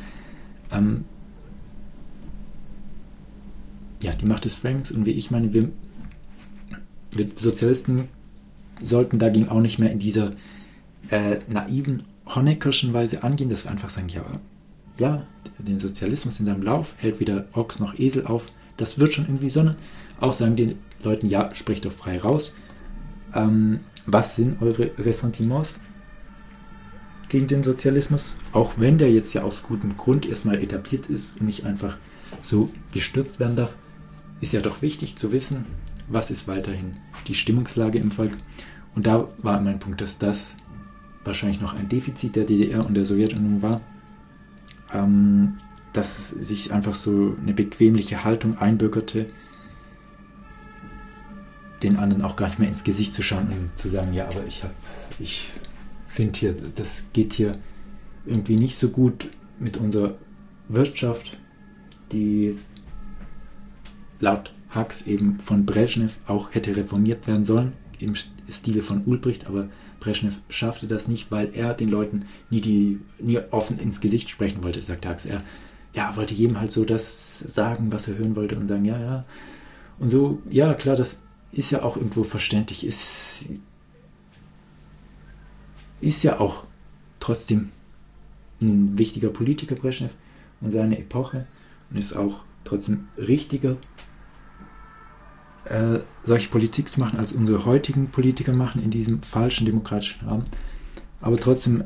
Ja, die Macht des Framings und wie ich meine, wir Sozialisten sollten dagegen auch nicht mehr in dieser naiven, honeckerschen Weise angehen, dass wir einfach sagen, ja, den Sozialismus in seinem Lauf hält weder Ochs noch Esel auf, das wird schon irgendwie, sondern auch sagen den Leuten, ja, sprecht doch frei raus. Was sind eure Ressentiments gegen den Sozialismus? Auch wenn der jetzt ja aus gutem Grund erstmal etabliert ist und nicht einfach so gestürzt werden darf, ist ja doch wichtig zu wissen, was ist weiterhin die Stimmungslage im Volk. Und da war mein Punkt, dass das wahrscheinlich noch ein Defizit der DDR und der Sowjetunion war, dass sich einfach so eine bequemliche Haltung einbürgerte, den anderen auch gar nicht mehr ins Gesicht zu schauen und zu sagen, ja, aber ich finde hier, das geht hier irgendwie nicht so gut mit unserer Wirtschaft, die laut Hux eben von Brezhnev auch hätte reformiert werden sollen, im Stile von Ulbricht, aber Brezhnev schaffte das nicht, weil er den Leuten nie offen ins Gesicht sprechen wollte, sagt Hux. Er wollte jedem halt so das sagen, was er hören wollte und sagen, ja. Und so, ja klar, das ist ja auch irgendwo verständlich, ist ja auch trotzdem ein wichtiger Politiker, Brezhnev, und seine Epoche, und ist auch trotzdem richtiger, solche Politik zu machen, als unsere heutigen Politiker machen in diesem falschen demokratischen Rahmen. Aber trotzdem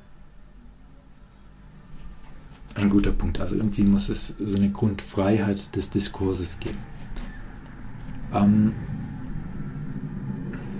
ein guter Punkt. Also irgendwie muss es so eine Grundfreiheit des Diskurses geben.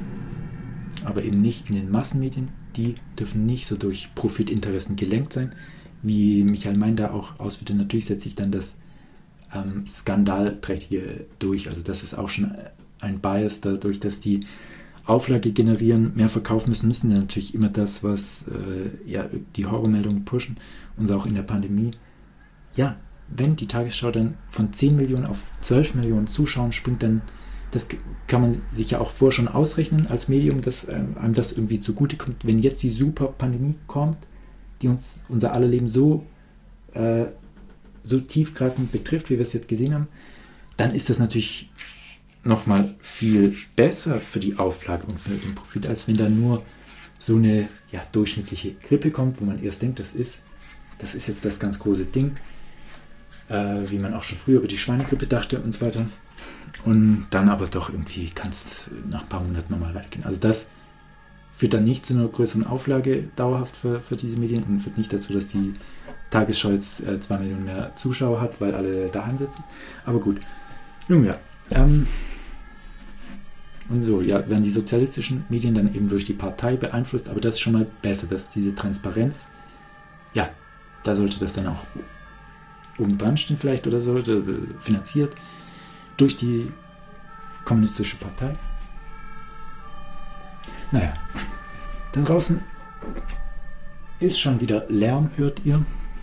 aber eben nicht in den Massenmedien. Die dürfen nicht so durch Profitinteressen gelenkt sein, wie Michael Mein da auch ausführte. Natürlich setzt sich dann das Skandalträchtige durch. Also das ist auch schon ein Bias dadurch, dass die Auflage generieren, mehr verkaufen müssen sie natürlich immer das, was die Horrormeldungen pushen. Und auch in der Pandemie. Ja, wenn die Tagesschau dann von 10 Millionen auf 12 Millionen Zuschauern springt, dann das kann man sich ja auch vorher schon ausrechnen als Medium, dass einem das irgendwie zugutekommt. Wenn jetzt die super Pandemie kommt, die uns unser aller Leben so tiefgreifend betrifft, wie wir es jetzt gesehen haben, dann ist das natürlich nochmal viel besser für die Auflage und für den Profit, als wenn da nur so eine durchschnittliche Grippe kommt, wo man erst denkt, das ist jetzt das ganz große Ding, wie man auch schon früher über die Schweinegrippe dachte und so weiter. Und dann aber doch irgendwie kann es nach ein paar Monaten nochmal weitergehen. Also das führt dann nicht zu einer größeren Auflage dauerhaft für diese Medien und führt nicht dazu, dass die Tagesschau jetzt 2 Millionen mehr Zuschauer hat, weil alle daheim sitzen. Aber gut. Nun ja. Und so, werden die sozialistischen Medien dann eben durch die Partei beeinflusst, aber das ist schon mal besser, dass diese Transparenz, da sollte das dann auch oben dran stehen vielleicht oder so, finanziert durch die kommunistische Partei. Naja, dann draußen ist schon wieder Lärm, hört ihr.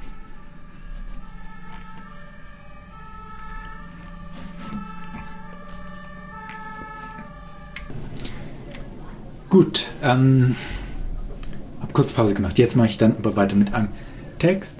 Gut, habe kurz Pause gemacht. Jetzt mache ich dann aber weiter mit einem Text.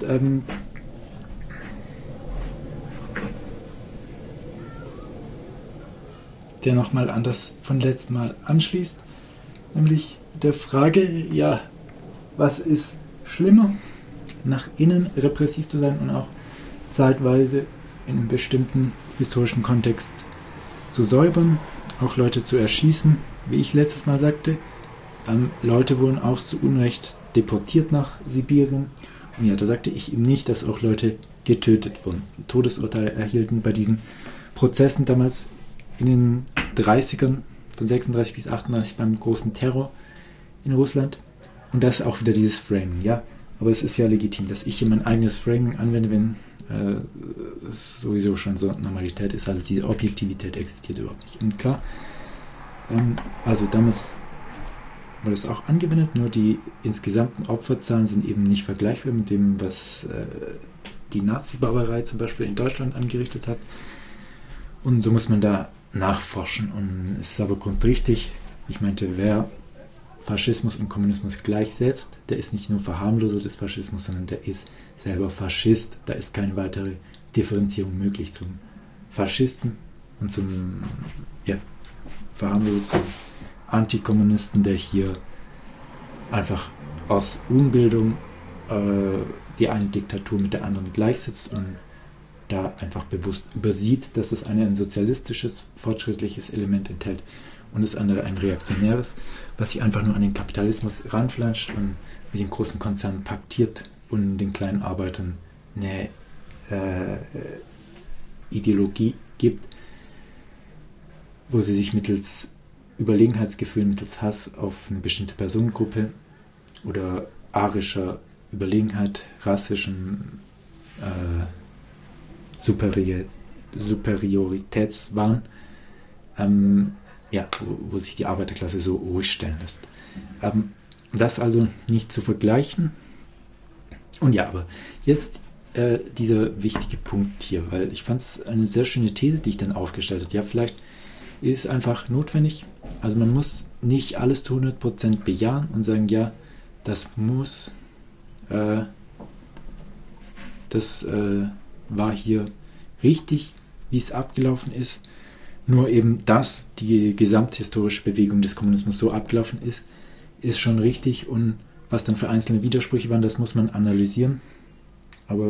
Der nochmal an das von letztem Mal anschließt, nämlich der Frage, was ist schlimmer, nach innen repressiv zu sein und auch zeitweise in einem bestimmten historischen Kontext zu säubern, auch Leute zu erschießen, wie ich letztes Mal sagte. Leute wurden auch zu Unrecht deportiert nach Sibirien. Und da sagte ich eben nicht, dass auch Leute getötet wurden, Todesurteile erhielten bei diesen Prozessen damals in den 30ern, von 36 bis 38 beim großen Terror in Russland. Und das ist auch wieder dieses Framing, aber es ist ja legitim, dass ich hier mein eigenes Framing anwende, wenn es sowieso schon so Normalität ist, also diese Objektivität existiert überhaupt nicht. Und klar, also damals wurde es auch angewendet, nur die insgesamten Opferzahlen sind eben nicht vergleichbar mit dem, was die Nazi-Barbarei zum Beispiel in Deutschland angerichtet hat. Und so muss man da nachforschen. Und es ist aber grundrichtig, ich meinte, wer Faschismus und Kommunismus gleichsetzt, der ist nicht nur Verharmloser des Faschismus, sondern der ist selber Faschist. Da ist keine weitere Differenzierung möglich zum Faschisten und zum Verharmloser, zum Antikommunisten, der hier einfach aus Unbildung die eine Diktatur mit der anderen gleichsetzt und da einfach bewusst übersieht, dass das eine ein sozialistisches, fortschrittliches Element enthält und das andere ein reaktionäres, was sich einfach nur an den Kapitalismus ranflanscht und mit den großen Konzernen paktiert und den kleinen Arbeitern eine Ideologie gibt, wo sie sich mittels Überlegenheitsgefühl, mittels Hass auf eine bestimmte Personengruppe oder arischer Überlegenheit, rassischen Superioritätswahn, wo sich die Arbeiterklasse so ruhig stellen lässt. Das also nicht zu vergleichen. Und aber jetzt dieser wichtige Punkt hier, weil ich fand es eine sehr schöne These, die ich dann aufgestellt habe. Vielleicht ist es einfach notwendig, also man muss nicht alles zu 100% bejahen und sagen, das muss, das war hier richtig, wie es abgelaufen ist. Nur eben, dass die gesamthistorische Bewegung des Kommunismus so abgelaufen ist schon richtig, und was dann für einzelne Widersprüche waren, das muss man analysieren. Aber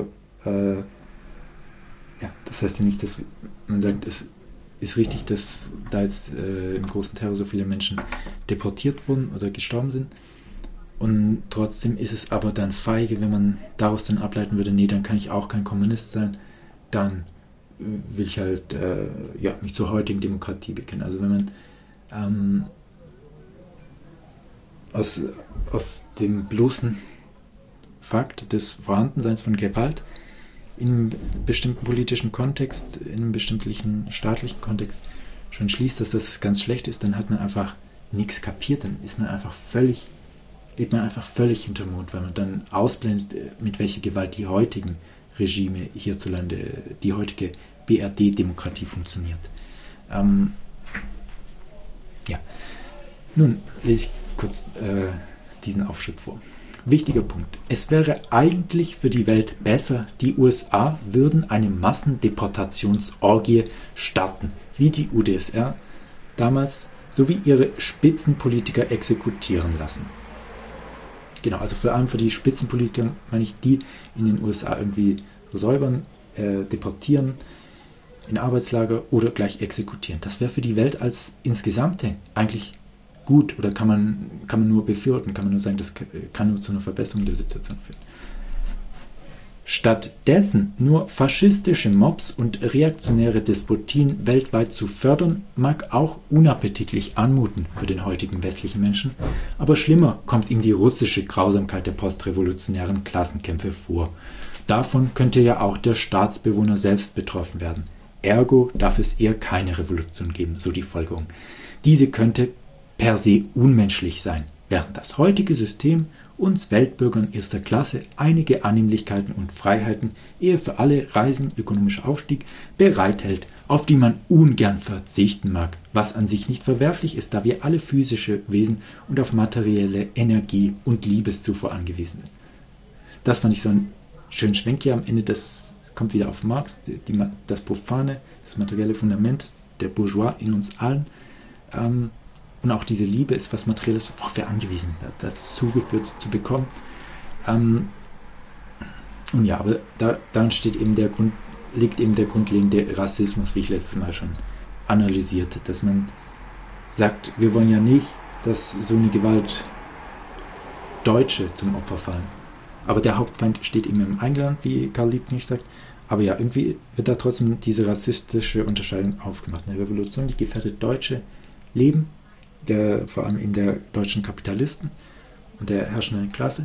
das heißt ja nicht, dass man sagt, es ist richtig, dass da jetzt im großen Terror so viele Menschen deportiert wurden oder gestorben sind. Und trotzdem ist es aber dann feige, wenn man daraus dann ableiten würde, nee, dann kann ich auch kein Kommunist sein, dann will ich halt mich zur heutigen Demokratie bekennen. Also wenn man aus dem bloßen Fakt des Vorhandenseins von Gewalt in einem bestimmten politischen Kontext, in einem bestimmten staatlichen Kontext schon schließt, dass das ganz schlecht ist, dann hat man einfach nichts kapiert, dann lebt man einfach völlig hinterm Mond, weil man dann ausblendet, mit welcher Gewalt die heutigen Regime hierzulande, die heutige BRD-Demokratie funktioniert. Nun lese ich kurz diesen Aufschritt vor. Wichtiger Punkt. Es wäre eigentlich für die Welt besser, die USA würden eine Massendeportationsorgie starten, wie die UdSR damals, sowie ihre Spitzenpolitiker exekutieren lassen. Genau, also vor allem für die Spitzenpolitiker meine ich, die in den USA irgendwie säubern, deportieren, in Arbeitslager oder gleich exekutieren. Das wäre für die Welt als Insgesamte eigentlich gut, oder kann man nur befürworten, kann man nur sagen, das kann nur zu einer Verbesserung der Situation führen. Stattdessen nur faschistische Mobs und reaktionäre Despotien weltweit zu fördern, mag auch unappetitlich anmuten für den heutigen westlichen Menschen, aber schlimmer kommt ihm die russische Grausamkeit der postrevolutionären Klassenkämpfe vor. Davon könnte ja auch der Staatsbewohner selbst betroffen werden. Ergo darf es eher keine Revolution geben, so die Folgerung. Diese könnte per se unmenschlich sein, während das heutige System uns Weltbürgern erster Klasse einige Annehmlichkeiten und Freiheiten, Ehe für alle, Reisen, ökonomischer Aufstieg, bereithält, auf die man ungern verzichten mag, was an sich nicht verwerflich ist, da wir alle physische Wesen und auf materielle Energie und Liebeszufuhr angewiesen sind. Das fand ich so einen schönen Schwenk hier am Ende, das kommt wieder auf Marx, das profane, das materielle Fundament der Bourgeois in uns allen. Und auch diese Liebe ist was Materielles, worauf wir angewiesen sind, das zugeführt zu bekommen. Und ja, aber da liegt eben der grundlegende Rassismus, wie ich letztes Mal schon analysierte, dass man sagt, wir wollen ja nicht, dass so eine Gewalt Deutsche zum Opfer fallen. Aber der Hauptfeind steht eben im Einland, wie Karl Liebknecht sagt. Aber ja, irgendwie wird da trotzdem diese rassistische Unterscheidung aufgemacht. Eine Revolution, die gefährdet deutsche Leben, vor allem in der deutschen Kapitalisten und der herrschenden Klasse.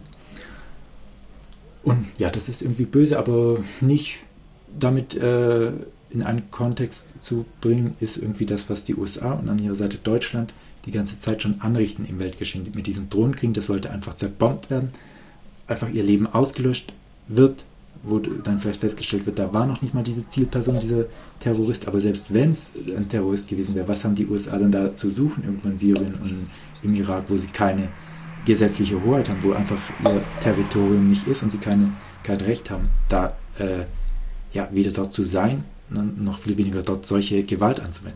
Und ja, das ist irgendwie böse, aber nicht damit in einen Kontext zu bringen, ist irgendwie das, was die USA und an ihrer Seite Deutschland die ganze Zeit schon anrichten im Weltgeschehen. Mit diesem Drohnenkrieg, das sollte einfach zerbombt werden, einfach ihr Leben ausgelöscht wird, wo dann vielleicht festgestellt wird, da war noch nicht mal diese Zielperson, dieser Terrorist, aber selbst wenn es ein Terrorist gewesen wäre, was haben die USA dann da zu suchen, irgendwo in Syrien und im Irak, wo sie keine gesetzliche Hoheit haben, wo einfach ihr Territorium nicht ist und sie kein Recht haben, da weder dort zu sein, noch viel weniger dort solche Gewalt anzuwenden.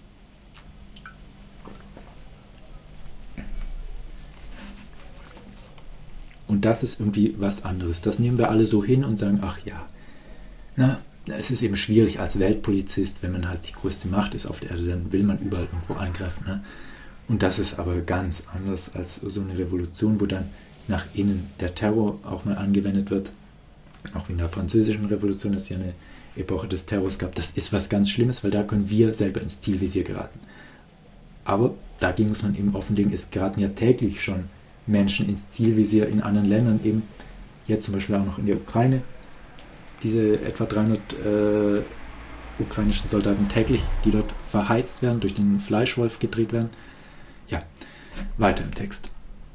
Und das ist irgendwie was anderes. Das nehmen wir alle so hin und sagen, ach ja, es ist eben schwierig als Weltpolizist, wenn man halt die größte Macht ist auf der Erde, dann will man überall irgendwo eingreifen. Ne? Und das ist aber ganz anders als so eine Revolution, wo dann nach innen der Terror auch mal angewendet wird. Auch wie in der französischen Revolution, dass es ja eine Epoche des Terrors gab. Das ist was ganz Schlimmes, weil da können wir selber ins Zielvisier geraten. Aber dagegen muss man eben offenlegen, es geraten ja täglich schon Menschen ins Zielvisier in anderen Ländern, eben jetzt zum Beispiel auch noch in der Ukraine. Diese etwa 300 ukrainischen Soldaten täglich, die dort verheizt werden, durch den Fleischwolf gedreht werden. Ja, weiter im Text.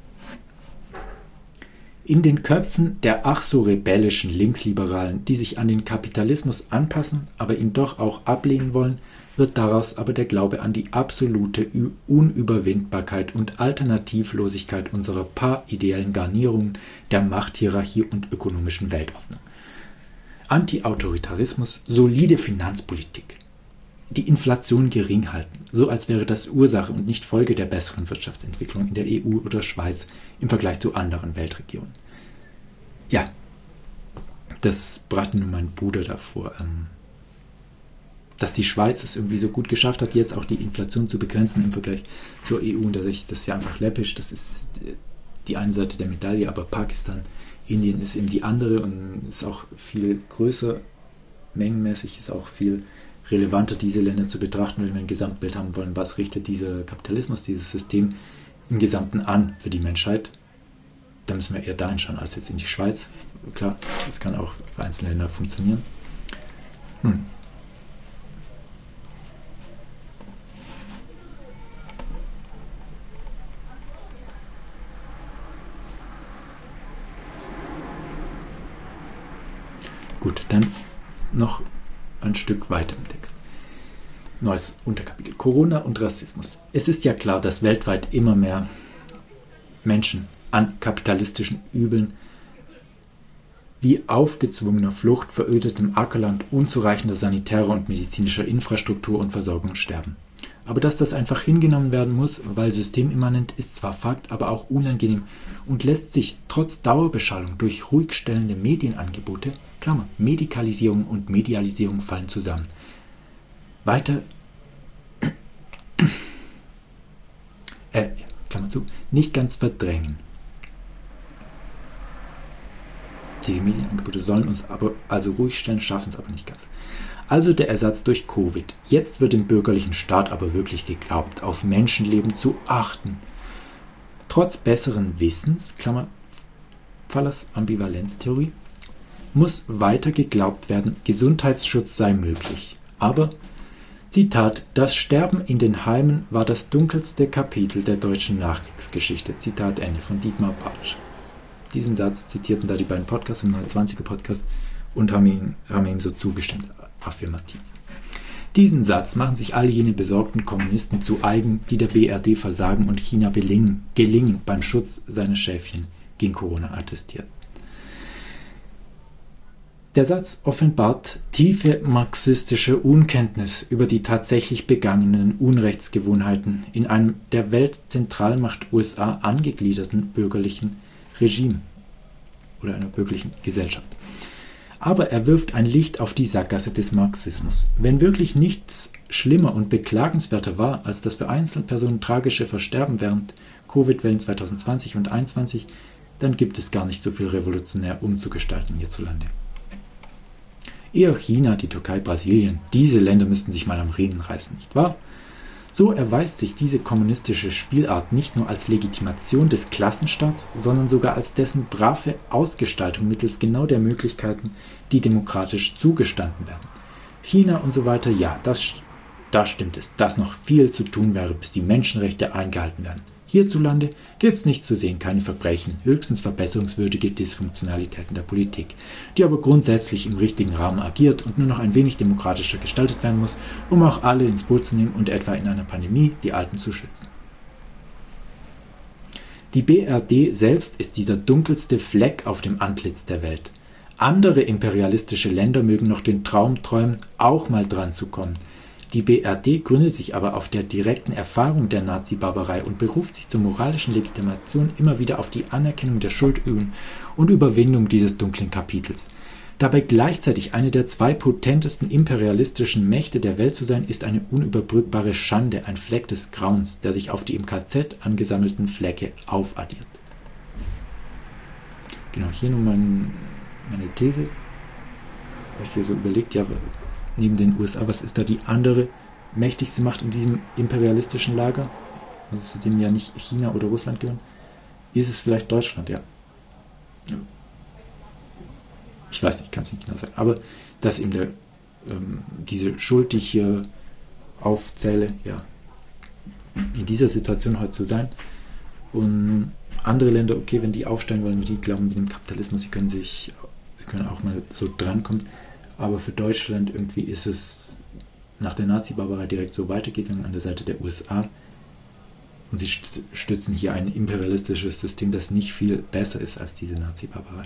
In den Köpfen der ach so rebellischen Linksliberalen, die sich an den Kapitalismus anpassen, aber ihn doch auch ablehnen wollen, wird daraus aber der Glaube an die absolute Unüberwindbarkeit und Alternativlosigkeit unserer paar ideellen Garnierungen der Machthierarchie und ökonomischen Weltordnung. Anti-Autoritarismus, solide Finanzpolitik, die Inflation gering halten, so als wäre das Ursache und nicht Folge der besseren Wirtschaftsentwicklung in der EU oder Schweiz im Vergleich zu anderen Weltregionen. Ja, das brachte nun mein Bruder davor, dass die Schweiz es irgendwie so gut geschafft hat, jetzt auch die Inflation zu begrenzen im Vergleich zur EU, und das ist ja einfach läppisch, das ist die eine Seite der Medaille, aber Pakistan, Indien ist eben die andere und ist auch viel größer, mengenmäßig ist auch viel relevanter, diese Länder zu betrachten, wenn wir ein Gesamtbild haben wollen, was richtet dieser Kapitalismus, dieses System im Gesamten an für die Menschheit? Da müssen wir eher dahin schauen, als jetzt in die Schweiz. Klar, das kann auch für einzelne Länder funktionieren. Nun, gut, dann noch ein Stück weiter im Text. Neues Unterkapitel. Corona und Rassismus. Es ist ja klar, dass weltweit immer mehr Menschen an kapitalistischen Übeln wie aufgezwungener Flucht, verödetem Ackerland, unzureichender sanitärer und medizinischer Infrastruktur und Versorgung sterben. Aber dass das einfach hingenommen werden muss, weil systemimmanent, ist zwar Fakt, aber auch unangenehm und lässt sich trotz Dauerbeschallung durch ruhigstellende Medienangebote, Klammer, Medikalisierung und Medialisierung fallen zusammen, weiter, Klammer zu, nicht ganz verdrängen. Diese Medienangebote sollen uns aber also ruhig stellen, schaffen es aber nicht ganz. Also der Ersatz durch Covid. Jetzt wird dem bürgerlichen Staat aber wirklich geglaubt, auf Menschenleben zu achten. Trotz besseren Wissens, Klammer, Fallers Ambivalenztheorie, muss weiter geglaubt werden, Gesundheitsschutz sei möglich. Aber, Zitat, das Sterben in den Heimen war das dunkelste Kapitel der deutschen Nachkriegsgeschichte. Zitat Ende von Dietmar Bartsch. Diesen Satz zitierten da die beiden Podcasts im 29er Podcast und haben ihm so zugestimmt, affirmativ. Diesen Satz machen sich all jene besorgten Kommunisten zu eigen, die der BRD versagen und China gelingen beim Schutz seiner Schäfchen gegen Corona attestiert. Der Satz offenbart tiefe marxistische Unkenntnis über die tatsächlich begangenen Unrechtsgewohnheiten in einem der Weltzentralmacht USA angegliederten bürgerlichen Regime oder einer bürgerlichen Gesellschaft. Aber er wirft ein Licht auf die Sackgasse des Marxismus. Wenn wirklich nichts schlimmer und beklagenswerter war, als das für Einzelpersonen tragische Versterben während Covid-Wellen 2020 und 2021, dann gibt es gar nicht so viel revolutionär umzugestalten hierzulande. Eher China, die Türkei, Brasilien, diese Länder müssten sich mal am Riemen reißen, nicht wahr? So erweist sich diese kommunistische Spielart nicht nur als Legitimation des Klassenstaats, sondern sogar als dessen brave Ausgestaltung mittels genau der Möglichkeiten, die demokratisch zugestanden werden. China und so weiter, ja, da stimmt es, dass noch viel zu tun wäre, bis die Menschenrechte eingehalten werden. Hierzulande gibt es nichts zu sehen, keine Verbrechen, höchstens verbesserungswürdige Dysfunktionalitäten der Politik, die aber grundsätzlich im richtigen Rahmen agiert und nur noch ein wenig demokratischer gestaltet werden muss, um auch alle ins Boot zu nehmen und etwa in einer Pandemie die Alten zu schützen. Die BRD selbst ist dieser dunkelste Fleck auf dem Antlitz der Welt. Andere imperialistische Länder mögen noch den Traum träumen, auch mal dran zu kommen. Die BRD gründet sich aber auf der direkten Erfahrung der Nazi-Barbarei und beruft sich zur moralischen Legitimation immer wieder auf die Anerkennung der Schuldübung und Überwindung dieses dunklen Kapitels. Dabei gleichzeitig eine der zwei potentesten imperialistischen Mächte der Welt zu sein, ist eine unüberbrückbare Schande, ein Fleck des Grauens, der sich auf die im KZ angesammelten Flecke aufaddiert. Genau, hier nur meine These. Habe ich hier so überlegt, ja, neben den USA, was ist da die andere mächtigste Macht in diesem imperialistischen Lager, also zu dem ja nicht China oder Russland gehören? Ist es vielleicht Deutschland, ja. Ich weiß nicht, kann es nicht genau sagen. Aber dass eben diese Schuld, die ich hier aufzähle, ja, in dieser Situation heute zu sein. Und andere Länder, okay, wenn die aufsteigen wollen, die glauben mit dem Kapitalismus, sie können auch mal so drankommen. Aber für Deutschland irgendwie ist es nach der Nazi-Barbarei direkt so weitergegangen an der Seite der USA. Und sie stützen hier ein imperialistisches System, das nicht viel besser ist als diese Nazi-Barbarei.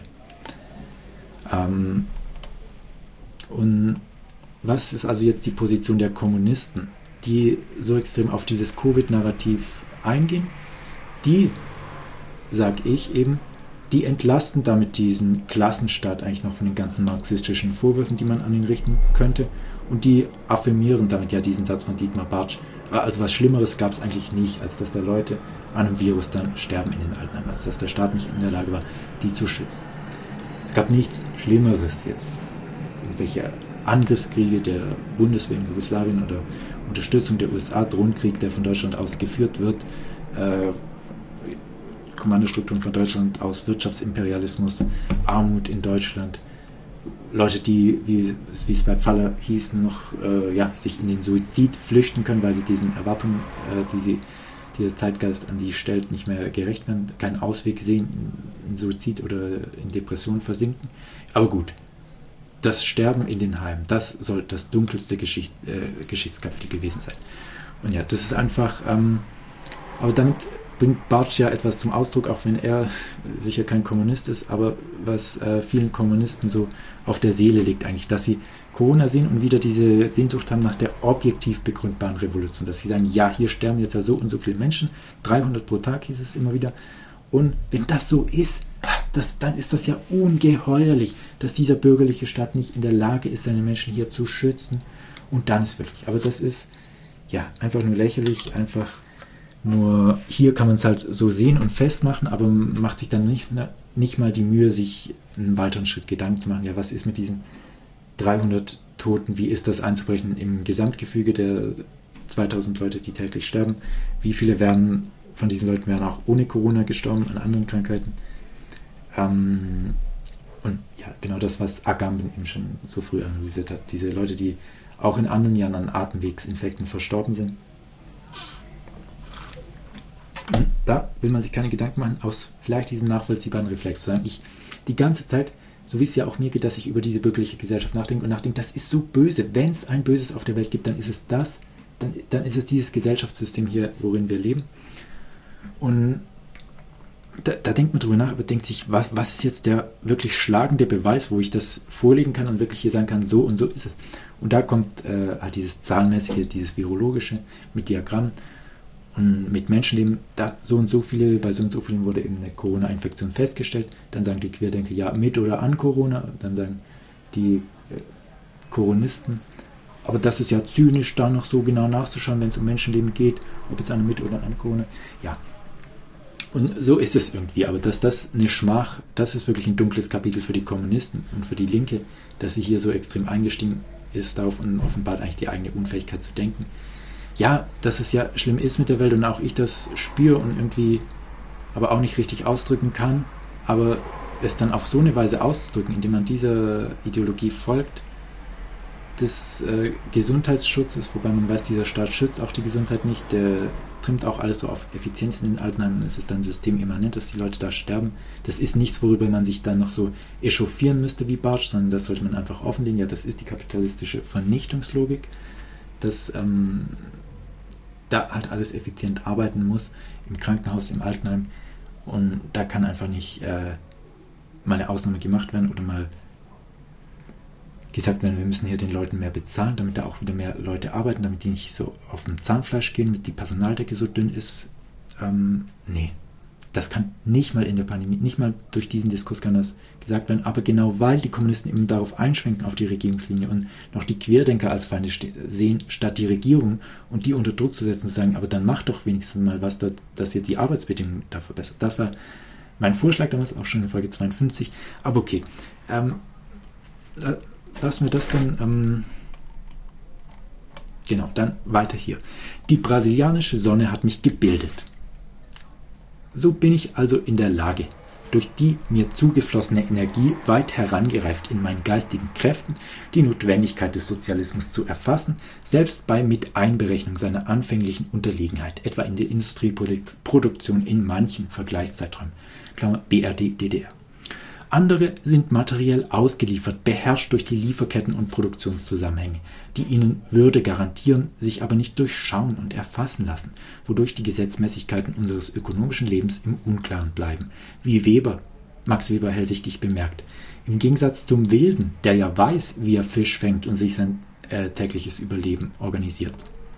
Und was ist also jetzt die Position der Kommunisten, die so extrem auf dieses Covid-Narrativ eingehen? Die, sag ich eben, die entlasten damit diesen Klassenstaat eigentlich noch von den ganzen marxistischen Vorwürfen, die man an ihn richten könnte. Und die affirmieren damit ja diesen Satz von Dietmar Bartsch. Also was Schlimmeres gab es eigentlich nicht, als dass da Leute an einem Virus dann sterben in den Altenheimen. Also dass der Staat nicht in der Lage war, die zu schützen. Es gab nichts Schlimmeres jetzt. Irgendwelche Angriffskriege der Bundeswehr in Jugoslawien oder Unterstützung der USA, Drohnenkrieg, der von Deutschland aus geführt wird, Kommandostrukturen von Deutschland aus, Wirtschaftsimperialismus, Armut in Deutschland, Leute, die, wie es bei Pfaller hieß, noch sich in den Suizid flüchten können, weil sie diesen Erwartungen, die dieser Zeitgeist an sie stellt, nicht mehr gerecht werden, keinen Ausweg sehen, in Suizid oder in Depression versinken. Aber gut, das Sterben in den Heimen, das soll das dunkelste Geschichtskapitel gewesen sein. Und ja, das ist einfach, aber damit bringt Bartsch ja etwas zum Ausdruck, auch wenn er sicher kein Kommunist ist, aber was vielen Kommunisten so auf der Seele liegt eigentlich, dass sie Corona sehen und wieder diese Sehnsucht haben nach der objektiv begründbaren Revolution, dass sie sagen, ja, hier sterben jetzt ja so und so viele Menschen, 300 pro Tag hieß es immer wieder, und wenn das so ist, dann ist das ja ungeheuerlich, dass dieser bürgerliche Staat nicht in der Lage ist, seine Menschen hier zu schützen, und dann ist wirklich, aber das ist ja einfach nur lächerlich, einfach nur hier kann man es halt so sehen und festmachen, aber macht sich dann nicht mal die Mühe, sich einen weiteren Schritt Gedanken zu machen, ja, was ist mit diesen 300 Toten, wie ist das einzubrechen im Gesamtgefüge der 2000 Leute, die täglich sterben, wie viele von diesen Leuten wären auch ohne Corona gestorben, an anderen Krankheiten. Und ja, genau das, was Agamben eben schon so früh analysiert hat, diese Leute, die auch in anderen Jahren an Atemwegsinfekten verstorben sind. Und da will man sich keine Gedanken machen, aus vielleicht diesem nachvollziehbaren Reflex zu sagen, ich die ganze Zeit, so wie es ja auch mir geht, dass ich über diese bürgerliche Gesellschaft nachdenke und nachdenke, das ist so böse. Wenn es ein Böses auf der Welt gibt, dann ist es das, dann ist es dieses Gesellschaftssystem hier, worin wir leben. Und da denkt man drüber nach, aber denkt sich, was ist jetzt der wirklich schlagende Beweis, wo ich das vorlegen kann und wirklich hier sagen kann, so und so ist es. Und da kommt halt dieses Zahlenmäßige, dieses Virologische mit Diagrammen und mit Menschenleben, da so und so viele, bei so und so vielen wurde eben eine Corona-Infektion festgestellt. Dann sagen die Querdenker, ja, mit oder an Corona. Dann sagen die Coronisten, aber das ist ja zynisch, da noch so genau nachzuschauen, wenn es um Menschenleben geht, ob es an mit oder an Corona. Ja, und so ist es irgendwie, aber dass das eine Schmach, das ist wirklich ein dunkles Kapitel für die Kommunisten und für die Linke, dass sie hier so extrem eingestiegen ist darauf und offenbart eigentlich die eigene Unfähigkeit zu denken. Ja, dass es ja schlimm ist mit der Welt und auch ich das spüre und irgendwie aber auch nicht richtig ausdrücken kann, aber es dann auf so eine Weise auszudrücken, indem man dieser Ideologie folgt, des Gesundheitsschutzes, wobei man weiß, dieser Staat schützt auch die Gesundheit nicht, der trimmt auch alles so auf Effizienz in den Altenheimen, es ist dann systemimmanent, dass die Leute da sterben. Das ist nichts, worüber man sich dann noch so echauffieren müsste wie Bartsch, sondern das sollte man einfach offenlegen. Ja, das ist die kapitalistische Vernichtungslogik, dass da halt alles effizient arbeiten muss, im Krankenhaus, im Altenheim, und da kann einfach nicht mal eine Ausnahme gemacht werden oder mal gesagt werden, wir müssen hier den Leuten mehr bezahlen, damit da auch wieder mehr Leute arbeiten, damit die nicht so auf dem Zahnfleisch gehen, damit die Personaldecke so dünn ist. Nee, das kann nicht mal in der Pandemie, nicht mal durch diesen Diskurs kann das gesagt werden, aber genau weil die Kommunisten eben darauf einschwenken, auf die Regierungslinie und noch die Querdenker als Feinde sehen, statt die Regierung und die unter Druck zu setzen und zu sagen, aber dann macht doch wenigstens mal was, dass ihr die Arbeitsbedingungen da verbessert. Das war mein Vorschlag damals, auch schon in Folge 52, aber okay. Lassen wir das dann, genau, dann weiter hier. Die brasilianische Sonne hat mich gebildet. So bin ich also in der Lage, durch die mir zugeflossene Energie weit herangereift in meinen geistigen Kräften, die Notwendigkeit des Sozialismus zu erfassen, selbst bei Miteinberechnung seiner anfänglichen Unterlegenheit, etwa in der Industrieproduktion in manchen Vergleichszeiträumen, Klammer BRD, DDR. Andere sind materiell ausgeliefert, beherrscht durch die Lieferketten und Produktionszusammenhänge, die ihnen Würde garantieren, sich aber nicht durchschauen und erfassen lassen, wodurch die Gesetzmäßigkeiten unseres ökonomischen Lebens im Unklaren bleiben, wie Max Weber hellsichtig bemerkt. Im Gegensatz zum Wilden, der ja weiß, wie er Fisch fängt und sich sein tägliches Überleben organisiert.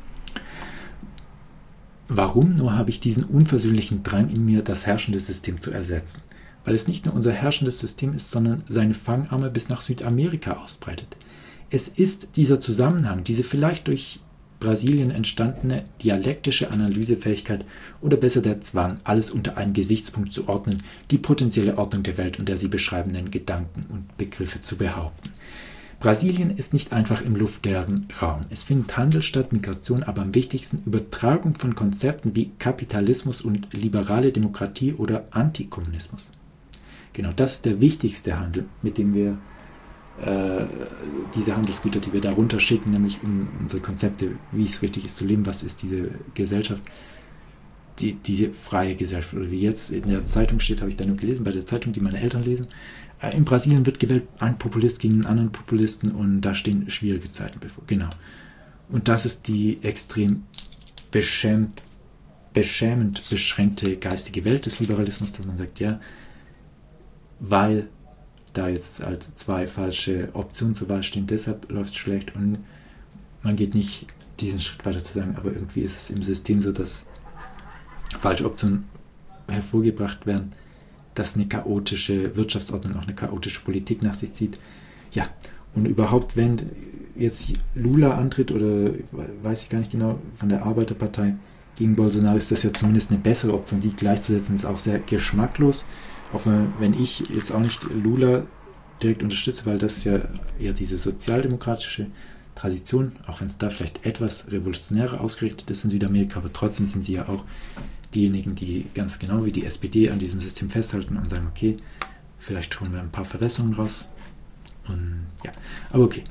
Warum nur habe ich diesen unversöhnlichen Drang in mir, das herrschende System zu ersetzen? Weil es nicht nur unser herrschendes System ist, sondern seine Fangarme bis nach Südamerika ausbreitet. Es ist dieser Zusammenhang, diese vielleicht durch Brasilien entstandene dialektische Analysefähigkeit oder besser der Zwang, alles unter einen Gesichtspunkt zu ordnen, die potenzielle Ordnung der Welt und der sie beschreibenden Gedanken und Begriffe zu behaupten. Brasilien ist nicht einfach im luftleeren Raum. Es findet Handel statt, Migration, aber am wichtigsten Übertragung von Konzepten wie Kapitalismus und liberale Demokratie oder Antikommunismus. Genau, das ist der wichtigste Handel, mit dem wir diese Handelsgüter, die wir da runterschicken, nämlich um unsere Konzepte, wie es richtig ist zu leben, was ist diese Gesellschaft, diese freie Gesellschaft, oder wie jetzt in der Zeitung steht, habe ich da nur gelesen, bei der Zeitung, die meine Eltern lesen. In Brasilien wird gewählt ein Populist gegen einen anderen Populisten und da stehen schwierige Zeiten bevor. Genau. Und das ist die extrem beschämend beschränkte geistige Welt des Liberalismus, dass man sagt, ja, weil da jetzt als 2 falsche Optionen zur Wahl stehen, deshalb läuft es schlecht, und man geht nicht diesen Schritt weiter zu sagen, aber irgendwie ist es im System so, dass falsche Optionen hervorgebracht werden, dass eine chaotische Wirtschaftsordnung auch eine chaotische Politik nach sich zieht. Ja, und überhaupt, wenn jetzt Lula antritt, oder weiß ich gar nicht genau, von der Arbeiterpartei gegen Bolsonaro, ist das ja zumindest eine bessere Option, die gleichzusetzen ist auch sehr geschmacklos. Auch wenn ich jetzt auch nicht Lula direkt unterstütze, weil das ja eher diese sozialdemokratische Tradition, auch wenn es da vielleicht etwas revolutionärer ausgerichtet ist in Südamerika, aber trotzdem sind sie ja auch diejenigen, die ganz genau wie die SPD an diesem System festhalten und sagen, okay, vielleicht holen wir ein paar Verbesserungen raus. Und ja, aber okay.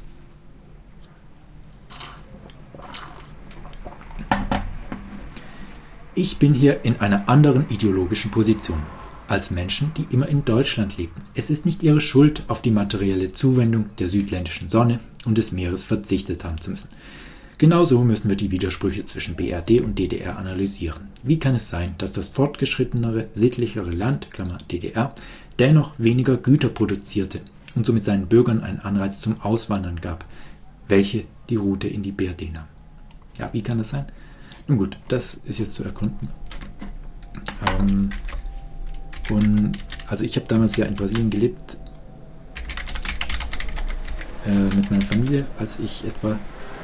Ich bin hier in einer anderen ideologischen Position als Menschen, die immer in Deutschland lebten. Es ist nicht ihre Schuld, auf die materielle Zuwendung der südländischen Sonne und des Meeres verzichtet haben zu müssen. Genauso müssen wir die Widersprüche zwischen BRD und DDR analysieren. Wie kann es sein, dass das fortgeschrittenere, sittlichere Land, Klammer DDR, dennoch weniger Güter produzierte und somit seinen Bürgern einen Anreiz zum Auswandern gab, welche die Route in die BRD nahm? Ja, wie kann das sein? Nun gut, das ist jetzt zu erkunden. Und also ich habe damals ja in Brasilien gelebt mit meiner Familie, als ich etwa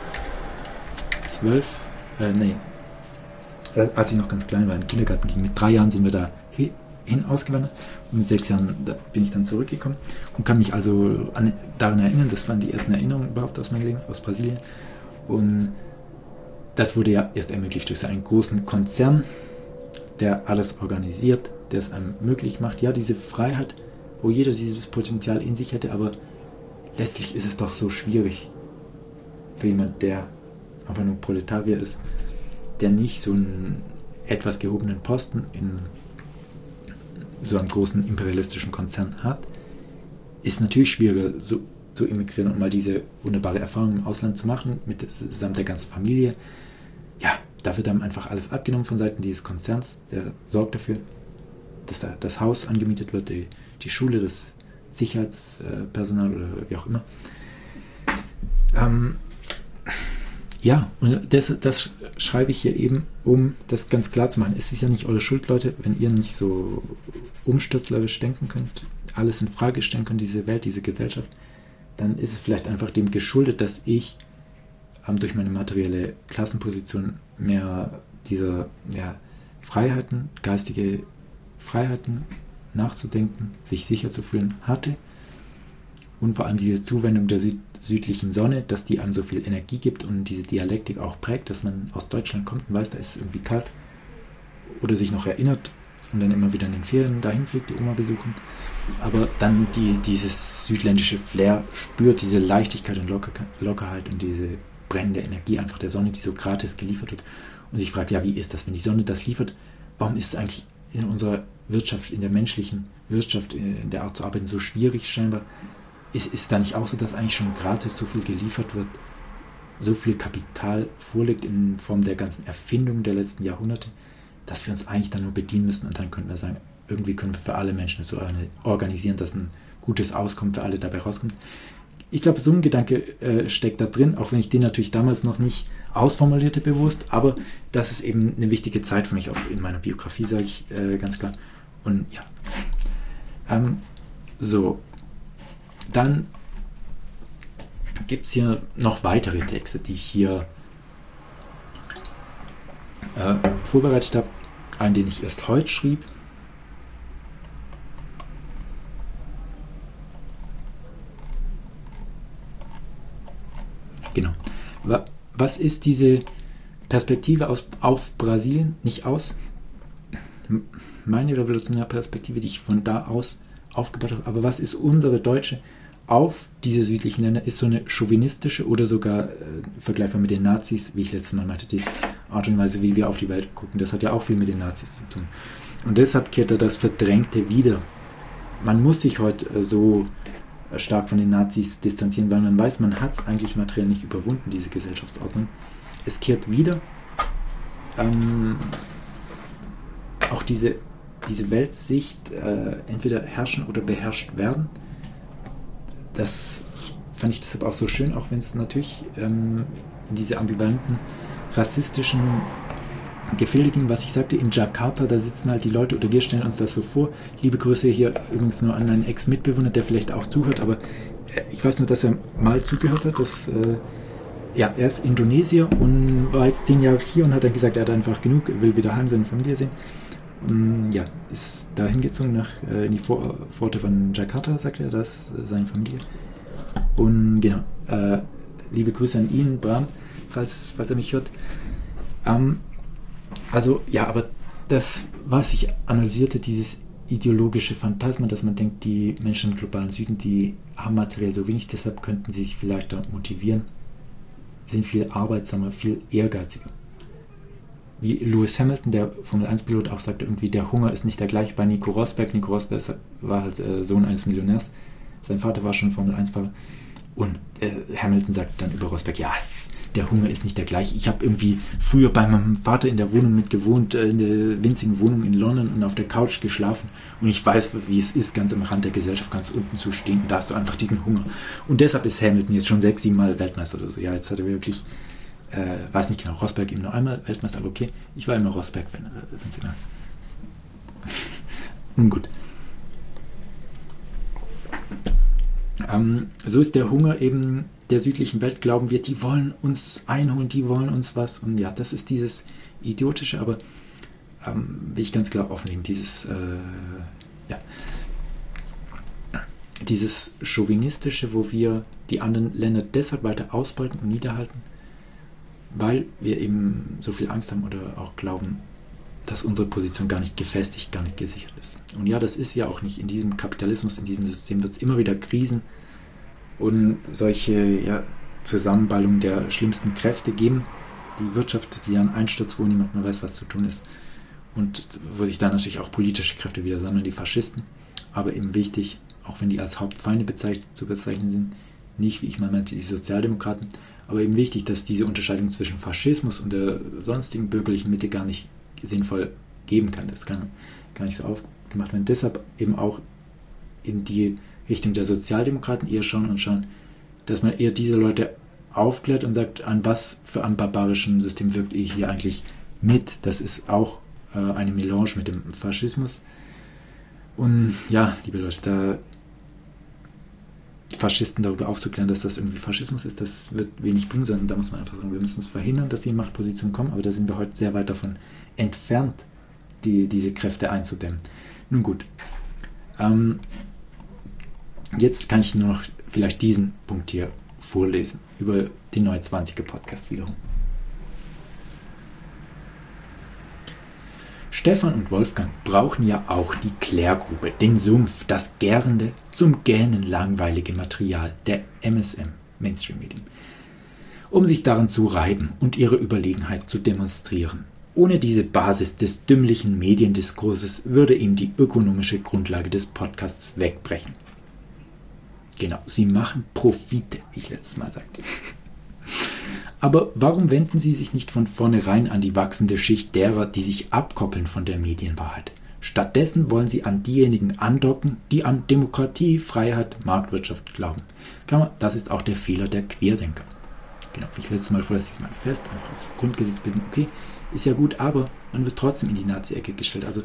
als ich noch ganz klein war, in den Kindergarten ging. Mit 3 Jahren sind wir da hin ausgewandert und mit 6 Jahren bin ich dann zurückgekommen und kann mich also daran erinnern, das waren die ersten Erinnerungen überhaupt aus meinem Leben, aus Brasilien. Und das wurde ja erst ermöglicht durch so einen großen Konzern, der alles organisiert, der es einem möglich macht. Ja, diese Freiheit, wo jeder dieses Potenzial in sich hätte, aber letztlich ist es doch so schwierig für jemand, der einfach nur Proletarier ist, der nicht so einen etwas gehobenen Posten in so einem großen imperialistischen Konzern hat, ist natürlich schwieriger, so zu emigrieren und mal diese wunderbare Erfahrung im Ausland zu machen, samt der ganzen Familie. Ja, da wird einem einfach alles abgenommen von Seiten dieses Konzerns, der sorgt dafür, dass da das Haus angemietet wird, die Schule, das Sicherheitspersonal oder wie auch immer. Ja, und das schreibe ich hier eben, um das ganz klar zu machen. Es ist ja nicht eure Schuld, Leute, wenn ihr nicht so umstürzlerisch denken könnt, alles in Frage stellen könnt, diese Welt, diese Gesellschaft, dann ist es vielleicht einfach dem geschuldet, dass ich durch meine materielle Klassenposition mehr dieser Freiheiten, geistige Freiheiten nachzudenken, sich sicher zu fühlen hatte, und vor allem diese Zuwendung der südlichen Sonne, dass die einem so viel Energie gibt und diese Dialektik auch prägt, dass man aus Deutschland kommt und weiß, da ist es irgendwie kalt, oder sich noch erinnert und dann immer wieder in den Ferien dahin fliegt, die Oma besuchen, aber dann dieses südländische Flair spürt, diese Leichtigkeit und Lockerheit und diese brennende Energie einfach der Sonne, die so gratis geliefert wird, und sich fragt, ja, wie ist das, wenn die Sonne das liefert, warum ist es eigentlich in unserer Wirtschaft, in der menschlichen Wirtschaft, in der Art zu arbeiten, so schwierig scheinbar? Ist da nicht auch so, dass eigentlich schon gratis so viel geliefert wird, so viel Kapital vorliegt in Form der ganzen Erfindungen der letzten Jahrhunderte, dass wir uns eigentlich dann nur bedienen müssen, und dann könnten wir sagen, irgendwie können wir für alle Menschen so organisieren, dass ein gutes Auskommen für alle dabei rauskommt. Ich glaube, so ein Gedanke steckt da drin, auch wenn ich den natürlich damals noch nicht ausformulierte bewusst, aber das ist eben eine wichtige Zeit für mich, auch in meiner Biografie, sage ich ganz klar. Und ja, so, dann gibt es hier noch weitere Texte, die ich hier vorbereitet habe. Einen, den ich erst heute schrieb. was ist diese Perspektive auf Brasilien, nicht aus meine revolutionäre Perspektive, die ich von da aus aufgebaut habe, aber was ist unsere deutsche auf diese südlichen Länder, ist so eine chauvinistische oder sogar vergleichbar mit den Nazis, wie ich letztes Mal meinte, die Art und Weise, wie wir auf die Welt gucken, das hat ja auch viel mit den Nazis zu tun. Und deshalb kehrt er das Verdrängte wieder. Man muss sich heute so stark von den Nazis distanzieren, weil man weiß, man hat es eigentlich materiell nicht überwunden, diese Gesellschaftsordnung. Es kehrt wieder auch diese Weltsicht entweder herrschen oder beherrscht werden. Das fand ich deshalb auch so schön, auch wenn es natürlich in diese ambivalenten, rassistischen Gefilde ging, was ich sagte, in Jakarta, da sitzen halt die Leute, oder wir stellen uns das so vor. Liebe Grüße hier übrigens nur an einen Ex-Mitbewohner, der vielleicht auch zuhört, aber ich weiß nur, dass er mal zugehört hat, dass er ist Indonesier und war jetzt 10 Jahre hier und hat dann gesagt, er hat einfach genug, er will wieder heim seine Familie sehen. Ist da hingezogen in die Vororte von Jakarta, sagt er, das ist seine Familie. Und genau, liebe Grüße an ihn, Bram, falls er mich hört. Aber das, was ich analysierte, dieses ideologische Phantasma, dass man denkt, die Menschen im globalen Süden, die haben materiell so wenig, deshalb könnten sie sich vielleicht da motivieren, sind viel arbeitsamer, viel ehrgeiziger. Wie Lewis Hamilton, der Formel-1-Pilot, auch sagte, irgendwie der Hunger ist nicht der gleiche bei Nico Rosberg. Nico Rosberg war halt Sohn eines Millionärs. Sein Vater war schon Formel-1-Fahrer. Und Hamilton sagte dann über Rosberg, ja, der Hunger ist nicht der gleiche. Ich habe irgendwie früher bei meinem Vater in der Wohnung mit gewohnt, in der winzigen Wohnung in London und auf der Couch geschlafen. Und ich weiß, wie es ist, ganz am Rand der Gesellschaft, ganz unten zu stehen. Und da hast du einfach diesen Hunger. Und deshalb ist Hamilton jetzt schon 6-7 Mal Weltmeister oder so. Ja, jetzt hat er wirklich... weiß nicht genau, Rosberg eben nur einmal Weltmeister, aber okay, ich war immer Rosberg-Fan, wenn Sie mal. Nun gut. So ist der Hunger eben der südlichen Welt, glauben wir, die wollen uns einholen, die wollen uns was. Und ja, das ist dieses Idiotische, aber will ich ganz klar offenlegen, dieses Chauvinistische, wo wir die anderen Länder deshalb weiter ausbeuten und niederhalten, weil wir eben so viel Angst haben oder auch glauben, dass unsere Position gar nicht gefestigt, gar nicht gesichert ist. Und ja, das ist ja auch nicht. In diesem Kapitalismus, in diesem System wird es immer wieder Krisen und solche Zusammenballungen der schlimmsten Kräfte geben. Die Wirtschaft, die an Einsturz, wo niemand mehr weiß, was zu tun ist. Und wo sich dann natürlich auch politische Kräfte wieder sammeln, die Faschisten. Aber eben wichtig, auch wenn die als Hauptfeinde zu bezeichnen sind, nicht, wie ich mal meinte, die Sozialdemokraten, aber eben wichtig, dass diese Unterscheidung zwischen Faschismus und der sonstigen bürgerlichen Mitte gar nicht sinnvoll geben kann. Das kann gar nicht so aufgemacht werden. Deshalb eben auch in die Richtung der Sozialdemokraten eher schauen, dass man eher diese Leute aufklärt und sagt, an was für einem barbarischen System wirkt ihr hier eigentlich mit. Das ist auch eine Melange mit dem Faschismus. Und ja, liebe Leute, da Faschisten darüber aufzuklären, dass das irgendwie Faschismus ist, das wird wenig bringen, sondern da muss man einfach sagen, wir müssen es verhindern, dass die in Machtpositionen kommen, aber da sind wir heute sehr weit davon entfernt, diese Kräfte einzudämmen. Nun gut, jetzt kann ich nur noch vielleicht diesen Punkt hier vorlesen, über den Neue 20er Podcast wiederum. Stefan und Wolfgang brauchen ja auch die Klärgrube, den Sumpf, das gärende, zum Gähnen langweilige Material der MSM, Mainstream-Medien, um sich daran zu reiben und ihre Überlegenheit zu demonstrieren. Ohne diese Basis des dümmlichen Mediendiskurses würde ihnen die ökonomische Grundlage des Podcasts wegbrechen. Genau, sie machen Profite, wie ich letztes Mal sagte. Aber warum wenden sie sich nicht von vornherein an die wachsende Schicht derer, die sich abkoppeln von der Medienwahrheit? Stattdessen wollen sie an diejenigen andocken, die an Demokratie, Freiheit, Marktwirtschaft glauben. Klammer, das ist auch der Fehler der Querdenker. Genau, wie ich letztes Mal vorlässt dieses Manifest, einfach aufs Grundgesetz bilden, okay, ist ja gut, aber man wird trotzdem in die Nazi-Ecke gestellt. Also,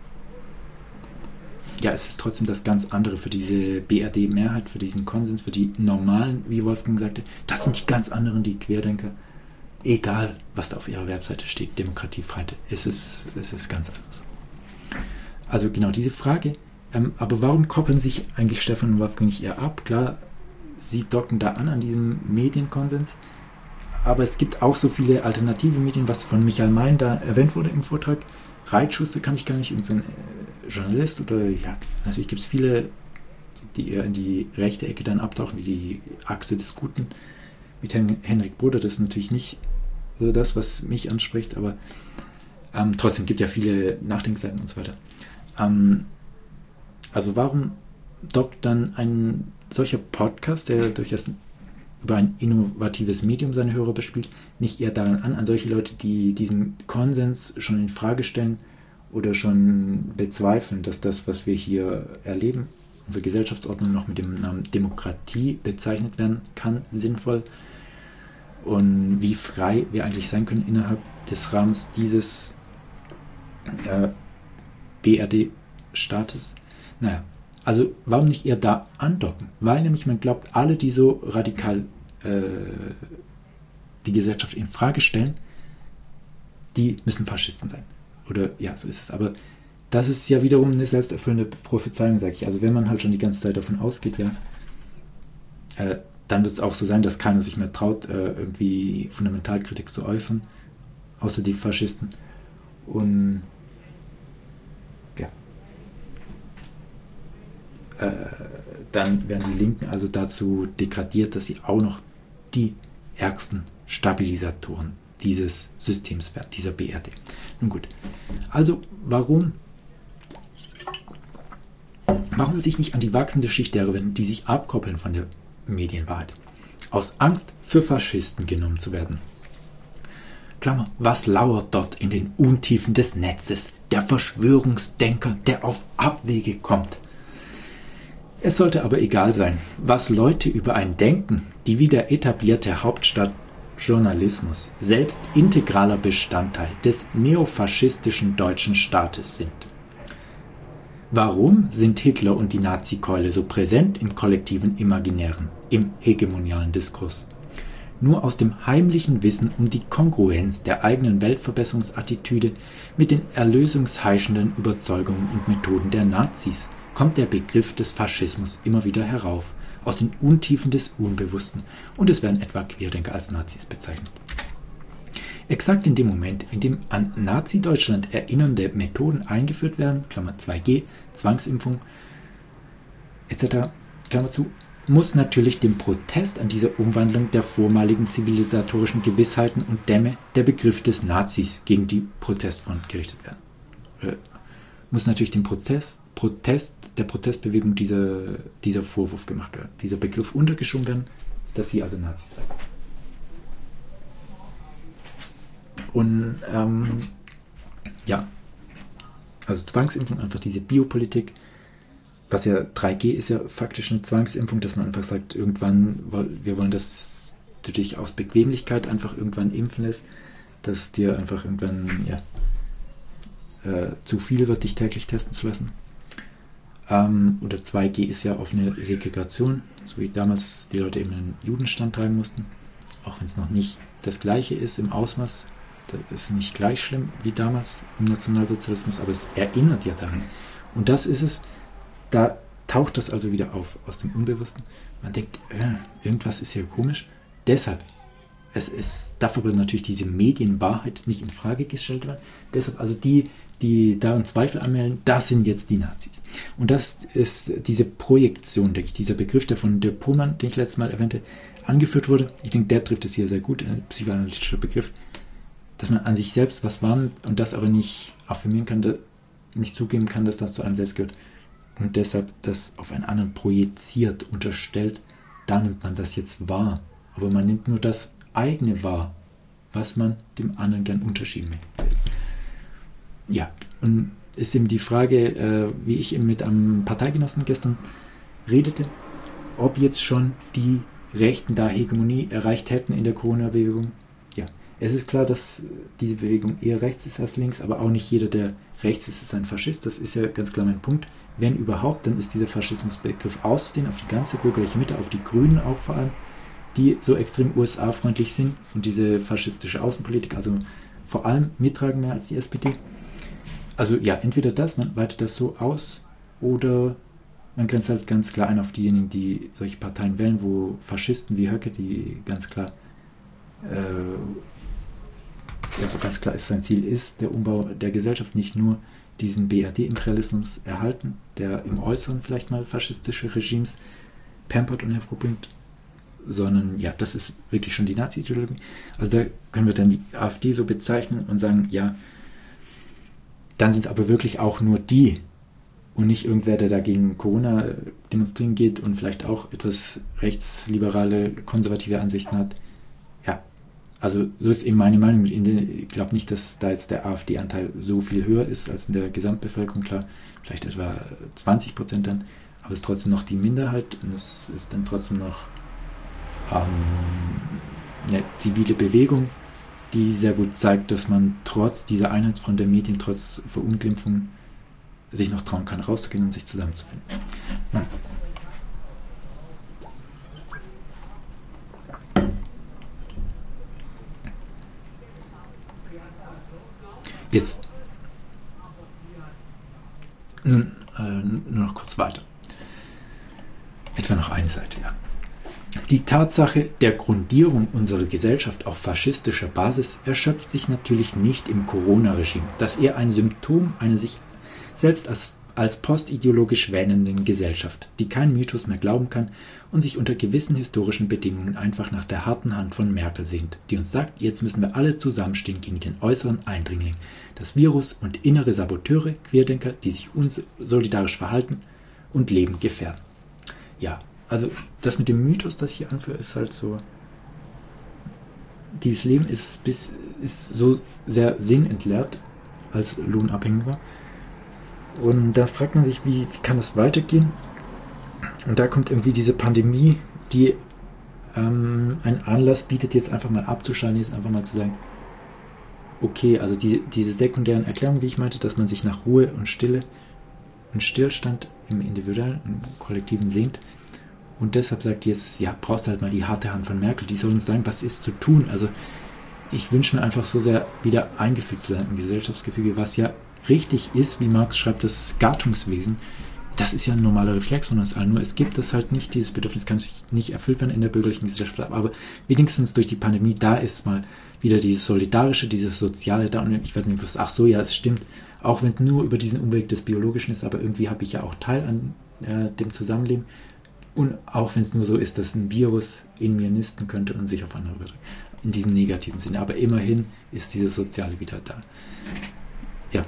ja, es ist trotzdem das ganz andere für diese BRD-Mehrheit, für diesen Konsens, für die Normalen, wie Wolfgang sagte, das sind die ganz anderen, die Querdenker. Egal, was da auf ihrer Webseite steht, Demokratie, Freiheit, es ist ganz anders. Also genau diese Frage, aber warum koppeln sich eigentlich Stefan und Wolfgang nicht eher ab? Klar, sie docken da an diesem Medienkonsens, aber es gibt auch so viele alternative Medien, was von Michael Mein da erwähnt wurde im Vortrag. Reitschuster kann ich gar nicht, irgendein Journalist oder ja, natürlich gibt es viele, die eher in die rechte Ecke dann abtauchen, wie die Achse des Guten mit Henrik Broder. Das ist natürlich nicht so das, was mich anspricht, aber trotzdem gibt ja viele Nachdenkseiten und so weiter. Also warum dockt dann ein solcher Podcast, der durchaus über ein innovatives Medium seine Hörer bespielt, nicht eher daran an solche Leute, die diesen Konsens schon in Frage stellen oder schon bezweifeln, dass das, was wir hier erleben, unsere Gesellschaftsordnung noch mit dem Namen Demokratie bezeichnet werden kann, sinnvoll, und wie frei wir eigentlich sein können innerhalb des Rahmens dieses BRD-Staates. Naja, also warum nicht eher da andocken? Weil nämlich man glaubt, alle, die so radikal die Gesellschaft in Frage stellen, die müssen Faschisten sein. Oder ja, so ist es. Aber das ist ja wiederum eine selbsterfüllende Prophezeiung, sage ich. Also wenn man halt schon die ganze Zeit davon ausgeht, ja, dann wird es auch so sein, dass keiner sich mehr traut, irgendwie Fundamentalkritik zu äußern, außer die Faschisten. Und ja, dann werden die Linken also dazu degradiert, dass sie auch noch die ärgsten Stabilisatoren dieses Systems werden, dieser BRD. Nun gut, also warum sich nicht an die wachsende Schicht derer wenden, die sich abkoppeln von der Medienwahrheit, aus Angst für Faschisten genommen zu werden? Klammer, was lauert dort in den Untiefen des Netzes, der Verschwörungsdenker, der auf Abwege kommt? Es sollte aber egal sein, was Leute über einen denken, die wie der etablierte Hauptstadtjournalismus selbst integraler Bestandteil des neofaschistischen deutschen Staates sind. Warum sind Hitler und die Nazi-Keule so präsent im kollektiven Imaginären, im hegemonialen Diskurs? Nur aus dem heimlichen Wissen um die Kongruenz der eigenen Weltverbesserungsattitüde mit den erlösungsheischenden Überzeugungen und Methoden der Nazis kommt der Begriff des Faschismus immer wieder herauf, aus den Untiefen des Unbewussten, und es werden etwa Querdenker als Nazis bezeichnet. Exakt in dem Moment, in dem an Nazi-Deutschland erinnernde Methoden eingeführt werden, Klammer 2G, Zwangsimpfung etc., Klammer zu, muss natürlich dem Protest an dieser Umwandlung der vormaligen zivilisatorischen Gewissheiten und Dämme der Begriff des Nazis gegen die Protestfront gerichtet werden. Muss natürlich dem der Protestbewegung dieser Vorwurf gemacht werden, dieser Begriff untergeschoben werden, dass sie also Nazis seien. Und ja, also Zwangsimpfung, einfach diese Biopolitik, was ja 3G ist ja faktisch eine Zwangsimpfung, dass man einfach sagt, irgendwann, wir wollen, dass du dich aus Bequemlichkeit einfach irgendwann impfen lässt, dass dir einfach irgendwann zu viel wird, dich täglich testen zu lassen. Oder 2G ist ja auf eine Segregation, so wie damals die Leute eben einen Judenstand tragen mussten, auch wenn es noch nicht das Gleiche ist im Ausmaß. Das ist nicht gleich schlimm wie damals im Nationalsozialismus, aber es erinnert ja daran. Und das ist es, da taucht das also wieder auf aus dem Unbewussten. Man denkt, irgendwas ist hier komisch. Deshalb, darf aber natürlich diese Medienwahrheit nicht in Frage gestellt werden. Deshalb also die daran Zweifel anmelden, das sind jetzt die Nazis. Und das ist diese Projektion, denke ich, dieser Begriff, der von der Pohlmann, den ich letztes Mal erwähnte, angeführt wurde. Ich denke, der trifft es hier sehr gut, ein psychoanalytischer Begriff, dass man an sich selbst was wahrnimmt und das aber nicht affirmieren kann, nicht zugeben kann, dass das zu einem selbst gehört und deshalb das auf einen anderen projiziert, unterstellt, da nimmt man das jetzt wahr. Aber man nimmt nur das eigene wahr, was man dem anderen gern unterschieben will. Ja, und ist eben die Frage, wie ich eben mit einem Parteigenossen gestern redete, ob jetzt schon die Rechten da Hegemonie erreicht hätten in der Corona-Bewegung. Ja, es ist klar, dass diese Bewegung eher rechts ist als links, aber auch nicht jeder, der rechts ist ein Faschist. Das ist ja ganz klar mein Punkt. Wenn überhaupt, dann ist dieser Faschismusbegriff auszudehnen auf die ganze bürgerliche Mitte, auf die Grünen auch vor allem, die so extrem USA-freundlich sind und diese faschistische Außenpolitik, also vor allem mittragen mehr als die SPD. Also ja, entweder das, man weitet das so aus, oder man grenzt halt ganz klar ein auf diejenigen, die solche Parteien wählen, wo Faschisten wie Höcke, die ganz klar ja, ganz klar ist, sein Ziel ist der Umbau der Gesellschaft, nicht nur diesen BRD-Imperialismus erhalten, der im Äußeren vielleicht mal faschistische Regimes pampert und hervorbringt, sondern ja, das ist wirklich schon die Nazi-Ideologie. Also da können wir dann die AfD so bezeichnen und sagen, ja, dann sind es aber wirklich auch nur die und nicht irgendwer, der da gegen Corona demonstrieren geht und vielleicht auch etwas rechtsliberale, konservative Ansichten hat. Ja, also so ist eben meine Meinung. Ich glaube nicht, dass da jetzt der AfD-Anteil so viel höher ist als in der Gesamtbevölkerung. Klar, vielleicht etwa 20% dann, aber es ist trotzdem noch die Minderheit und es ist dann trotzdem noch eine zivile Bewegung, die sehr gut zeigt, dass man trotz dieser Einheitsfront der Medien, trotz Verunglimpfung, sich noch trauen kann, rauszugehen und sich zusammenzufinden. Ja. Jetzt nun nur noch kurz weiter. Etwa noch eine Seite, ja. Die Tatsache der Grundierung unserer Gesellschaft auf faschistischer Basis erschöpft sich natürlich nicht im Corona-Regime, das eher ein Symptom einer sich selbst als postideologisch wähnenden Gesellschaft, die keinen Mythos mehr glauben kann und sich unter gewissen historischen Bedingungen einfach nach der harten Hand von Merkel sehnt, die uns sagt, jetzt müssen wir alle zusammenstehen gegen den äußeren Eindringling, das Virus und innere Saboteure, Querdenker, die sich unsolidarisch verhalten und Leben gefährden. Ja, also das mit dem Mythos, das ich hier anführe, ist halt so, dieses Leben ist so sehr sinnentleert als lohnabhängig war. Und da fragt man sich, wie kann das weitergehen? Und da kommt irgendwie diese Pandemie, die einen Anlass bietet, jetzt einfach mal abzuschalten, jetzt einfach mal zu sagen, okay, also diese sekundären Erklärungen, wie ich meinte, dass man sich nach Ruhe und Stille und Stillstand im Individuellen und Kollektiven sehnt. Und deshalb sagt jetzt, ja, brauchst du halt mal die harte Hand von Merkel, die soll uns sagen, was ist zu tun. Also ich wünsche mir einfach so sehr, wieder eingefügt zu sein im Gesellschaftsgefüge, was ja richtig ist, wie Marx schreibt, das Gattungswesen. Das ist ja ein normaler Reflex von uns allen, nur es gibt es halt nicht, dieses Bedürfnis kann sich nicht erfüllt werden in der bürgerlichen Gesellschaft, aber wenigstens durch die Pandemie, da ist mal wieder dieses Solidarische, dieses Soziale da und ich werde mir bewusst, ach so, ja, es stimmt, auch wenn es nur über diesen Umweg des Biologischen ist, aber irgendwie habe ich ja auch Teil an dem Zusammenleben. Und auch wenn es nur so ist, dass ein Virus in mir nisten könnte und sich auf andere überträgt. In diesem negativen Sinne. Aber immerhin ist dieses Soziale wieder da. Ja.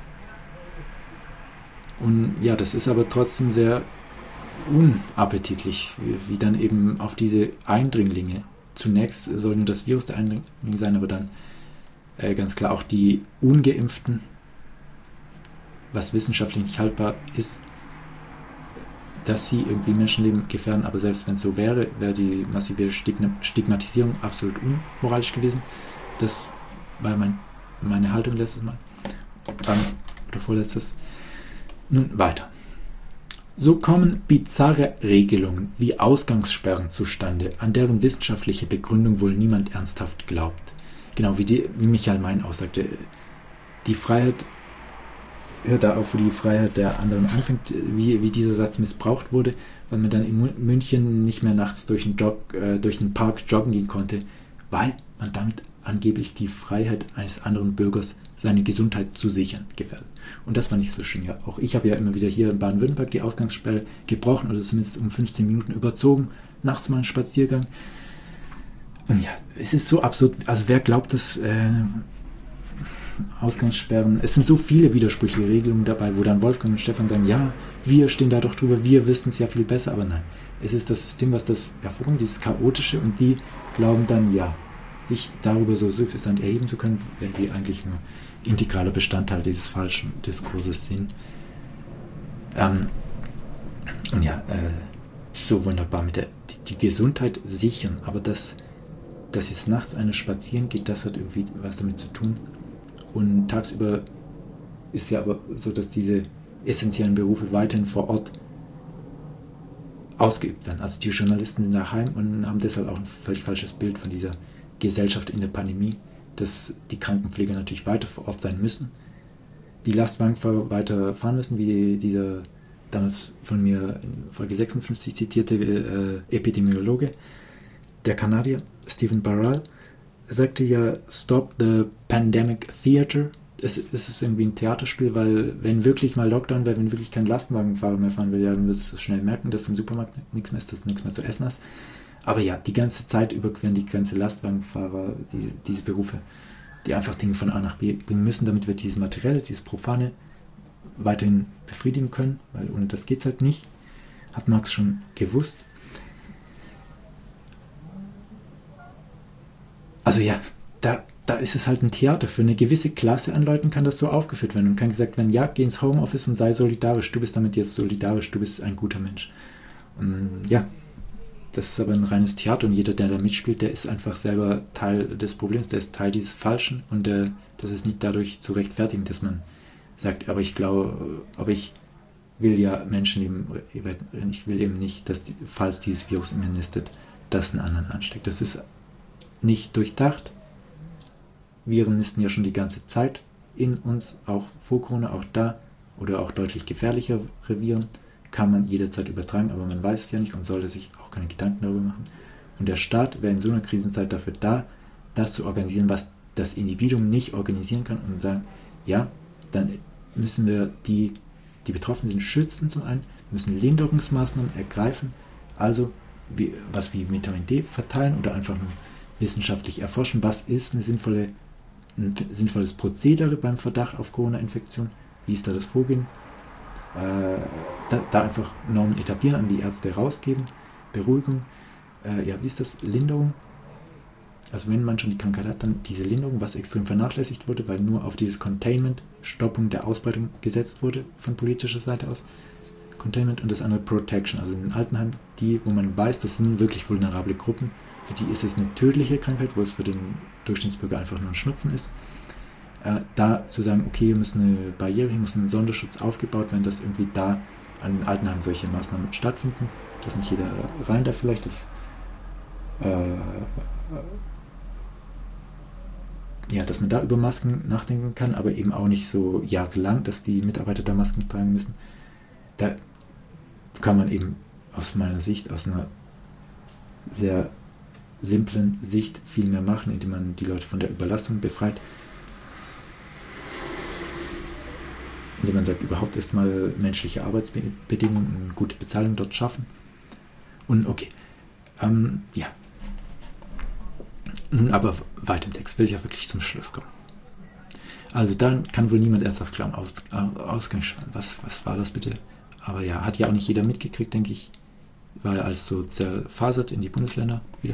Und ja, das ist aber trotzdem sehr unappetitlich, wie dann eben auf diese Eindringlinge. Zunächst soll nur das Virus der Eindringling sein, aber dann ganz klar auch die Ungeimpften, was wissenschaftlich nicht haltbar ist, dass sie irgendwie Menschenleben gefährden, aber selbst wenn es so wäre, wäre die massive Stigmatisierung absolut unmoralisch gewesen. Das war meine Haltung letztes Mal. Oder vorletztes. Nun weiter. So kommen bizarre Regelungen wie Ausgangssperren zustande, an deren wissenschaftliche Begründung wohl niemand ernsthaft glaubt. Genau, wie Michael Mein aussagte, die Freiheit hört da auf, wo die Freiheit der anderen anfängt, wie dieser Satz missbraucht wurde, weil man dann in München nicht mehr nachts durch den Park joggen gehen konnte, weil man damit angeblich die Freiheit eines anderen Bürgers, seine Gesundheit zu sichern, gefährdet. Und das war nicht so schön. Ja, auch ich habe ja immer wieder hier in Baden-Württemberg die Ausgangssperre gebrochen oder zumindest um 15 Minuten überzogen, nachts mal einen Spaziergang. Und ja, es ist so absurd, also wer glaubt, dass Ausgangssperren, es sind so viele widersprüchliche Regelungen dabei, wo dann Wolfgang und Stefan sagen, ja, wir stehen da doch drüber, wir wissen es ja viel besser, aber nein, es ist das System, was das hervorbringt, dieses Chaotische und die glauben dann, ja, sich darüber so suffisant erheben zu können, wenn sie eigentlich nur integraler Bestandteil dieses falschen Diskurses sind. Und ja, so wunderbar mit die Gesundheit sichern, aber dass jetzt nachts einer spazieren geht, das hat irgendwie was damit zu tun. Und tagsüber ist ja aber so, dass diese essentiellen Berufe weiterhin vor Ort ausgeübt werden. Also die Journalisten sind daheim und haben deshalb auch ein völlig falsches Bild von dieser Gesellschaft in der Pandemie, dass die Krankenpfleger natürlich weiter vor Ort sein müssen, die Lastwagenfahrer weiter fahren müssen, wie dieser damals von mir in Folge 56 zitierte Epidemiologe, der Kanadier Stephen Barral, sagte ja Stop the Pandemic Theater. Es ist irgendwie ein Theaterspiel, weil wenn wirklich mal Lockdown wäre, wenn wirklich kein Lastenwagenfahrer mehr fahren will, ja, dann wirst du schnell merken, dass im Supermarkt nichts mehr ist, dass du nichts mehr zu essen hast. Aber ja, die ganze Zeit überqueren die ganze Lastwagenfahrer diese Berufe, die einfach Dinge von A nach B bringen müssen, damit wir dieses Materielle, dieses Profane weiterhin befriedigen können, weil ohne das geht es halt nicht. Hat Marx schon gewusst. Also ja, da ist es halt ein Theater. Für eine gewisse Klasse an Leuten kann das so aufgeführt werden und kann gesagt werden, ja, geh ins Homeoffice und sei solidarisch. Du bist damit jetzt solidarisch, du bist ein guter Mensch. Und ja, das ist aber ein reines Theater und jeder, der da mitspielt, der ist einfach selber Teil des Problems, der ist Teil dieses Falschen und das ist nicht dadurch zu rechtfertigen, dass man sagt, aber ich will ja Menschenleben, ich will eben nicht, dass falls dieses Virus in mir nistet, das einen anderen ansteckt. Das ist nicht durchdacht. Viren nisten ja schon die ganze Zeit in uns, auch vor Corona, auch da, oder auch deutlich gefährlichere Viren, kann man jederzeit übertragen, aber man weiß es ja nicht und sollte sich auch keine Gedanken darüber machen. Und der Staat wäre in so einer Krisenzeit dafür da, das zu organisieren, was das Individuum nicht organisieren kann und sagen, ja, dann müssen wir die betroffen sind, schützen zum einen, müssen Linderungsmaßnahmen ergreifen, also was wie Vitamin D verteilen oder einfach nur wissenschaftlich erforschen, was ist ein sinnvolles Prozedere beim Verdacht auf Corona-Infektion, wie ist da das Vorgehen, da einfach Normen etablieren, an die Ärzte rausgeben, Beruhigung, wie ist das, Linderung, also wenn man schon die Krankheit hat, dann diese Linderung, was extrem vernachlässigt wurde, weil nur auf dieses Containment, Stoppung der Ausbreitung gesetzt wurde von politischer Seite aus, Containment und das andere Protection, also in den Altenheimen, die, wo man weiß, das sind wirklich vulnerable Gruppen, für die ist es eine tödliche Krankheit, wo es für den Durchschnittsbürger einfach nur ein Schnupfen ist. Da zu sagen, okay, hier muss eine Barriere, hier muss ein Sonderschutz aufgebaut werden, dass irgendwie da an den Altenheimen solche Maßnahmen stattfinden, dass nicht jeder rein da vielleicht ist. Dass man da über Masken nachdenken kann, aber eben auch nicht so jahrelang, dass die Mitarbeiter da Masken tragen müssen. Da kann man eben aus meiner Sicht, aus einer sehr simplen Sicht viel mehr machen, indem man die Leute von der Überlastung befreit. Indem man sagt, überhaupt erstmal menschliche Arbeitsbedingungen und gute Bezahlung dort schaffen. Und okay, Nun aber weiter im Text, will ich ja wirklich zum Schluss kommen. Also dann kann wohl niemand ernsthaft glauben, Ausgangssperren, was war das bitte? Aber ja, hat ja auch nicht jeder mitgekriegt, denke ich, weil alles so zerfasert in die Bundesländer wieder.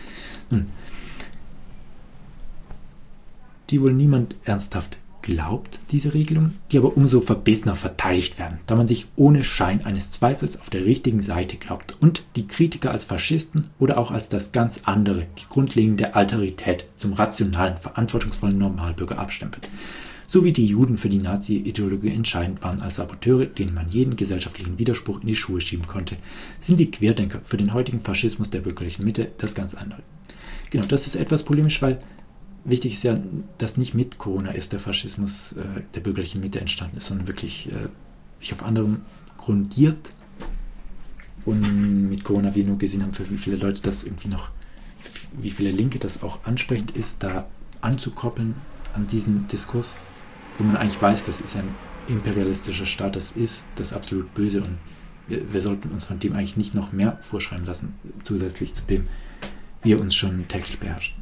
Die wohl niemand ernsthaft glaubt, diese Regelungen, die aber umso verbissener verteidigt werden, da man sich ohne Schein eines Zweifels auf der richtigen Seite glaubt und die Kritiker als Faschisten oder auch als das ganz andere, die grundlegende Alterität zum rationalen, verantwortungsvollen Normalbürger abstempelt. So wie die Juden für die Nazi-Ideologie entscheidend waren als Saboteure, denen man jeden gesellschaftlichen Widerspruch in die Schuhe schieben konnte, sind die Querdenker für den heutigen Faschismus der bürgerlichen Mitte das ganz andere. Genau, das ist etwas polemisch, weil wichtig ist ja, dass nicht mit Corona erst der Faschismus der bürgerlichen Mitte entstanden ist, sondern wirklich sich auf anderem grundiert und mit Corona wir nur gesehen haben, für wie viele Leute das irgendwie noch, wie viele Linke das auch ansprechend ist, da anzukoppeln an diesen Diskurs, wo man eigentlich weiß, das ist ein imperialistischer Staat, das ist das absolut Böse und wir sollten uns von dem eigentlich nicht noch mehr vorschreiben lassen, zusätzlich zu dem wir uns schon täglich beherrschen.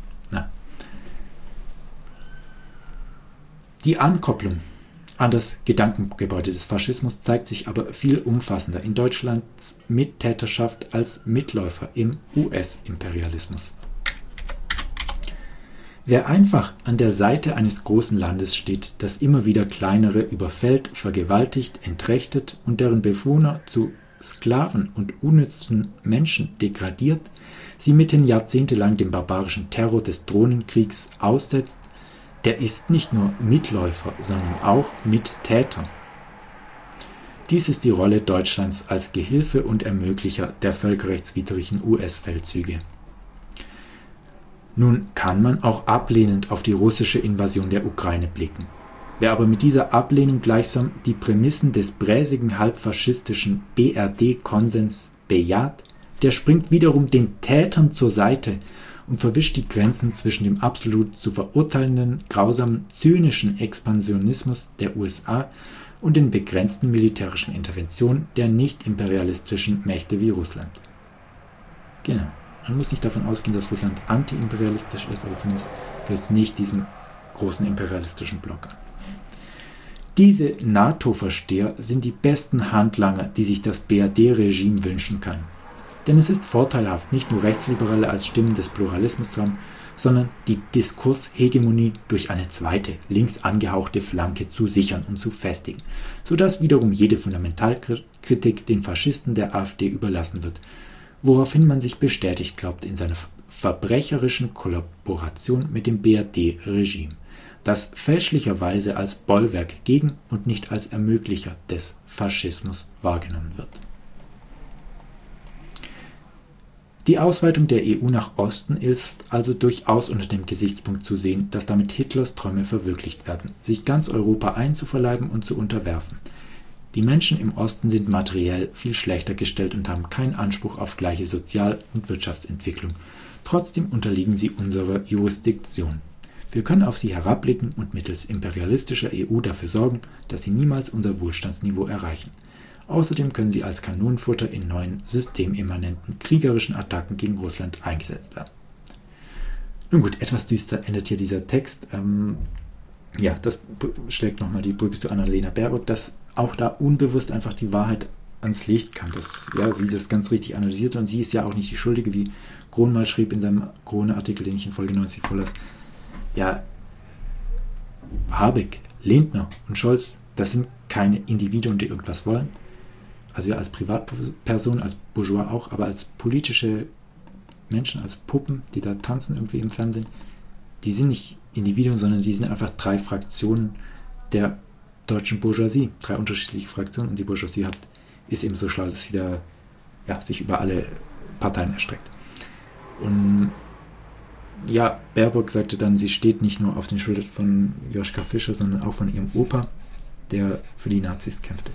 Die Ankopplung an das Gedankengebäude des Faschismus zeigt sich aber viel umfassender in Deutschlands Mittäterschaft als Mitläufer im US-Imperialismus. Wer einfach an der Seite eines großen Landes steht, das immer wieder kleinere überfällt, vergewaltigt, entrechtet und deren Bewohner zu Sklaven und unnützen Menschen degradiert, sie mitten jahrzehntelang dem barbarischen Terror des Drohnenkriegs aussetzt, der ist nicht nur Mitläufer, sondern auch Mittäter. Dies ist die Rolle Deutschlands als Gehilfe und Ermöglicher der völkerrechtswidrigen US-Feldzüge. Nun kann man auch ablehnend auf die russische Invasion der Ukraine blicken. Wer aber mit dieser Ablehnung gleichsam die Prämissen des bräsigen halbfaschistischen BRD-Konsens bejaht, der springt wiederum den Tätern zur Seite und verwischt die Grenzen zwischen dem absolut zu verurteilenden, grausamen, zynischen Expansionismus der USA und den begrenzten militärischen Interventionen der nicht-imperialistischen Mächte wie Russland. Genau. Man muss nicht davon ausgehen, dass Russland anti-imperialistisch ist, aber zumindest gehört es nicht diesem großen imperialistischen Block an. Diese NATO-Versteher sind die besten Handlanger, die sich das BRD-Regime wünschen kann. Denn es ist vorteilhaft, nicht nur Rechtsliberale als Stimmen des Pluralismus zu haben, sondern die Diskurshegemonie durch eine zweite, links angehauchte Flanke zu sichern und zu festigen, sodass wiederum jede Fundamentalkritik den Faschisten der AfD überlassen wird, woraufhin man sich bestätigt glaubt in seiner verbrecherischen Kollaboration mit dem BRD-Regime, das fälschlicherweise als Bollwerk gegen und nicht als Ermöglicher des Faschismus wahrgenommen wird. Die Ausweitung der EU nach Osten ist also durchaus unter dem Gesichtspunkt zu sehen, dass damit Hitlers Träume verwirklicht werden, sich ganz Europa einzuverleiben und zu unterwerfen. Die Menschen im Osten sind materiell viel schlechter gestellt und haben keinen Anspruch auf gleiche Sozial- und Wirtschaftsentwicklung. Trotzdem unterliegen sie unserer Jurisdiktion. Wir können auf sie herabblicken und mittels imperialistischer EU dafür sorgen, dass sie niemals unser Wohlstandsniveau erreichen. Außerdem können sie als Kanonenfutter in neuen, systemimmanenten, kriegerischen Attacken gegen Russland eingesetzt werden. Nun gut, etwas düster endet hier dieser Text. Das schlägt nochmal die Brücke zu Annalena Baerbock, dass auch da unbewusst einfach die Wahrheit ans Licht kam. Sie das ganz richtig analysiert und sie ist ja auch nicht die Schuldige, wie Grohn mal schrieb in seinem Krone-Artikel, den ich in Folge 90 vorlas. Ja, Habeck, Lindner und Scholz, das sind keine Individuen, die irgendwas wollen. Also wir als Privatperson, als Bourgeois auch, aber als politische Menschen, als Puppen, die da tanzen irgendwie im Fernsehen, die sind nicht Individuen, sondern die sind einfach 3 Fraktionen der deutschen Bourgeoisie, 3 unterschiedliche Fraktionen, und die Bourgeoisie ist eben so schlau, dass sie da sich über alle Parteien erstreckt. Und ja, Baerbock sagte dann, sie steht nicht nur auf den Schultern von Joschka Fischer, sondern auch von ihrem Opa, der für die Nazis kämpfte.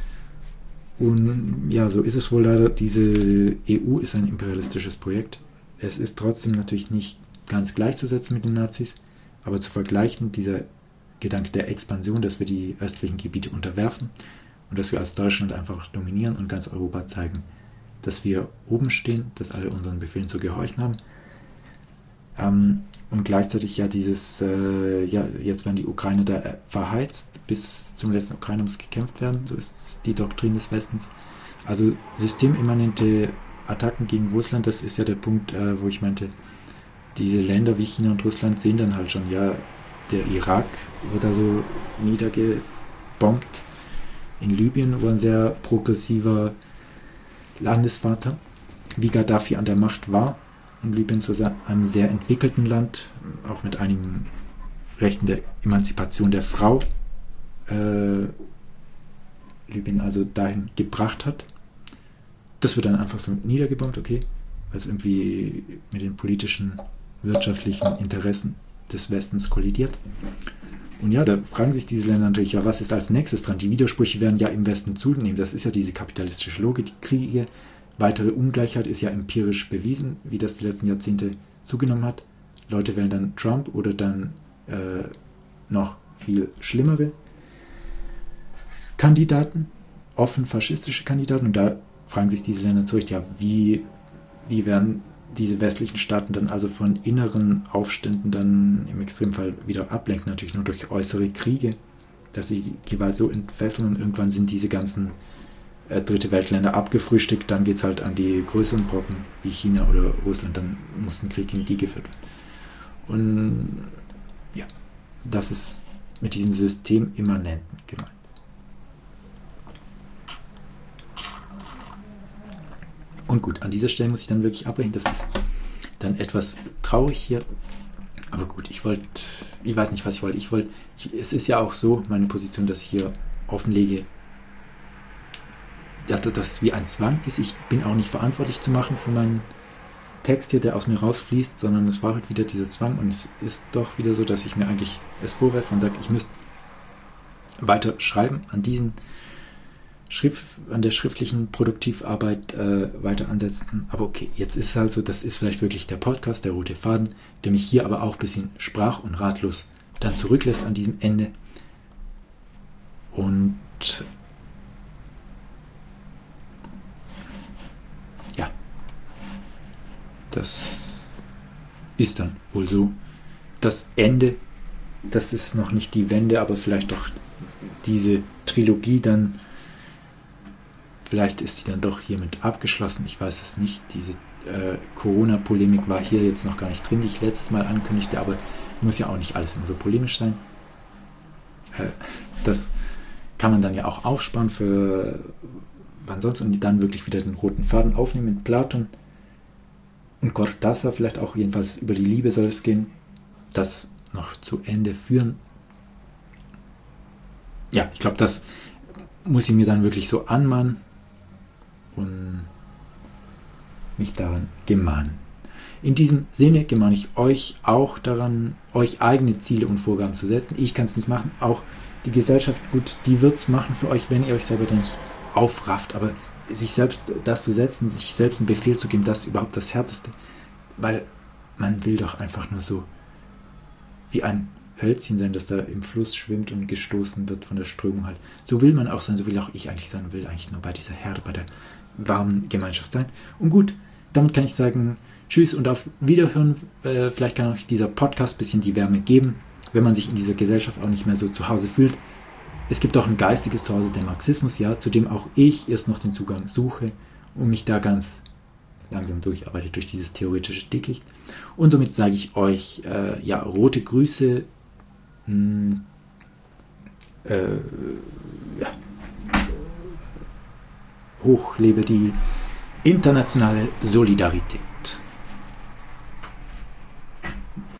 Und ja, so ist es wohl leider. Diese EU ist ein imperialistisches Projekt. Es ist trotzdem natürlich nicht ganz gleichzusetzen mit den Nazis, aber zu vergleichen, dieser Gedanke der Expansion, dass wir die östlichen Gebiete unterwerfen und dass wir als Deutschland einfach dominieren und ganz Europa zeigen, dass wir oben stehen, dass alle unseren Befehlen zu gehorchen haben. Und gleichzeitig jetzt werden die Ukrainer da verheizt, bis zum letzten Ukrainer muss gekämpft werden, so ist die Doktrin des Westens. Also systemimmanente Attacken gegen Russland, das ist ja der Punkt, wo ich meinte, diese Länder wie China und Russland sehen dann halt schon, ja, der Irak wird da so niedergebombt, in Libyen, wo ein sehr progressiver Landesvater wie Gaddafi an der Macht war, und Libyen zu einem sehr entwickelten Land, auch mit einigen Rechten der Emanzipation der Frau, Libyen also dahin gebracht hat. Das wird dann einfach so niedergebombt, okay, weil es irgendwie mit den politischen, wirtschaftlichen Interessen des Westens kollidiert. Und ja, da fragen sich diese Länder natürlich, ja, was ist als nächstes dran? Die Widersprüche werden ja im Westen zunehmen. Das ist ja diese kapitalistische Logik, die Kriege. Weitere Ungleichheit ist ja empirisch bewiesen, wie das die letzten Jahrzehnte zugenommen hat. Leute wählen dann Trump oder dann noch viel schlimmere Kandidaten, offen faschistische Kandidaten. Und da fragen sich diese Länder zurück, ja, wie werden diese westlichen Staaten dann also von inneren Aufständen dann im Extremfall wieder ablenken, natürlich nur durch äußere Kriege, dass sie die Gewalt so entfesseln, und irgendwann sind diese ganzen dritte Weltländer abgefrühstückt, dann geht es halt an die größeren Brocken wie China oder Russland, dann muss ein Krieg gegen die geführt werden. Und ja, das ist mit diesem System immanenten gemeint. Und gut, an dieser Stelle muss ich dann wirklich abbrechen, das ist dann etwas traurig hier, aber gut, ich weiß nicht, was ich wollte. Es ist ja auch so, meine Position, dass ich hier offenlege, dass das wie ein Zwang ist. Ich bin auch nicht verantwortlich zu machen für meinen Text hier, der aus mir rausfließt, sondern es war halt wieder dieser Zwang, und es ist doch wieder so, dass ich mir eigentlich es vorwerfe und sage, ich müsste weiter schreiben an diesen an der schriftlichen Produktivarbeit weiter ansetzen. Aber okay, jetzt ist es halt so, das ist vielleicht wirklich der Podcast, der rote Faden, der mich hier aber auch ein bisschen sprach- und ratlos dann zurücklässt an diesem Ende. Und ja, das ist dann wohl so. Das Ende, das ist noch nicht die Wende, aber vielleicht doch diese Trilogie dann, vielleicht ist die dann doch hiermit abgeschlossen, ich weiß es nicht. Diese Corona-Polemik war hier jetzt noch gar nicht drin, die ich letztes Mal ankündigte, aber muss ja auch nicht alles immer so polemisch sein. Das kann man dann ja auch aufsparen für wann sonst und dann wirklich wieder den roten Faden aufnehmen mit Platon und Cortázar vielleicht auch, jedenfalls über die Liebe soll es gehen, das noch zu Ende führen. Ja, ich glaube, das muss ich mir dann wirklich so anmahnen und mich daran gemahnen. In diesem Sinne gemahne ich euch auch daran, euch eigene Ziele und Vorgaben zu setzen. Ich kann es nicht machen, auch die Gesellschaft, gut, die wird es machen für euch, wenn ihr euch selber dann nicht aufrafft, aber sich selbst das zu setzen, sich selbst einen Befehl zu geben, das ist überhaupt das Härteste, weil man will doch einfach nur so wie ein Hölzchen sein, das da im Fluss schwimmt und gestoßen wird von der Strömung halt. So will man auch sein, so will auch ich eigentlich sein und will eigentlich nur bei dieser Herde, bei der warmen Gemeinschaft sein. Und gut, damit kann ich sagen, tschüss und auf Wiederhören. Vielleicht kann euch dieser Podcast ein bisschen die Wärme geben, wenn man sich in dieser Gesellschaft auch nicht mehr so zu Hause fühlt. Es gibt auch ein geistiges Zuhause, den Marxismus, ja, zu dem auch ich erst noch den Zugang suche und mich da ganz langsam durcharbeite durch dieses theoretische Dickicht. Und somit sage ich euch, rote Grüße, hoch lebe die internationale Solidarität.